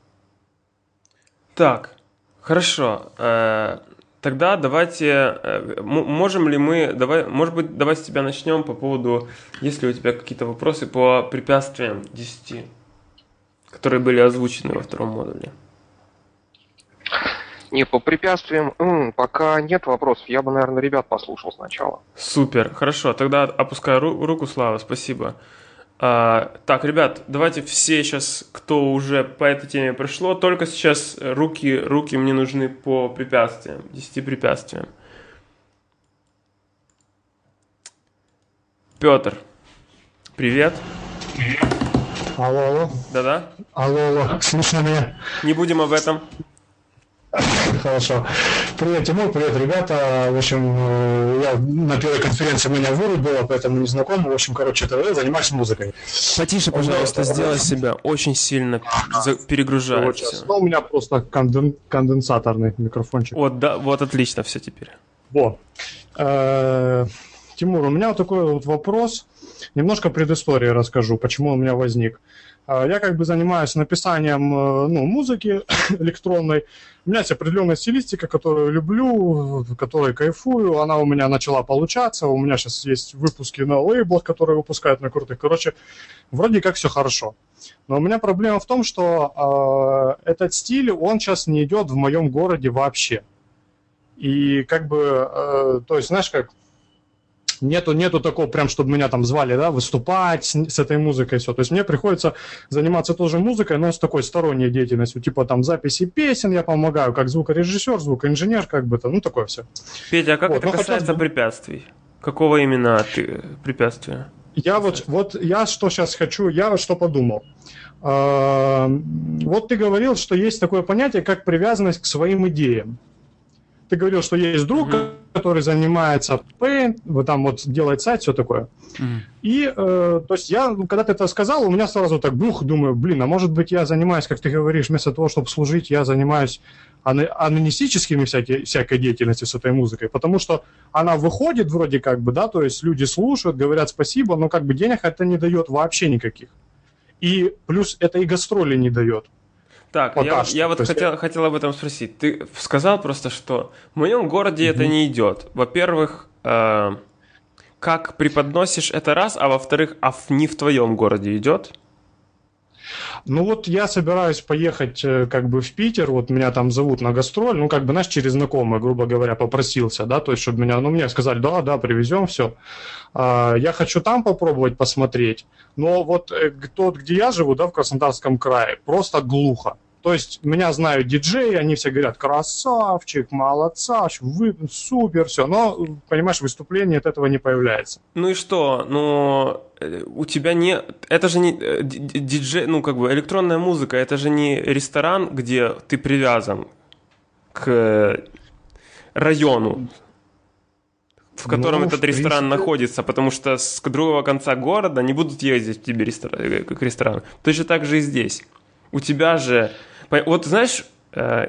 Так, хорошо. Э, тогда давайте, э, можем ли мы, давай, может быть, давай с тебя начнем по поводу, есть ли у тебя какие-то вопросы по препятствиям десяти, которые были озвучены во втором модуле? Не, по препятствиям м, пока нет вопросов. Я бы, наверное, ребят послушал сначала. Супер, хорошо. Тогда опускаю ру- руку, Слава, спасибо. А, так, ребят, давайте все сейчас, кто уже по этой теме пришло, только сейчас руки, руки мне нужны по препятствиям, десяти препятствиям. Петр, привет. Алло, алло. Да-да? Алло, алло, слышно меня? Не будем об этом. Хорошо. Привет, Тимур, привет, ребята. В общем, я на первой конференции меня вырубило, поэтому не знаком. В общем, короче, это я занимаюсь музыкой. Потише, пожалуйста, сделай себя. Очень сильно перегружается. Ну, у меня просто конден... конденсаторный микрофончик. Вот, да, вот отлично все теперь. Во. Тимур, у меня вот такой вот вопрос. Немножко предыстории расскажу, почему он у меня возник. Я как бы занимаюсь написанием, ну, музыки электронной. У меня есть определенная стилистика, которую люблю, которой кайфую. Она у меня начала получаться. У меня сейчас есть выпуски на лейблах, которые выпускают на крутых. Короче, вроде как все хорошо. Но у меня проблема в том, что э, этот стиль, он сейчас не идет в моем городе вообще. И как бы, э, то есть, знаешь, как... Нету, нету такого, прям, чтобы меня там звали, да, выступать с, с этой музыкой, все. То есть мне приходится заниматься тоже музыкой, но с такой сторонней деятельностью, типа там записи песен я помогаю, как звукорежиссер, звукоинженер, как бы то, ну такое все. Петя, а как вот, это касается хотя... препятствий? Какого именно ты препятствия? Я вот, вот, я что сейчас хочу, я вот что подумал. Вот ты говорил, что есть такое понятие, как привязанность к своим идеям. Ты говорил, что есть друг, mm-hmm. который занимается Paint, вот там вот делает сайт, все такое. Mm-hmm. И, э, то есть я, когда ты это сказал, у меня сразу так бух, думаю, блин, а может быть я занимаюсь, как ты говоришь, вместо того, чтобы служить, я занимаюсь ан- анонистическими всякие, всякой деятельностью с этой музыкой, потому что она выходит вроде как бы, да, то есть люди слушают, говорят спасибо, но как бы денег это не дает вообще никаких. И плюс это и гастроли не дает. Так, я, я вот хотел, я... хотел об этом спросить. Ты сказал просто, что в моем городе mm-hmm. это не идет. Во-первых, э, как преподносишь это раз, а во-вторых, а не в твоем городе идет? Ну вот я собираюсь поехать э, как бы в Питер, вот меня там зовут на гастроль, ну как бы, знаешь, через знакомых, грубо говоря, попросился, да, то есть, чтобы меня, ну мне сказали, да, да, привезем, все. А, я хочу там попробовать посмотреть, но вот э, тот, где я живу, да, в Краснодарском крае, просто глухо. То есть меня знают диджеи, они все говорят, красавчик, молодца, вы, супер, все. Но, понимаешь, выступление от этого не появляется. Ну и что? Ну, у тебя не... Это же не диджей, ну, как бы электронная музыка, это же не ресторан, где ты привязан к району, в котором Ну, этот в ресторан принципе- находится, потому что с другого конца города не будут ездить к тебе рестора- к ресторану. Точно так же и здесь. У тебя же... Вот знаешь, э,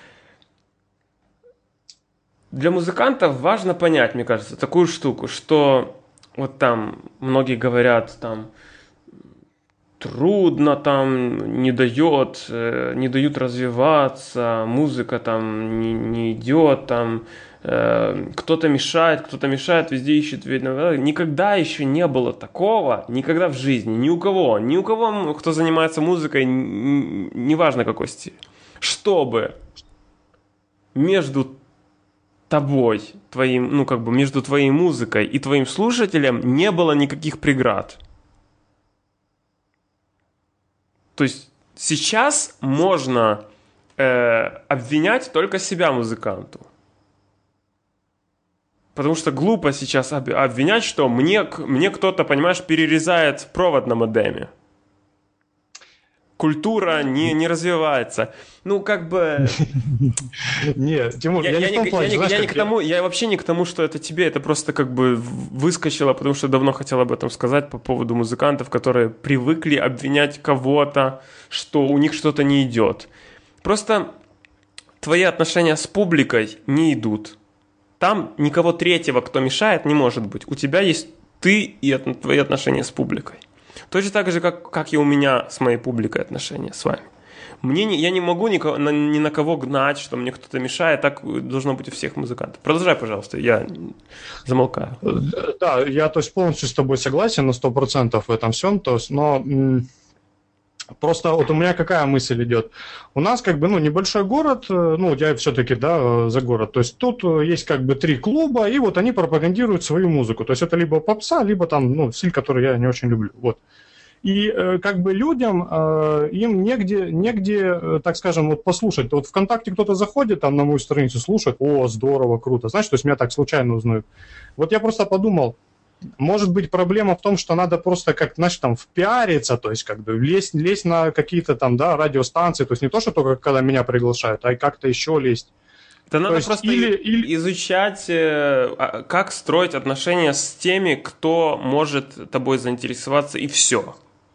для музыкантов важно понять, мне кажется, такую штуку, что вот там многие говорят, там трудно, там не дает, э, не дают развиваться, музыка там не, не идет, там э, кто-то мешает, кто-то мешает, везде ищет. Видно, никогда еще не было такого, никогда в жизни, ни у кого, ни у кого, кто занимается музыкой, н- неважно какой стиль, чтобы между тобой, твоим, ну как бы между твоей музыкой и твоим слушателем не было никаких преград. То есть сейчас можно э, обвинять только себя музыканту. Потому что глупо сейчас об- обвинять, что мне, к- мне кто-то, понимаешь, перерезает провод на модеме. Культура не, не развивается. Ну, как бы... Нет, Тимур, я, не в том не- плане, я не- знаешь, я не как к тому, я вообще не к тому, что это тебе, это просто как бы выскочило, потому что давно хотел об этом сказать по поводу музыкантов, которые привыкли обвинять кого-то, что у них что-то не идет. Просто твои отношения с публикой не идут. Там никого третьего, кто мешает, не может быть. У тебя есть ты и от- твои отношения с публикой. Точно так же, как, как и у меня с моей публикой отношения с вами. Мне не, я не могу никого, на, ни на кого гнать, что мне кто-то мешает. Так должно быть у всех музыкантов. Продолжай, пожалуйста, я замолкаю. Да, я то есть полностью с тобой согласен на сто процентов в этом всем, то есть, но м, просто вот у меня какая мысль идет. У нас как бы, ну, небольшой город, э, ну, я все-таки, да, э, за город, то есть тут э, есть как бы три клуба, и вот они пропагандируют свою музыку, то есть это либо попса, либо там, ну, стиль, который я не очень люблю, вот. И э, как бы людям, э, им негде, негде э, так скажем, вот послушать. Вот ВКонтакте кто-то заходит там на мою страницу, слушает, о, здорово, круто. Знаешь, то есть меня так случайно узнают. Вот я просто подумал, может быть, проблема в том, что надо просто как, знаешь, там впиариться, то есть как бы лезть, лезть на какие-то там, да, радиостанции, то есть не то, что только когда меня приглашают, а и как-то еще лезть. Это надо есть просто или- и- изучать, э, а, как строить отношения с теми, кто может тобой заинтересоваться, и все.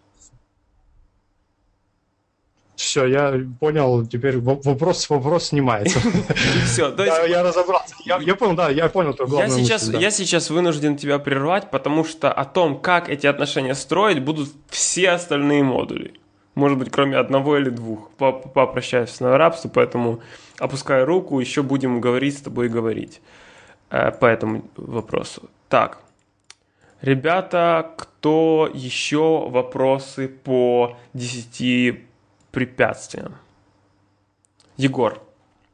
Все, я понял, теперь во- вопрос, вопрос снимается. Все, то Да, есть... я разобрался. Я, я понял, да, я понял твою Я главную сейчас, мысль, да. я сейчас вынужден тебя прервать, потому что о том, как эти отношения строить, будут все остальные модули. Может быть, кроме одного или двух. Папа попрощаюсь с рабству, поэтому опускай руку, еще будем говорить с тобой и говорить э, по этому вопросу. Так, ребята, кто еще вопросы по десяти препятствиям? Егор.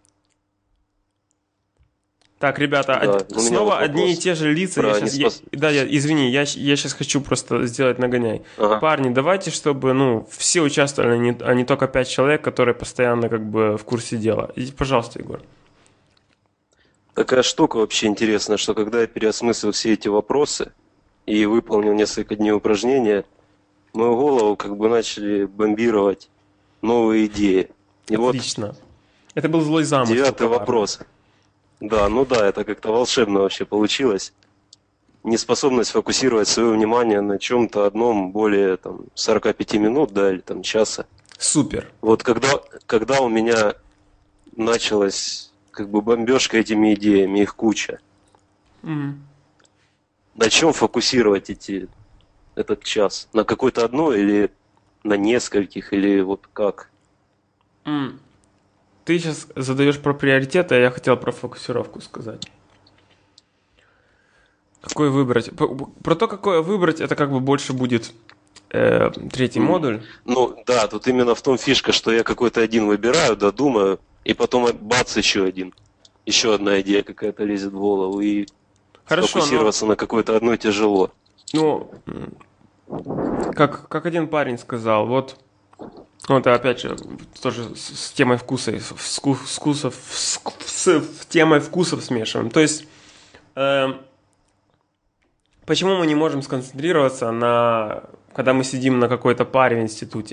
Так, ребята, Да, од- у меня снова вот одни и вопрос те же лица. Я про щас- неспос- я- да, я, извини, я, щ- я сейчас хочу просто сделать нагоняй. Ага. Парни, давайте, чтобы ну, все участвовали, а не, а не только пять человек, которые постоянно как бы в курсе дела. И, пожалуйста, Егор. Такая штука вообще интересная, что когда я переосмыслил все эти вопросы и выполнил несколько дней упражнения, мою голову как бы начали бомбировать новые идеи. И Отлично. Это был злой вот замысел. девятый коварный. вопрос. Да, ну да, это как-то волшебно вообще получилось. Неспособность фокусировать свое внимание на чем-то одном более там, сорок пять минут, да, или там часа. Супер. Вот когда, когда у меня началась как бы бомбежка этими идеями, их куча, М. на чем фокусировать эти, этот час? На какой-то одной или на нескольких, или вот как? М. Ты сейчас задаешь про приоритеты, а я хотел про фокусировку сказать. Какой выбрать? Про, про то, какое выбрать, это как бы больше будет э, третий модуль. Ну, да, тут именно в том фишка, что я какой-то один выбираю, додумаю, и потом бац, еще один. Еще одна идея какая-то лезет в голову, и Хорошо, сфокусироваться на какой-то одной тяжело. Ну, как, как один парень сказал, вот, ну, это опять же тоже с, с темой вкуса, с, вку- с вкусов, с, с темой вкусов смешиваем. То есть, э, почему мы не можем сконцентрироваться на, когда мы сидим на какой-то паре в институте?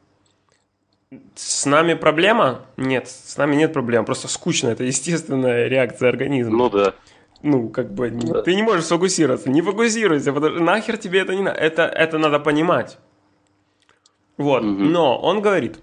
С нами проблема? Нет, с нами нет проблем, просто скучно, это естественная реакция организма. Ну да. Ну, как бы, да. Ты не можешь сфокусироваться, не фокусируйся, потому что нахер тебе это не надо, это, это надо понимать. Вот, mm-hmm. Но он говорит: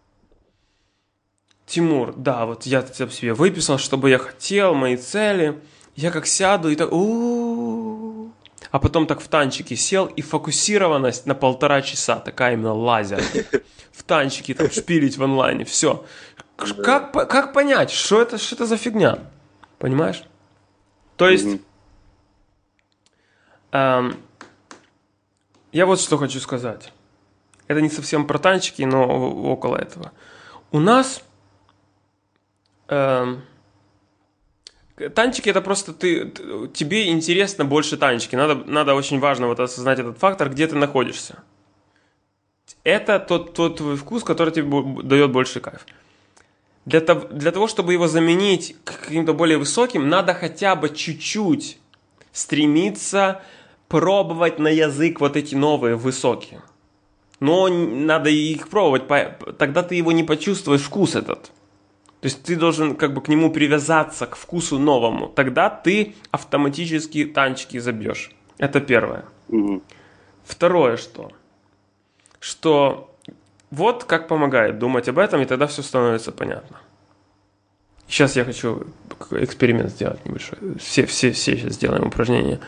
Тимур, да, вот я себе выписал, что бы я хотел, мои цели, я как сяду и так, у-у-у. А потом так в танчике сел, и фокусированность на полтора часа, такая именно лазер, в танчике там шпилить в онлайне, все. Как, как понять, что это, что это за фигня, понимаешь? То есть, mm-hmm. эм, я вот что хочу сказать. Это не совсем про танчики, но около этого. У нас эм, танчики — это просто ты, тебе интересно больше танчики. Надо, надо очень важно вот осознать этот фактор, где ты находишься. Это тот, тот твой вкус, который тебе дает больше кайф. Для того, для того, чтобы его заменить каким-то более высоким, надо хотя бы чуть-чуть стремиться пробовать на язык вот эти новые высокие. Но надо их пробовать, тогда ты его не почувствуешь, вкус этот. То есть ты должен как бы к нему привязаться, к вкусу новому. Тогда ты автоматически танчики забьешь. Это первое. Mm-hmm. Второе что? Что... Вот как помогает думать об этом, и тогда все становится понятно. Сейчас я хочу эксперимент сделать небольшой. Все, все, все сейчас сделаем упражнение.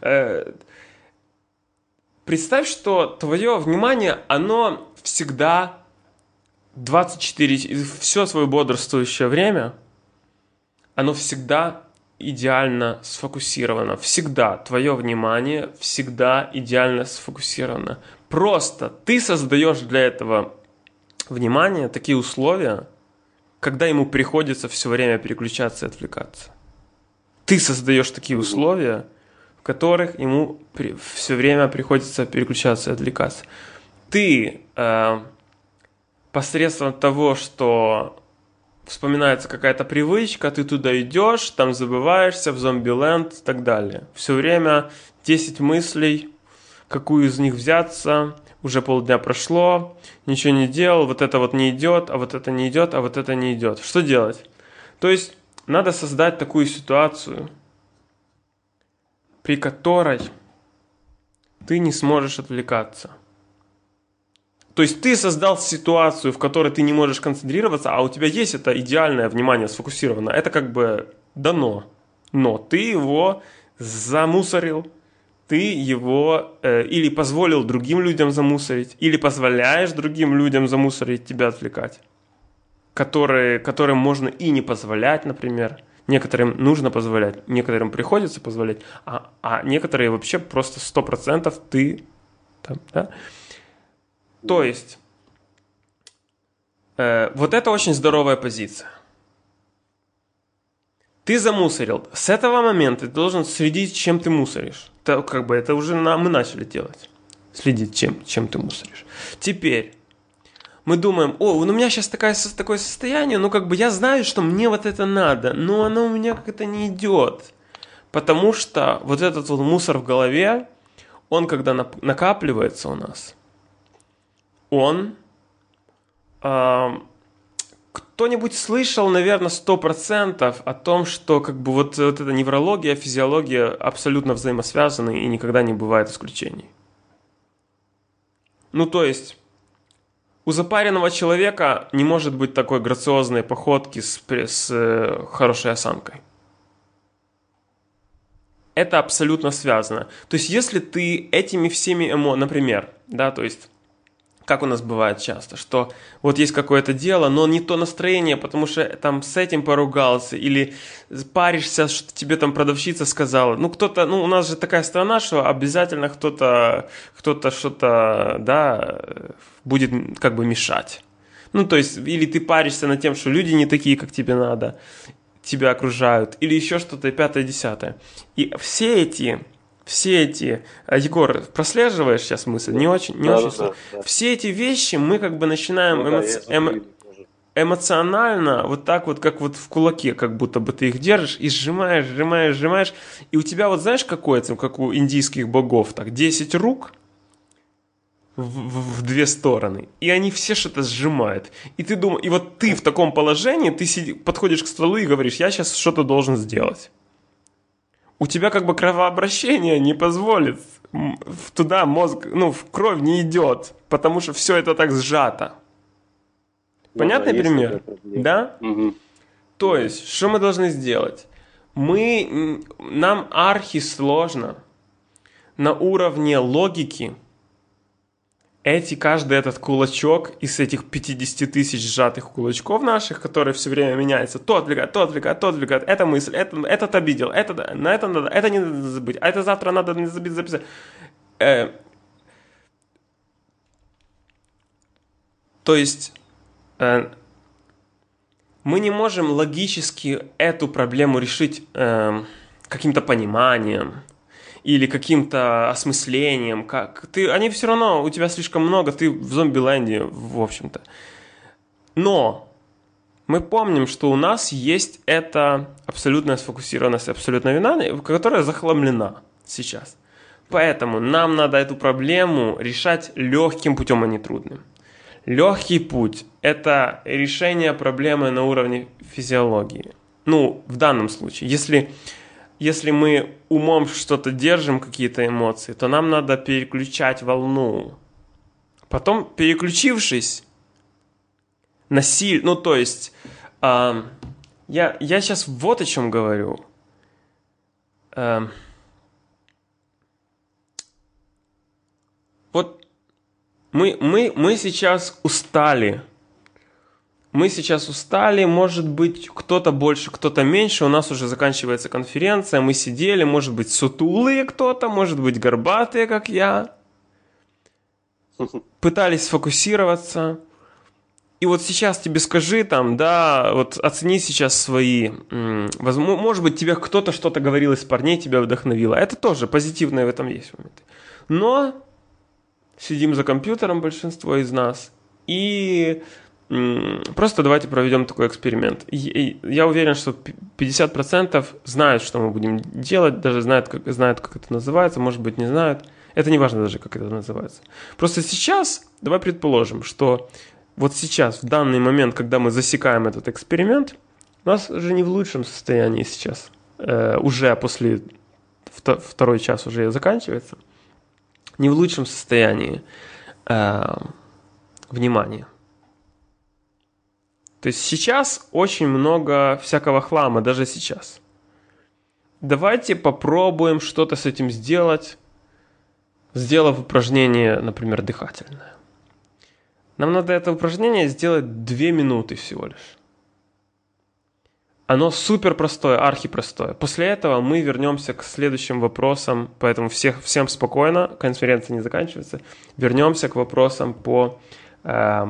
Представь, что твое внимание, оно всегда двадцать четыре, все свое бодрствующее время, оно всегда идеально сфокусировано. Всегда твое внимание всегда идеально сфокусировано. Просто ты создаешь для этого внимания такие условия, когда ему приходится все время переключаться и отвлекаться. Ты создаешь такие условия, в которых ему при, все время приходится переключаться и отвлекаться. Ты э, посредством того, что вспоминается какая-то привычка, ты туда идешь, там забываешься, в зомби-ленд и так далее. Все время десять мыслей, какую из них взяться, уже полдня прошло, ничего не делал, вот это вот не идет, а вот это не идет, а вот это не идет. Что делать? То есть надо создать такую ситуацию, при которой ты не сможешь отвлекаться. То есть ты создал ситуацию, в которой ты не можешь концентрироваться, а у тебя есть это идеальное внимание сфокусировано. Это как бы дано. Но ты его замусорил, ты его э, или позволил другим людям замусорить, или позволяешь другим людям замусорить, тебя отвлекать. Которые, которым можно и не позволять, например. Некоторым нужно позволять, некоторым приходится позволять, а, а некоторые вообще просто сто процентов ты там, да? То есть, э, вот это очень здоровая позиция. Ты замусорил. С этого момента ты должен следить, чем ты мусоришь. Это, как бы, это уже на, мы начали делать. Следить, чем, чем ты мусоришь. Теперь мы думаем: о, ну у меня сейчас такое, такое состояние, ну как бы я знаю, что мне вот это надо, но оно у меня как-то не идет. Потому что вот этот вот мусор в голове, он когда накапливается у нас, он... Э, кто-нибудь слышал, наверное, сто процентов о том, что как бы вот, вот эта неврология, физиология абсолютно взаимосвязаны и никогда не бывает исключений. Ну, то есть, у запаренного человека не может быть такой грациозной походки с, с э, хорошей осанкой. Это абсолютно связано. То есть, если ты этими всеми эмоциями, например, да, то есть, как у нас бывает часто, что вот есть какое-то дело, но не то настроение, потому что там с этим поругался, или паришься, что тебе там продавщица сказала. Ну, кто-то, ну, у нас же такая страна, что обязательно кто-то, кто-то что-то, да, будет как бы мешать. Ну, то есть, или ты паришься над тем, что люди не такие, как тебе надо, тебя окружают, или еще что-то, пятое, десятое. И все эти... Все эти, Егор, прослеживаешь сейчас мысль? Не очень, не Да, очень да, сложно. да. Все эти вещи мы как бы начинаем Ну да, эмоци- я эмо- эмоционально, вот так вот, как вот в кулаке, как будто бы ты их держишь и сжимаешь, сжимаешь, сжимаешь. И у тебя вот знаешь, какое это, как у индийских богов, так, десять рук в, в- в две стороны, и они все что-то сжимают. И ты думаешь, и вот ты в таком положении, ты сиди- подходишь к столу и говоришь, я сейчас что-то должен сделать. У тебя как бы кровообращение не позволит, м, в- туда мозг, ну, в кровь не идет, потому что все это так сжато. Ну Понятный да, есть пример? такая проблема. Да? Мгм. То есть, что мы должны сделать? Мы, м, нам архи сложно на уровне логики эти, каждый этот кулачок из этих пятидесяти тысяч сжатых кулачков наших, которые все время меняются, то отвлекает, то отвлекает, то отвлекает, эта мысль, это, этот обидел, это, да, на это надо, это не надо забыть, а это завтра надо не забыть записать. Э, то есть э, мы не можем логически эту проблему решить э, каким-то пониманием или каким-то осмыслением, как ты, они все равно, у тебя слишком много, ты в зомби-ленде, в общем-то. Но мы помним, что у нас есть эта абсолютная сфокусированность, абсолютная вина, которая захламлена сейчас. Поэтому нам надо эту проблему решать легким путем, а не трудным. Легкий путь – это решение проблемы на уровне физиологии. Ну, в данном случае, если... Если мы умом что-то держим, какие-то эмоции, то нам надо переключать волну. Потом, переключившись, насилие... Ну, то есть, э, я, я сейчас вот о чем говорю. Э, вот мы, мы, мы сейчас устали. Мы сейчас устали, может быть, кто-то больше, кто-то меньше, у нас уже заканчивается конференция, мы сидели, может быть, сутулые кто-то, может быть, горбатые, как я, пытались сфокусироваться. И вот сейчас тебе скажи там, да, вот оцени сейчас свои, возможно, может быть, тебе кто-то что-то говорил из парней, тебя вдохновило. Это тоже позитивное в этом есть моменты. Но сидим за компьютером большинство из нас и... Просто давайте проведем такой эксперимент. Я уверен, что пятьдесят процентов знают, что мы будем делать, даже знают как, знают, как это называется, может быть, не знают. Это не важно даже, как это называется. Просто сейчас, давай предположим, что вот сейчас, в данный момент, когда мы засекаем этот эксперимент, у нас уже не в лучшем состоянии сейчас. Э, уже после вто, второй час уже заканчивается. Не в лучшем состоянии э, внимания. То есть сейчас очень много всякого хлама, даже сейчас. Давайте попробуем что-то с этим сделать, сделав упражнение, например, дыхательное. Нам надо это упражнение сделать две минуты всего лишь. Оно супер простое, архипростое. После этого мы вернемся к следующим вопросам, поэтому всех, всем спокойно, конференция не заканчивается. Вернемся к вопросам по... Э,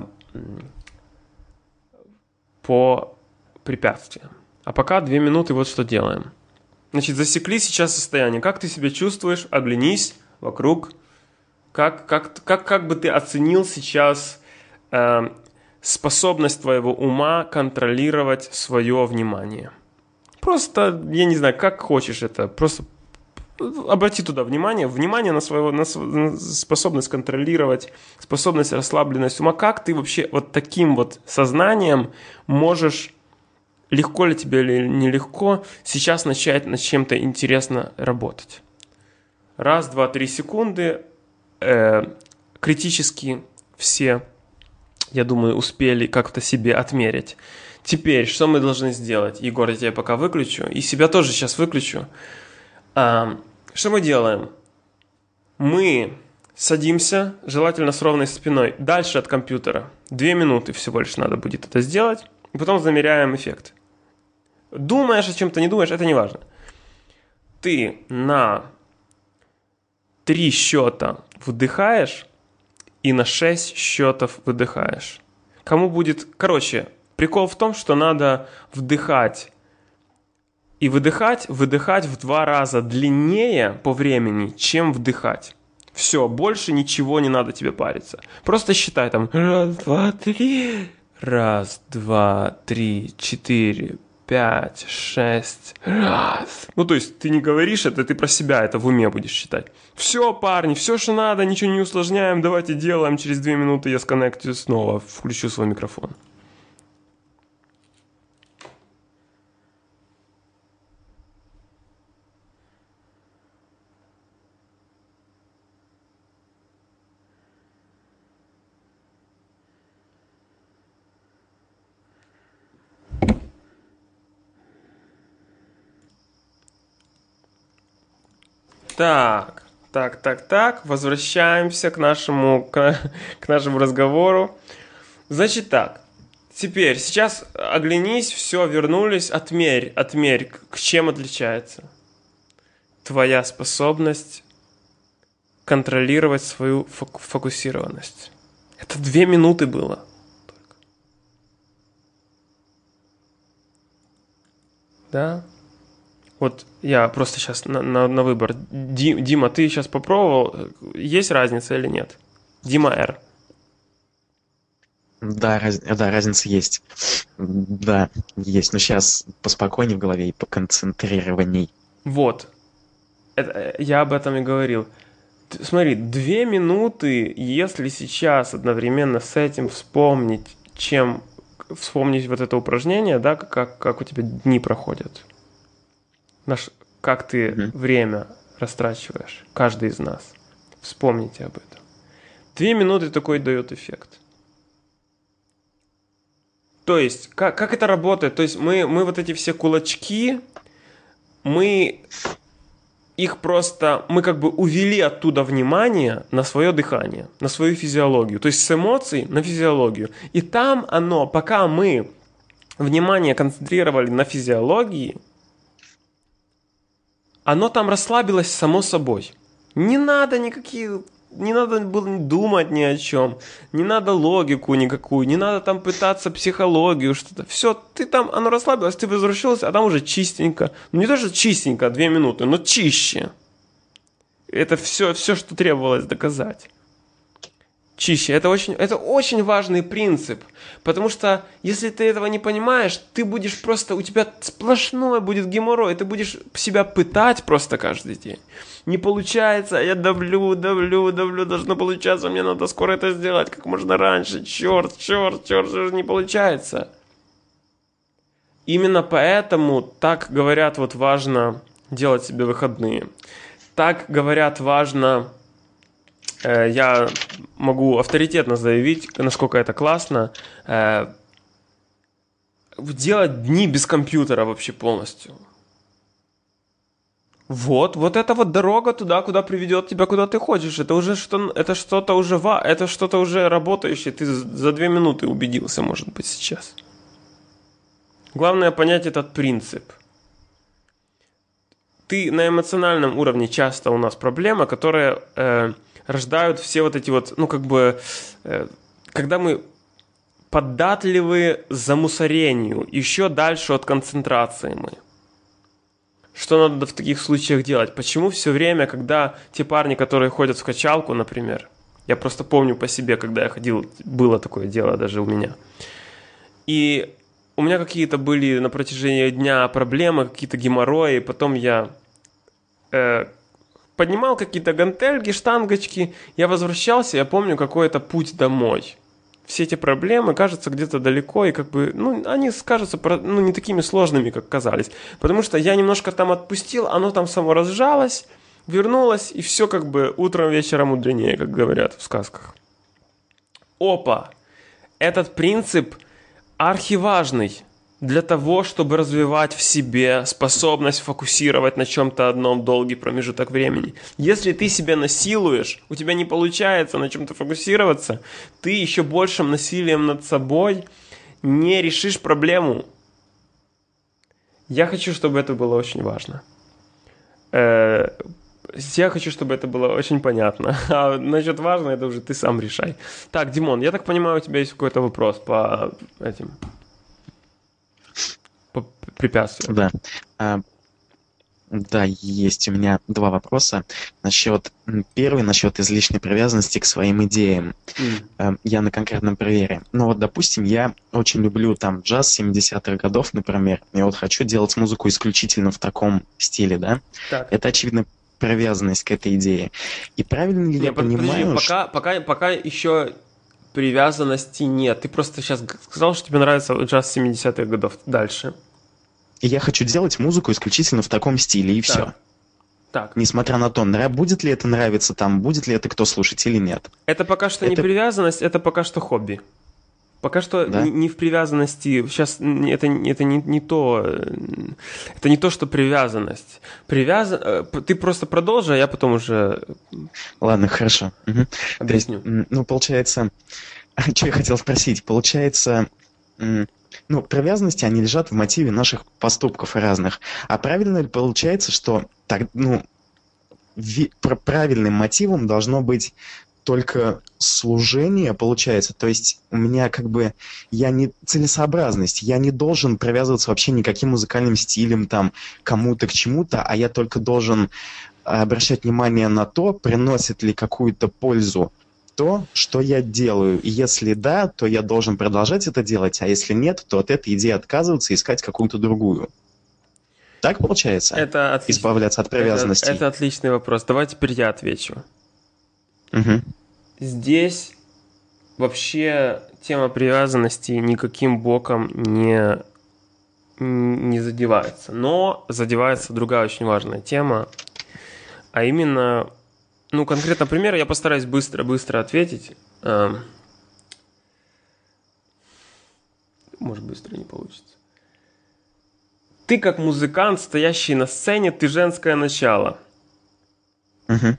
по препятствиям. А пока две минуты вот что делаем. Значит, засекли сейчас состояние. Как ты себя чувствуешь? Оглянись вокруг. Как, как, как, как бы ты оценил сейчас э, способность твоего ума контролировать свое внимание? Просто, я не знаю, как хочешь это. Просто обрати туда внимание. Внимание на свою на способность контролировать, способность, расслабленность ума. Как ты вообще вот таким вот сознанием можешь, легко ли тебе или нелегко, сейчас начать над чем-то интересно работать? Раз, два, три секунды. Э, критически все, я думаю, успели как-то себе отмерить. Теперь, что мы должны сделать? Егор, я тебя пока выключу. И себя тоже сейчас выключу. А, что мы делаем? Мы Садимся, желательно с ровной спиной, дальше от компьютера. Две минуты всего лишь надо будет это сделать, и потом замеряем эффект. Думаешь о чем-то, не думаешь, это не важно. Ты на три счета вдыхаешь и на шесть счетов выдыхаешь. Кому будет... Короче, прикол в том, что надо вдыхать и выдыхать, выдыхать в два раза длиннее по времени, чем вдыхать. Все, больше ничего не надо тебе париться. Просто считай там раз, два, три. Раз, два, три, четыре, пять, шесть. Раз. Ну, то есть ты не говоришь это, ты про себя это в уме будешь считать. Все, парни, все, что надо, ничего не усложняем, давайте делаем. Через две минуты я сконнектю снова, включу свой микрофон. Так, так, так, так, возвращаемся к нашему, к, к нашему разговору. Значит так, теперь, сейчас оглянись, все, вернулись, отмерь, отмерь, к чем отличается твоя способность контролировать свою фок- фокусированность. Это две минуты было. Только. Да? Вот я просто сейчас на, на, на выбор. Ди, Дима, ты сейчас попробовал? Есть разница или нет? Дима Р. Да, раз, да, разница есть. Да, есть. Но сейчас поспокойнее в голове и поконцентрированней. Вот. Это, я об этом и говорил. Ты, смотри, две минуты, если сейчас одновременно с этим вспомнить, чем вспомнить вот это упражнение, да, как, как у тебя дни проходят. Наш, как ты mm-hmm. время растрачиваешь, каждый из нас. Вспомните об этом. Две минуты такой дает эффект. То есть, как, как это работает? То есть, мы, мы вот эти все кулачки, мы их просто, мы как бы увели оттуда внимание на свое дыхание, на свою физиологию. То есть, с эмоций на физиологию. И там оно, пока мы внимание концентрировали на физиологии, оно там расслабилось само собой. Не надо никаких, не надо было думать ни о чем, не надо логику никакую, не надо там пытаться психологию, что-то. Все, ты там, оно расслабилось, ты возвращался, а там уже чистенько. Ну не то, что чистенько, две минуты, но чище. Это все, все, что требовалось доказать. Чище. Это очень, это очень важный принцип. Потому что, если ты этого не понимаешь, ты будешь просто, у тебя сплошной будет геморрой. Ты будешь себя пытать просто каждый день. Не получается, я давлю, давлю, давлю, должно получаться, мне надо скоро это сделать, как можно раньше. Черт, черт, черт, черт, не получается. Именно поэтому так говорят, вот важно делать себе выходные. Так говорят, важно... Я могу авторитетно заявить, насколько это классно, делать дни без компьютера вообще полностью. Вот, вот это вот дорога туда, куда приведет тебя, куда ты хочешь. Это уже что, это что-то уже, это что-то уже работающее. Ты за две минуты убедился, может быть, сейчас. Главное понять этот принцип. Ты на эмоциональном уровне часто у нас проблема, которая э, рождают все вот эти вот, ну как бы, э, когда мы податливы замусорению, еще дальше от концентрации мы. Что надо в таких случаях делать? Почему все время, когда те парни, которые ходят в качалку, например, я просто помню по себе, когда я ходил, было такое дело даже у меня, и у меня какие-то были на протяжении дня проблемы, какие-то геморрои, потом я э, поднимал какие-то гантельки, штангочки, я возвращался, я помню какой-то путь домой. Все эти проблемы кажутся где-то далеко, и как бы, ну, они кажутся, ну, не такими сложными, как казались. Потому что я немножко там отпустил, оно там само разжалось, вернулось, и все как бы утром, вечером мудренее, как говорят в сказках. Опа! Этот принцип архиважный. для того, чтобы развивать в себе способность фокусировать на чем-то одном долгий промежуток времени. Если ты себя насилуешь, у тебя не получается на чем-то фокусироваться, ты еще большим насилием над собой не решишь проблему. Я хочу, чтобы это было очень важно. Э, Я хочу, чтобы это было очень понятно. А насчет важно, это уже ты сам решай. Так, Димон, я так понимаю, у тебя есть какой-то вопрос по этим... по препятствиям. Да. А, да, есть у меня два вопроса. Насчет, первый, насчет излишней привязанности к своим идеям. Mm. Я на конкретном примере. Ну вот, допустим, я очень люблю там джаз семидесятых годов, например. Я вот хочу делать музыку исключительно в таком стиле, да? Так. Это, очевидно, привязанность к этой идее. И правильно ли Не, я подожди, понимаю, пока, что... пока, пока еще привязанности нет. Ты просто сейчас сказал, что тебе нравится джаз семидесятых годов. Дальше. И я хочу делать музыку исключительно в таком стиле, и Так. все. Так. Несмотря на то, нрав- будет ли это нравиться там, будет ли это кто слушать или нет. Это пока что не Это- привязанность, это пока что хобби. Пока что Да? не, не в привязанности. Сейчас это, это не, не то. э, Это не то, что привязанность. Привязан... э, п- Ты просто продолжи, а я потом уже Ладно, хорошо. Мгм. То есть, объясню. м, ну, получается, что я хотел спросить? Получается, м, ну, привязанности, они лежат в мотиве наших поступков и разных. А правильно ли получается, что так, ну, ви- пр- правильным мотивом должно быть только служение, получается? То есть у меня как бы, я не целесообразность, я не должен привязываться вообще никаким музыкальным стилем, там, кому-то к чему-то, а я только должен обращать внимание на то, приносит ли какую-то пользу то, что я делаю. И если да, то я должен продолжать это делать, а если нет, то от этой идеи отказываться и искать какую-то другую. Так получается? Это отлично. Избавляться от привязанностей. Это, это отличный вопрос. Давай теперь я отвечу. Мгм. Здесь вообще тема привязанности никаким боком не, не задевается. Но задевается другая очень важная тема, а именно, ну, конкретно пример, я постараюсь быстро-быстро ответить. Эм, Может, быстро не получится. Ты как музыкант, стоящий на сцене, ты женское начало. Мгм.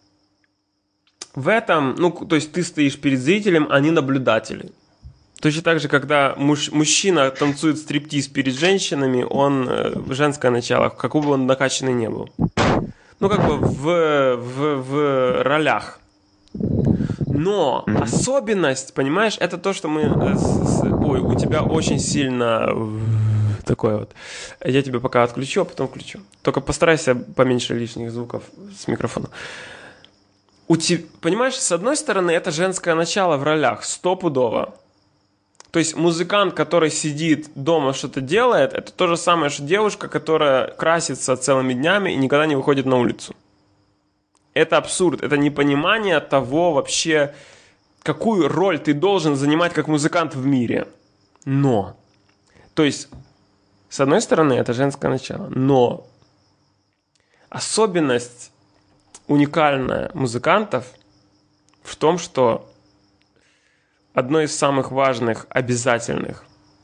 В этом, ну, то есть ты стоишь перед зрителем, они наблюдатели. Точно так же, когда муж, мужчина танцует стриптиз перед женщинами, он э, женское начало, какой бы он накачанный не был. Ну, как бы в, в, в ролях. Но особенность, понимаешь, это то, что мы... э, с- с- ой, у тебя очень сильно э, такое вот. Я тебя пока отключу, а потом включу. Только постарайся поменьше лишних звуков с микрофона. У те- Понимаешь, с одной стороны, это женское начало в ролях, стопудово. То есть музыкант, который сидит дома, что-то делает, это то же самое, что девушка, которая красится целыми днями и никогда не выходит на улицу. Это абсурд, это непонимание того вообще, какую роль ты должен занимать как музыкант в мире. Но, то есть, с одной стороны, это женское начало, но особенность уникальная музыкантов в том, что одно из самых важных, обязательных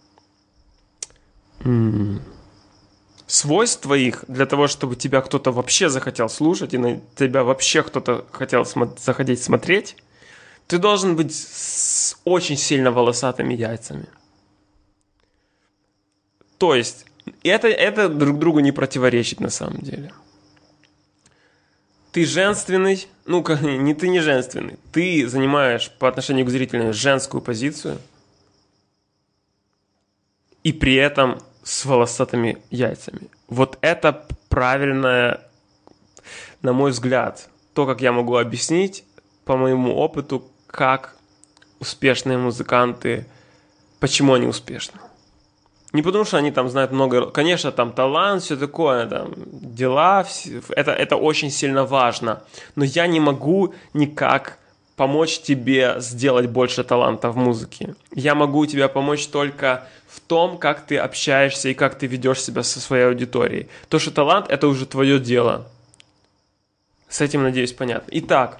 м, свойств твоих для того, чтобы тебя кто-то вообще захотел слушать и на тебя вообще кто-то хотел смо- захотеть смотреть, ты должен быть с очень сильно волосатыми яйцами. То есть это, это друг другу не противоречит на самом деле. Ты женственный, ну, как- не ты не женственный, ты занимаешь по отношению к зрителям женскую позицию и при этом с волосатыми яйцами. Вот это правильное, на мой взгляд, то, как я могу объяснить по моему опыту, как успешные музыканты, почему они успешны. Не потому, что они там знают много... Конечно, там талант, все такое, там, дела, все- это, это очень сильно важно. Но я не могу никак помочь тебе сделать больше таланта в музыке. Я могу тебе помочь только в том, как ты общаешься и как ты ведешь себя со своей аудиторией. То, что талант, это уже твое дело. С этим, надеюсь, понятно. Итак,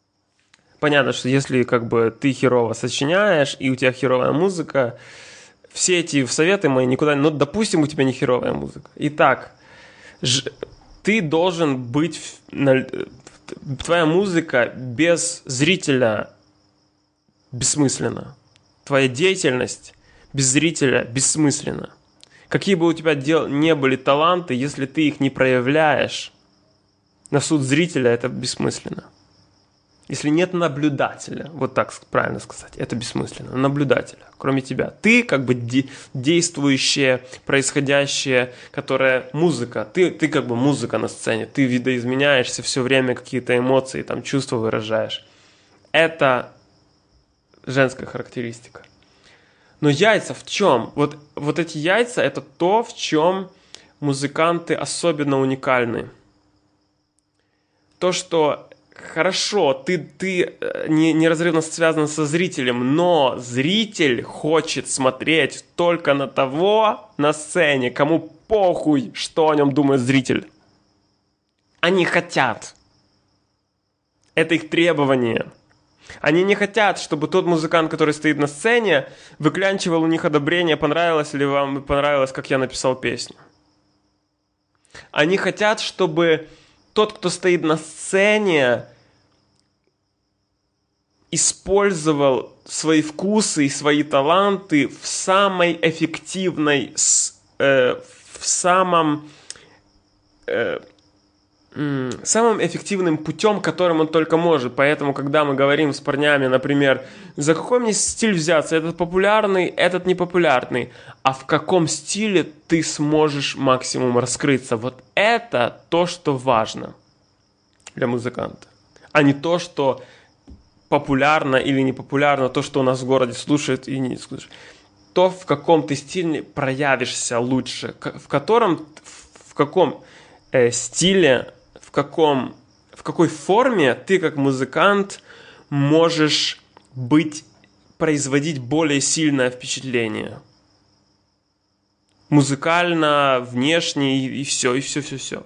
понятно, что если как бы ты херово сочиняешь, и у тебя херовая музыка, все эти советы мои никуда... Ну, допустим, у тебя не херовая музыка. Итак, ж... ты должен быть... На... Твоя музыка без зрителя бессмысленна. Твоя деятельность без зрителя бессмысленна. Какие бы у тебя дел... не были таланты, если ты их не проявляешь на суд зрителя, это бессмысленно. Если нет наблюдателя, вот так правильно сказать, это бессмысленно. Наблюдателя, кроме тебя. Ты как бы де- действующее, происходящее, которое музыка. Ты, ты как бы музыка на сцене. Ты видоизменяешься все время, какие-то эмоции, там, чувства выражаешь. Это женская характеристика. Но яйца в чем? Вот, вот эти яйца – это то, в чем музыканты особенно уникальны. То, что хорошо, ты, ты не, неразрывно связан со зрителем, но зритель хочет смотреть только на того на сцене, кому похуй, что о нем думает зритель. Они хотят. Это их требование. Они не хотят, чтобы тот музыкант, который стоит на сцене, выклянчивал у них одобрение, понравилось ли вам, понравилось, как я написал песню. Они хотят, чтобы тот, кто стоит на сцене, использовал свои вкусы и свои таланты в самой эффективной, э, в самом, э, э, самым эффективным путем, которым он только может. Поэтому, когда мы говорим с парнями, например, за какой мне стиль взяться, этот популярный, этот непопулярный, а в каком стиле ты сможешь максимум раскрыться, вот это то, что важно для музыканта, а не то, что популярно или не популярно, то, что у нас в городе слушают и не слушают. То, в каком ты стиле проявишься лучше, в котором, в каком э, стиле, в каком, в какой форме ты как музыкант можешь быть, производить более сильное впечатление. Музыкально, внешне и, и все, и все, все, все.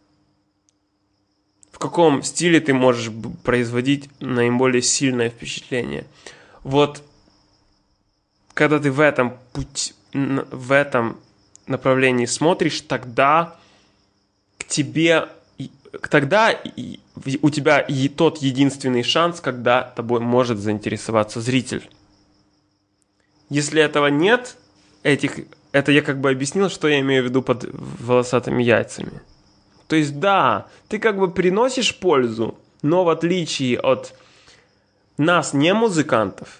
В каком стиле ты можешь производить наиболее сильное впечатление. Вот когда ты в этом путь, в этом направлении смотришь, тогда к тебе, тогда у тебя и тот единственный шанс, когда тобой может заинтересоваться зритель. Если этого нет, этих, это я как бы объяснил, что я имею в виду под волосатыми яйцами. То есть, да, ты как бы приносишь пользу, но в отличие от нас, не музыкантов,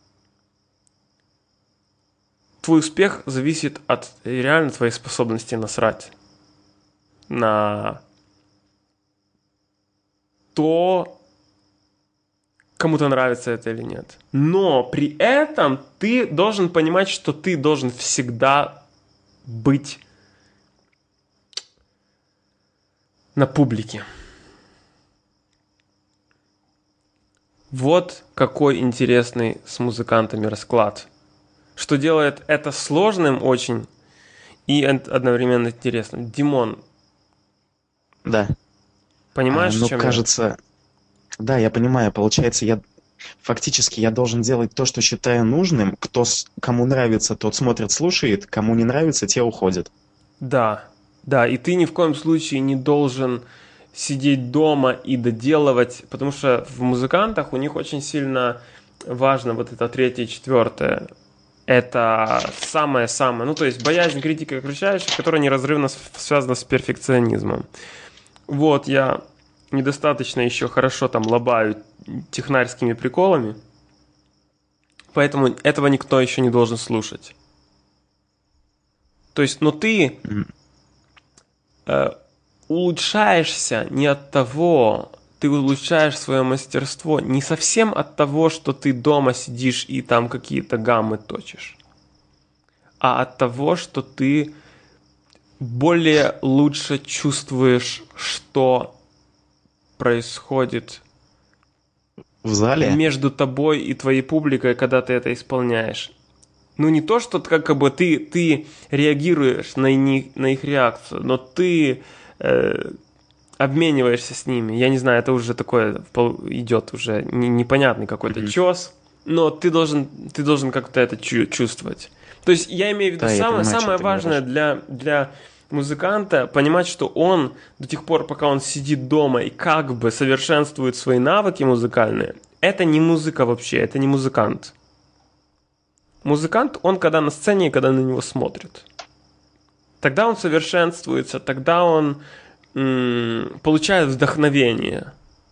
твой успех зависит от реально твоей способности насрать на то, кому-то нравится это или нет. Но при этом ты должен понимать, что ты должен всегда быть на публике. Вот какой интересный с музыкантами расклад. Что делает это сложным очень и одновременно интересным. Димон. Да. Понимаешь, а, ну, в чем кажется, я? Да, я понимаю. Получается, я фактически я должен делать то, что считаю нужным. Кто, кому нравится, тот смотрит, слушает. Кому не нравится, те уходят. Да. Да, и ты ни в коем случае не должен сидеть дома и доделывать, потому что в музыкантах у них очень сильно важно вот это третье и четвертое. Это самое-самое, ну то есть боязнь критики окружающих, которая неразрывно связана с перфекционизмом. Вот, я недостаточно еще хорошо там лобаю технарскими приколами, поэтому этого никто еще не должен слушать. То есть, но ты... улучшаешься не от того, ты улучшаешь свое мастерство не совсем от того, что ты дома сидишь и там какие-то гаммы точишь, а от того, что ты более лучше чувствуешь, что происходит в зале между тобой и твоей публикой, когда ты это исполняешь. Ну, не то, что как бы ты, ты реагируешь на, них, на их реакцию, но ты э, обмениваешься с ними. Я не знаю, это уже такое идет уже не, непонятный какой-то mm-hmm. чёс, но ты должен, ты должен как-то это чувствовать. То есть я имею в виду, Да, я самое, понимаю, о самое чем ты важное для, для музыканта понимать, что он до тех пор, пока он сидит дома и как бы совершенствует свои навыки музыкальные, это не музыка вообще, это не музыкант. Музыкант, он когда на сцене и когда на него смотрят. Тогда он совершенствуется, тогда он м- получает вдохновение.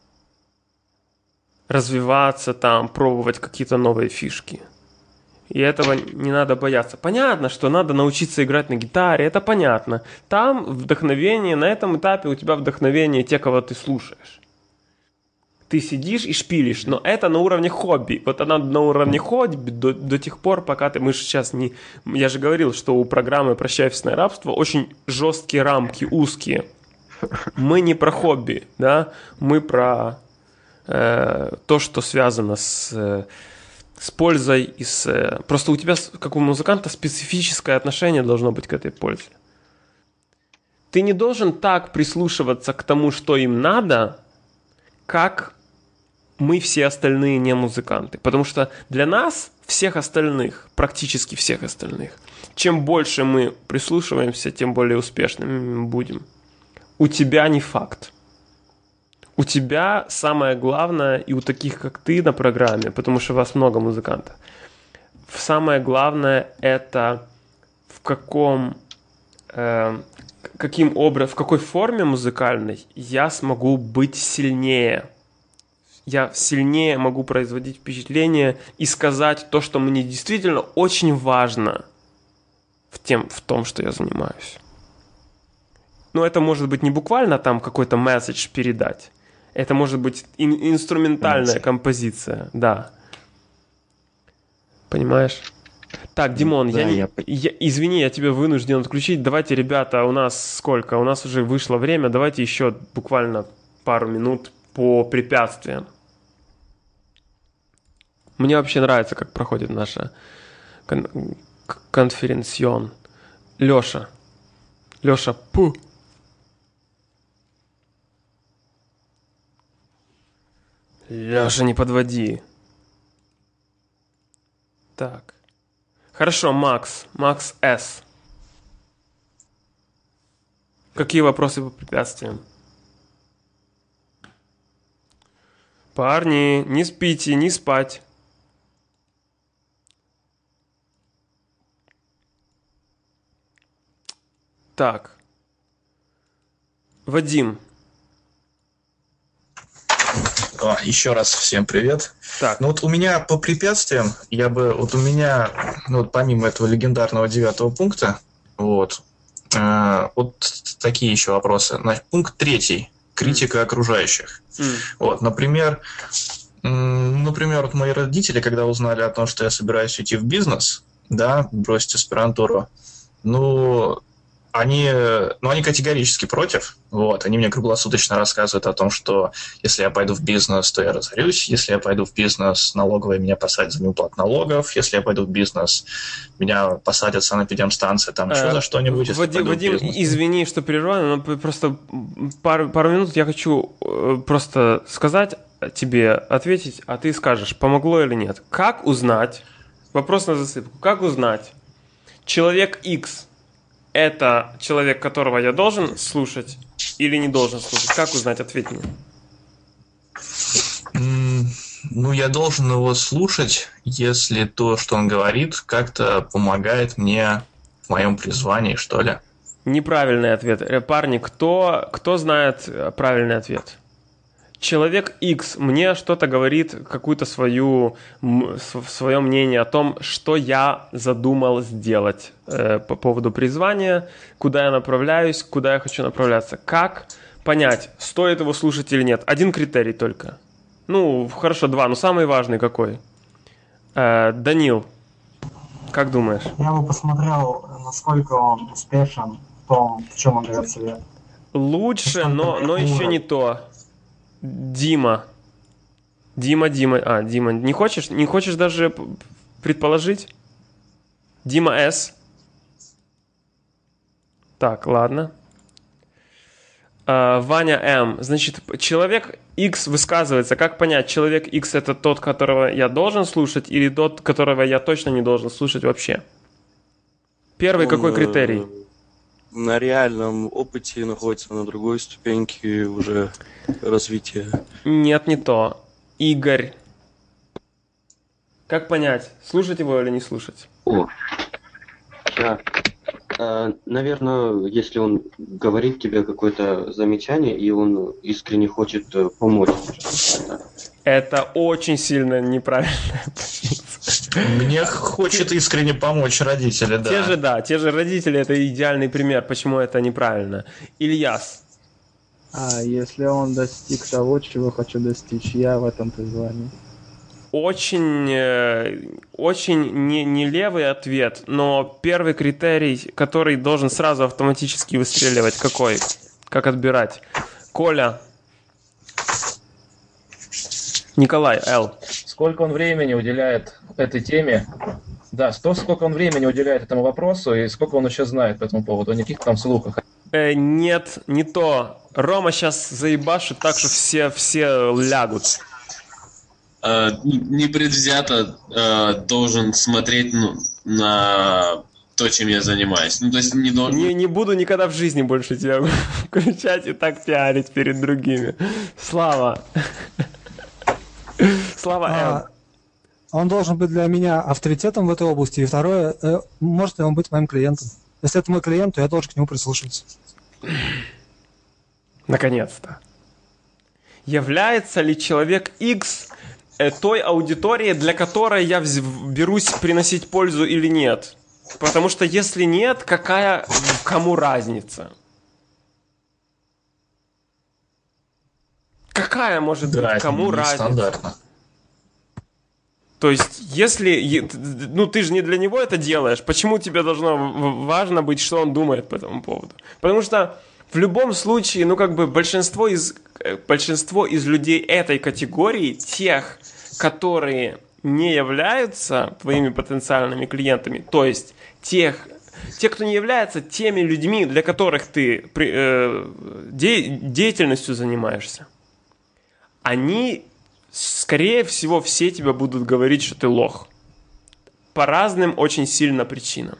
Развиваться там, пробовать какие-то новые фишки. И этого не надо бояться. Понятно, что надо научиться играть на гитаре, это понятно. Там вдохновение, на этом этапе у тебя вдохновение те, кого ты слушаешь. Ты сидишь и шпилишь, но это на уровне хобби. Вот она на уровне хобби до, до тех пор, пока ты... Мы же сейчас не... Я же говорил, что у программы «Прощай офисное рабство» очень жесткие рамки, узкие. Мы не про хобби, да? Мы про э, то, что связано с... Э, с пользой и с... Просто у тебя, как у музыканта, специфическое отношение должно быть к этой пользе. Ты не должен так прислушиваться к тому, что им надо, как мы все остальные не музыканты. Потому что для нас, всех остальных, практически всех остальных, чем больше мы прислушиваемся, тем более успешными мы будем. У тебя не факт. У тебя самое главное, и у таких, как ты на программе, потому что вас много музыкантов, самое главное это в каком, э, каким образом, в какой форме музыкальной я смогу быть сильнее. Я сильнее могу производить впечатление и сказать то, что мне действительно очень важно в, тем, в том, что я занимаюсь. Но это может быть не буквально там какой-то месседж передать. Это может быть ин- инструментальная композиция, да. Понимаешь? Так, Димон, Да, я, не- я... я, извини, я тебя вынужден отключить. Давайте, ребята, у нас сколько? У нас уже вышло время. Давайте еще буквально пару минут по препятствиям. Мне вообще нравится, как проходит наша кон- конференцион. Леша. Леша, пу. Леша, не подводи. Так. Хорошо, Макс. Макс С. Какие вопросы по препятствиям? Парни, не спите, не спать. Так. Вадим. О, еще раз всем привет. Так. Ну вот у меня по препятствиям, я бы, вот у меня, ну вот помимо этого легендарного девятого пункта, вот, э, вот такие еще вопросы. Значит, пункт третий. Критика mm. окружающих. Mm. Вот, например, м, например, вот мои родители, когда узнали о том, что я собираюсь уйти в бизнес, да, бросить аспирантуру, ну... Они, ну, они категорически против. Вот. Они мне круглосуточно рассказывают о том, что если я пойду в бизнес, то я разорюсь. Если я пойду в бизнес, налоговая меня посадят за неуплату налогов. Если я пойду в бизнес, меня посадят в санэпидемстанции, там еще э, за что-нибудь. Вадим, Вадим извини, что прерываю, но просто пару, пару минут я хочу просто сказать тебе, ответить, а ты скажешь, помогло или нет. Как узнать, вопрос на засыпку, как узнать, человек X это человек, которого я должен слушать или не должен слушать? Как узнать? Ответь мне. Mm, ну, я должен его слушать, если то, что он говорит, как-то помогает мне в моем призвании, что ли. Неправильный ответ. Парни, кто, кто знает правильный ответ? Человек X мне что-то говорит, какую-то свою, свое мнение о том, что я задумал сделать э, по поводу призвания, куда я направляюсь, куда я хочу направляться. Как понять, стоит его слушать или нет? Один критерий только. Ну, хорошо, два, но самый важный какой? Э, Данил, как думаешь? Я бы посмотрел, насколько он успешен в том, в чем он дает совет. Лучше, но, но еще не то. Дима. Дима, Дима. А, Дима. Не хочешь? Не хочешь даже предположить? Дима С. Так, ладно. А, Ваня М. Значит, человек X высказывается. Как понять, человек X это тот, которого я должен слушать, или тот, которого я точно не должен слушать вообще? Первый Он, какой э, критерий? На реальном опыте находится на другой ступеньке уже развития. Нет, не то. Игорь. Как понять, слушать его или не слушать? О, да. А, наверное, если он говорит тебе какое-то замечание, и он искренне хочет э, помочь. Это очень сильно неправильная позиция. Мне хочет искренне помочь родители, да. Те же, да, те же родители, это идеальный пример, почему это неправильно. Ильяс. А если он достиг того, чего хочу достичь, я в этом призвании. Очень, э, очень не, не левый ответ, но первый критерий, который должен сразу автоматически выстреливать, какой? Как отбирать? Коля. Николай, Л. Сколько он времени уделяет этой теме? Да, сто, сколько он времени уделяет этому вопросу и сколько он еще знает по этому поводу, о никаких там слухах. Э, нет, не то. Рома сейчас заебашит так, что все, все лягут. Э, непредвзято э, должен смотреть ну, на то, чем я занимаюсь. Ну, то есть не должен... Не, не буду никогда в жизни больше тебя включать и так пиарить перед другими. Слава. Слава М. А, он должен быть для меня авторитетом в этой области. И второе, э, может ли он быть моим клиентом? Если это мой клиент, то я должен к нему прислушиваться. Наконец-то. Является ли человек X э, той аудиторией, для которой я вз- берусь приносить пользу или нет? Потому что если нет, какая кому разница? Какая может Да, быть это кому разница? нестандартно. То есть, если, е- ну, ты же не для него это делаешь, почему тебе должно в- важно быть, что он думает по этому поводу? Потому что в любом случае, ну, как бы большинство из, э, большинство из людей этой категории, тех, которые не являются твоими потенциальными клиентами, то есть тех, те, кто не являются теми людьми, для которых ты при- э, де- деятельностью занимаешься, они, скорее всего, все тебе будут говорить, что ты лох. По разным очень сильно причинам.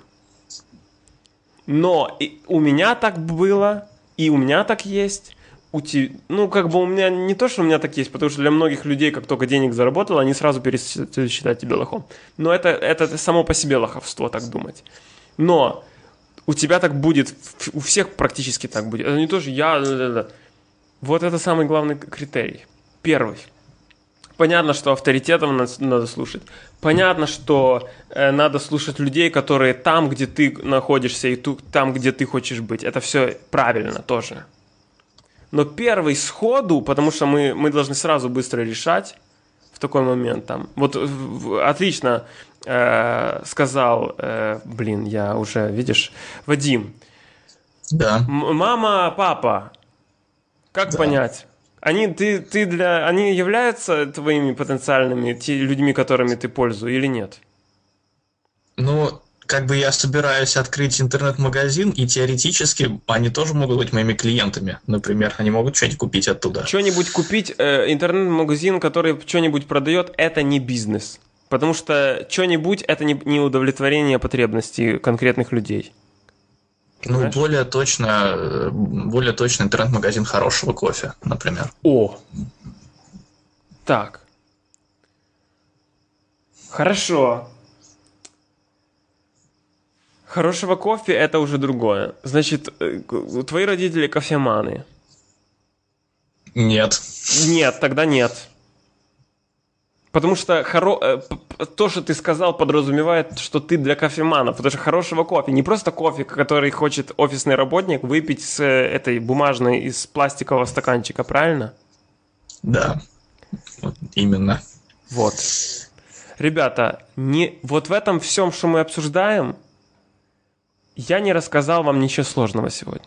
Но и у меня так было, и у меня так есть. У те... Ну, как бы у меня не то, что у меня так есть, потому что для многих людей, как только денег заработал, они сразу перестают считать тебя лохом. Но это, это само по себе лоховство, так думать. Но у тебя так будет, у всех практически так будет. Это не то, что я... Вот это самый главный критерий. Первый. Понятно, что авторитетом надо, надо слушать. Понятно, что э, надо слушать людей, которые там, где ты находишься, и ту, там, где ты хочешь быть. Это все правильно тоже. Но первый сходу, потому что мы, мы должны сразу быстро решать в такой момент. Там. Вот в, отлично э, сказал, э, блин, я уже, видишь, Вадим. Да. М- мама, папа. Как Да. понять? Они, ты, ты для, они являются твоими потенциальными те, людьми, которыми ты пользуешься, или нет? Ну, как бы я собираюсь открыть интернет-магазин, и теоретически они тоже могут быть моими клиентами. Например, они могут что-нибудь купить оттуда. Что-нибудь купить, э, интернет-магазин, который что-нибудь продает, это не бизнес. Потому что что-нибудь это не, не удовлетворение потребностей конкретных людей. Ну, Понимаешь? более точно, э, более точно интернет-магазин хорошего кофе, например. О! Так. Хорошо. Хорошего кофе это уже другое. Значит, э, твои родители кофеманы. Нет. Нет, тогда нет. Потому что хоро... э, п- п- то, что ты сказал, подразумевает, что ты для кофеманов. Потому что хорошего кофе, не просто кофе, который хочет офисный работник выпить с э, этой бумажной из пластикового стаканчика, правильно? Да. Вот именно. Вот. Ребята, не... вот в этом всем, что мы обсуждаем, я не рассказал вам ничего сложного сегодня.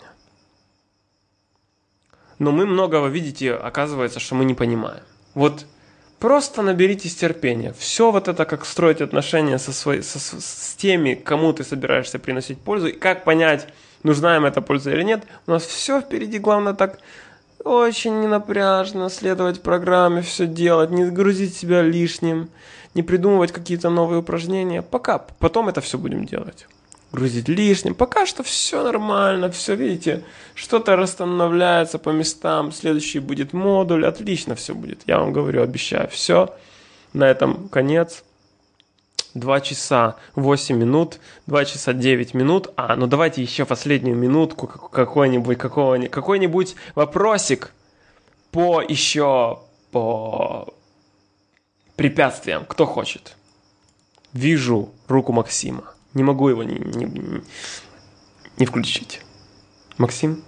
Но мы многого, видите, оказывается, что мы не понимаем. Вот просто наберитесь терпения. Все вот это, как строить отношения со своей, со, с, с теми, кому ты собираешься приносить пользу, и как понять, нужна им эта польза или нет, у нас все впереди. Главное так очень ненапряжно следовать программе, все делать, не грузить себя лишним, не придумывать какие-то новые упражнения. Пока, потом это все будем делать. грузить лишним. Пока что все нормально, все, видите, что-то расстановляется по местам, следующий будет модуль, отлично все будет, я вам говорю, обещаю. Все, на этом конец. два часа восемь минут, два часа девять минут. А, ну давайте еще последнюю минутку, какой-нибудь, какой-нибудь, какой-нибудь вопросик по еще по препятствиям. Кто хочет? Вижу руку Максима. Не могу его не, не, не включить. Максим?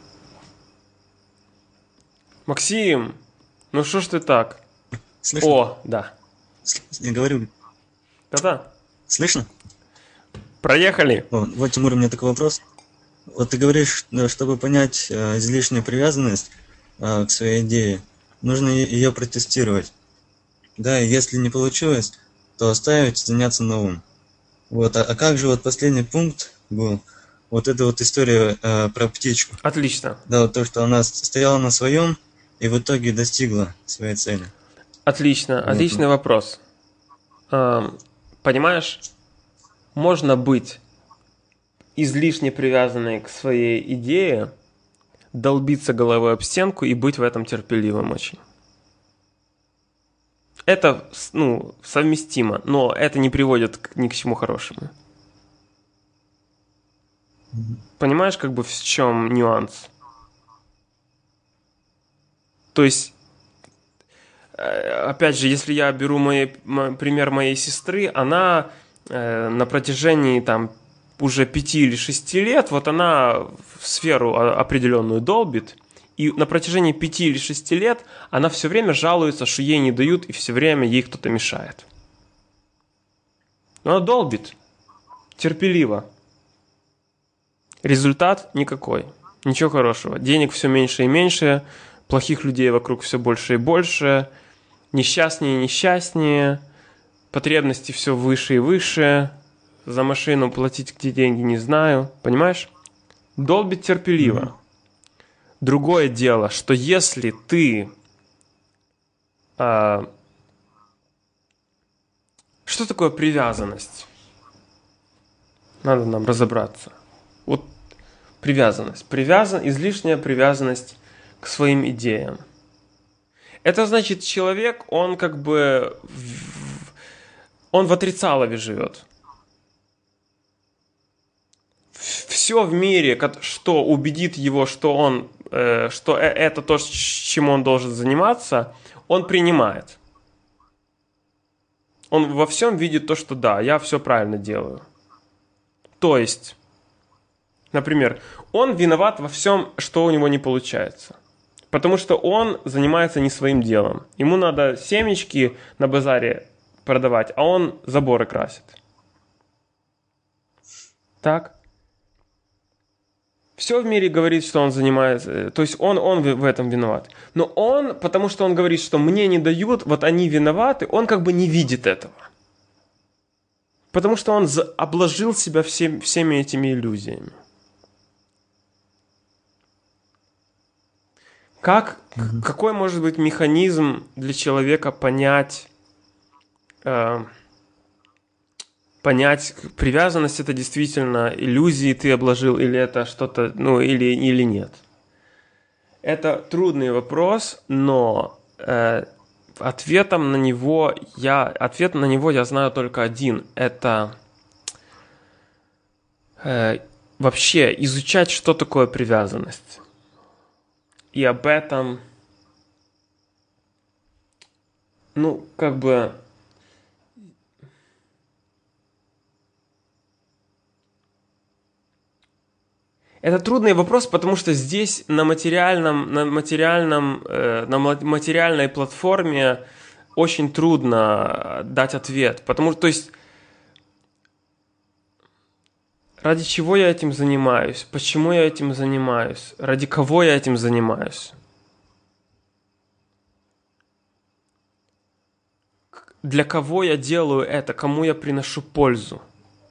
Максим! Ну что ж ты так? Слышно? О, да. Я говорю. Да-да. Слышно? Проехали. О, вот, Тимур, у меня такой вопрос. Вот ты говоришь, чтобы понять э, излишнюю привязанность э, к своей идее, нужно ее протестировать. Да, и если не получилось, то оставить, заняться новым. Вот, а, а как же вот последний пункт был? Вот эта вот история э, про птичку. Отлично. Да, вот то, что она стояла на своем и в итоге достигла своей цели. Отлично, вот. Отличный вопрос. Эм, понимаешь, можно быть излишне привязанной к своей идее, долбиться головой об стенку и быть в этом терпеливым очень. Это, ну, совместимо, но это не приводит к, ни к чему хорошему. Понимаешь, как бы в чем нюанс? То есть, опять же, если я беру мои, мой, пример моей сестры, она э, на протяжении там уже пяти или шести лет, вот она в сферу определенную долбит, и на протяжении пяти или шести лет она все время жалуется, что ей не дают, и все время ей кто-то мешает. Но она долбит, терпеливо. Результат никакой, ничего хорошего. Денег все меньше и меньше, плохих людей вокруг все больше и больше, несчастнее и несчастнее, потребности все выше и выше, за машину платить где деньги не знаю, понимаешь? Долбит терпеливо. Mm-hmm. Другое дело, что если ты... А, что такое привязанность? Надо нам разобраться. Вот привязанность. Привязан, излишняя привязанность к своим идеям. Это значит, человек, он как бы... В, он в отрицалове живет. Все в мире, что убедит его, что, он, э, что это то, чем он должен заниматься, он принимает. Он во всем видит то, что да, я все правильно делаю. То есть, например, он виноват во всем, что у него не получается. Потому что он занимается не своим делом. Ему надо семечки на базаре продавать, а он заборы красит. Так? Все в мире говорит, что он занимается, то есть он, он в этом виноват. Но он, потому что он говорит, что мне не дают, вот они виноваты, он как бы не видит этого. Потому что он обложил себя всем, всеми этими иллюзиями. Как, mm-hmm. Какой может быть механизм для человека понять, э, понять, привязанность это действительно иллюзии ты обложил, или это что-то, ну, или, или нет? Это трудный вопрос, но э, ответом на него я, ответ на него я знаю только один. Это э, вообще изучать, что такое привязанность. И об этом, ну, как бы, это трудный вопрос, потому что здесь на материальном, на материальном, э, на материальной платформе очень трудно дать ответ, потому что, то есть, ради чего я этим занимаюсь? Почему я этим занимаюсь? Ради кого я этим занимаюсь? Для кого я делаю это? Кому я приношу пользу?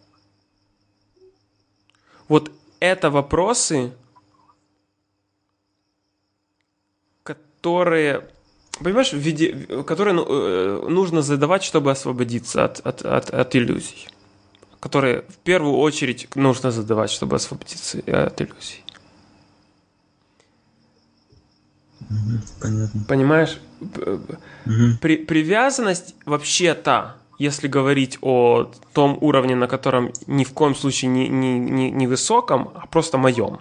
Вот это вопросы, которые, понимаешь, в виде, которые нужно задавать, чтобы освободиться от, от, от, от иллюзий. которые в первую очередь нужно задавать, чтобы освободиться от иллюзий. Понятно. Понимаешь? Мгм. При, привязанность вообще-то, если говорить о том уровне, на котором ни в коем случае не, не, не, не высоком, а просто моем,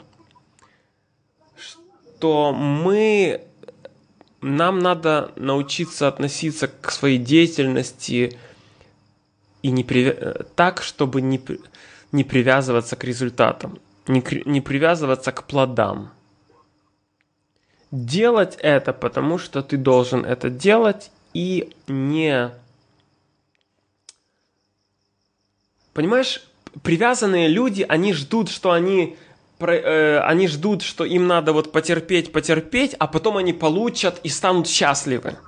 что мы, нам надо научиться относиться к своей деятельности и не привя- так, чтобы не, при- не привязываться к результатам, не, кри- не привязываться к плодам. Делать это, потому что ты должен это делать, и не... Понимаешь, привязанные люди, они ждут, что они... про- э, они ждут, что им надо вот потерпеть, потерпеть, а потом они получат и станут счастливы.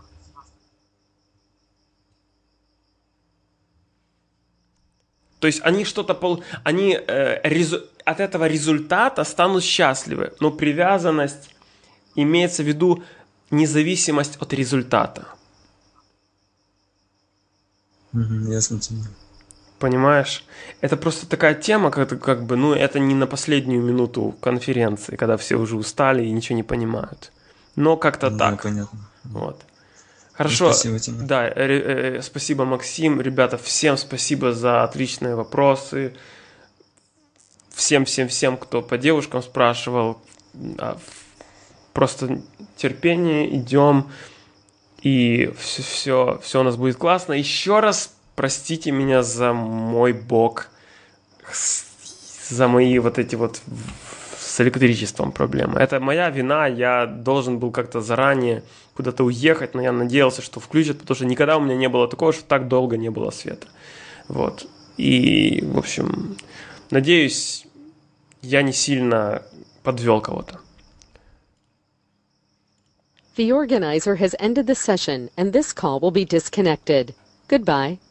То есть они что-то... пол- Они э, резу- от этого результата станут счастливы. Но привязанность... Имеется в виду независимость от результата. Мгм, ясно тебе. Понимаешь? Это просто такая тема, как, как бы, ну, это не на последнюю минуту конференции, когда все уже устали и ничего не понимают. Но как-то Да, так. понятно. Вот. Хорошо. Спасибо тебе. Да, ре- э, спасибо, Максим. Ребята, всем спасибо за отличные вопросы. Всем-всем-всем, кто по девушкам спрашивал. А, в- Просто терпение, идем, и все, все, все у нас будет классно. Еще раз простите меня за мой бог, с- за мои вот эти вот в- с электричеством проблемы. Это моя вина, я должен был как-то заранее куда-то уехать, но я надеялся, что включат, потому что никогда у меня не было такого, что так долго не было света. Вот. И, в общем, надеюсь, я не сильно подвел кого-то. The organizer has ended the session, and this call will be disconnected. Goodbye.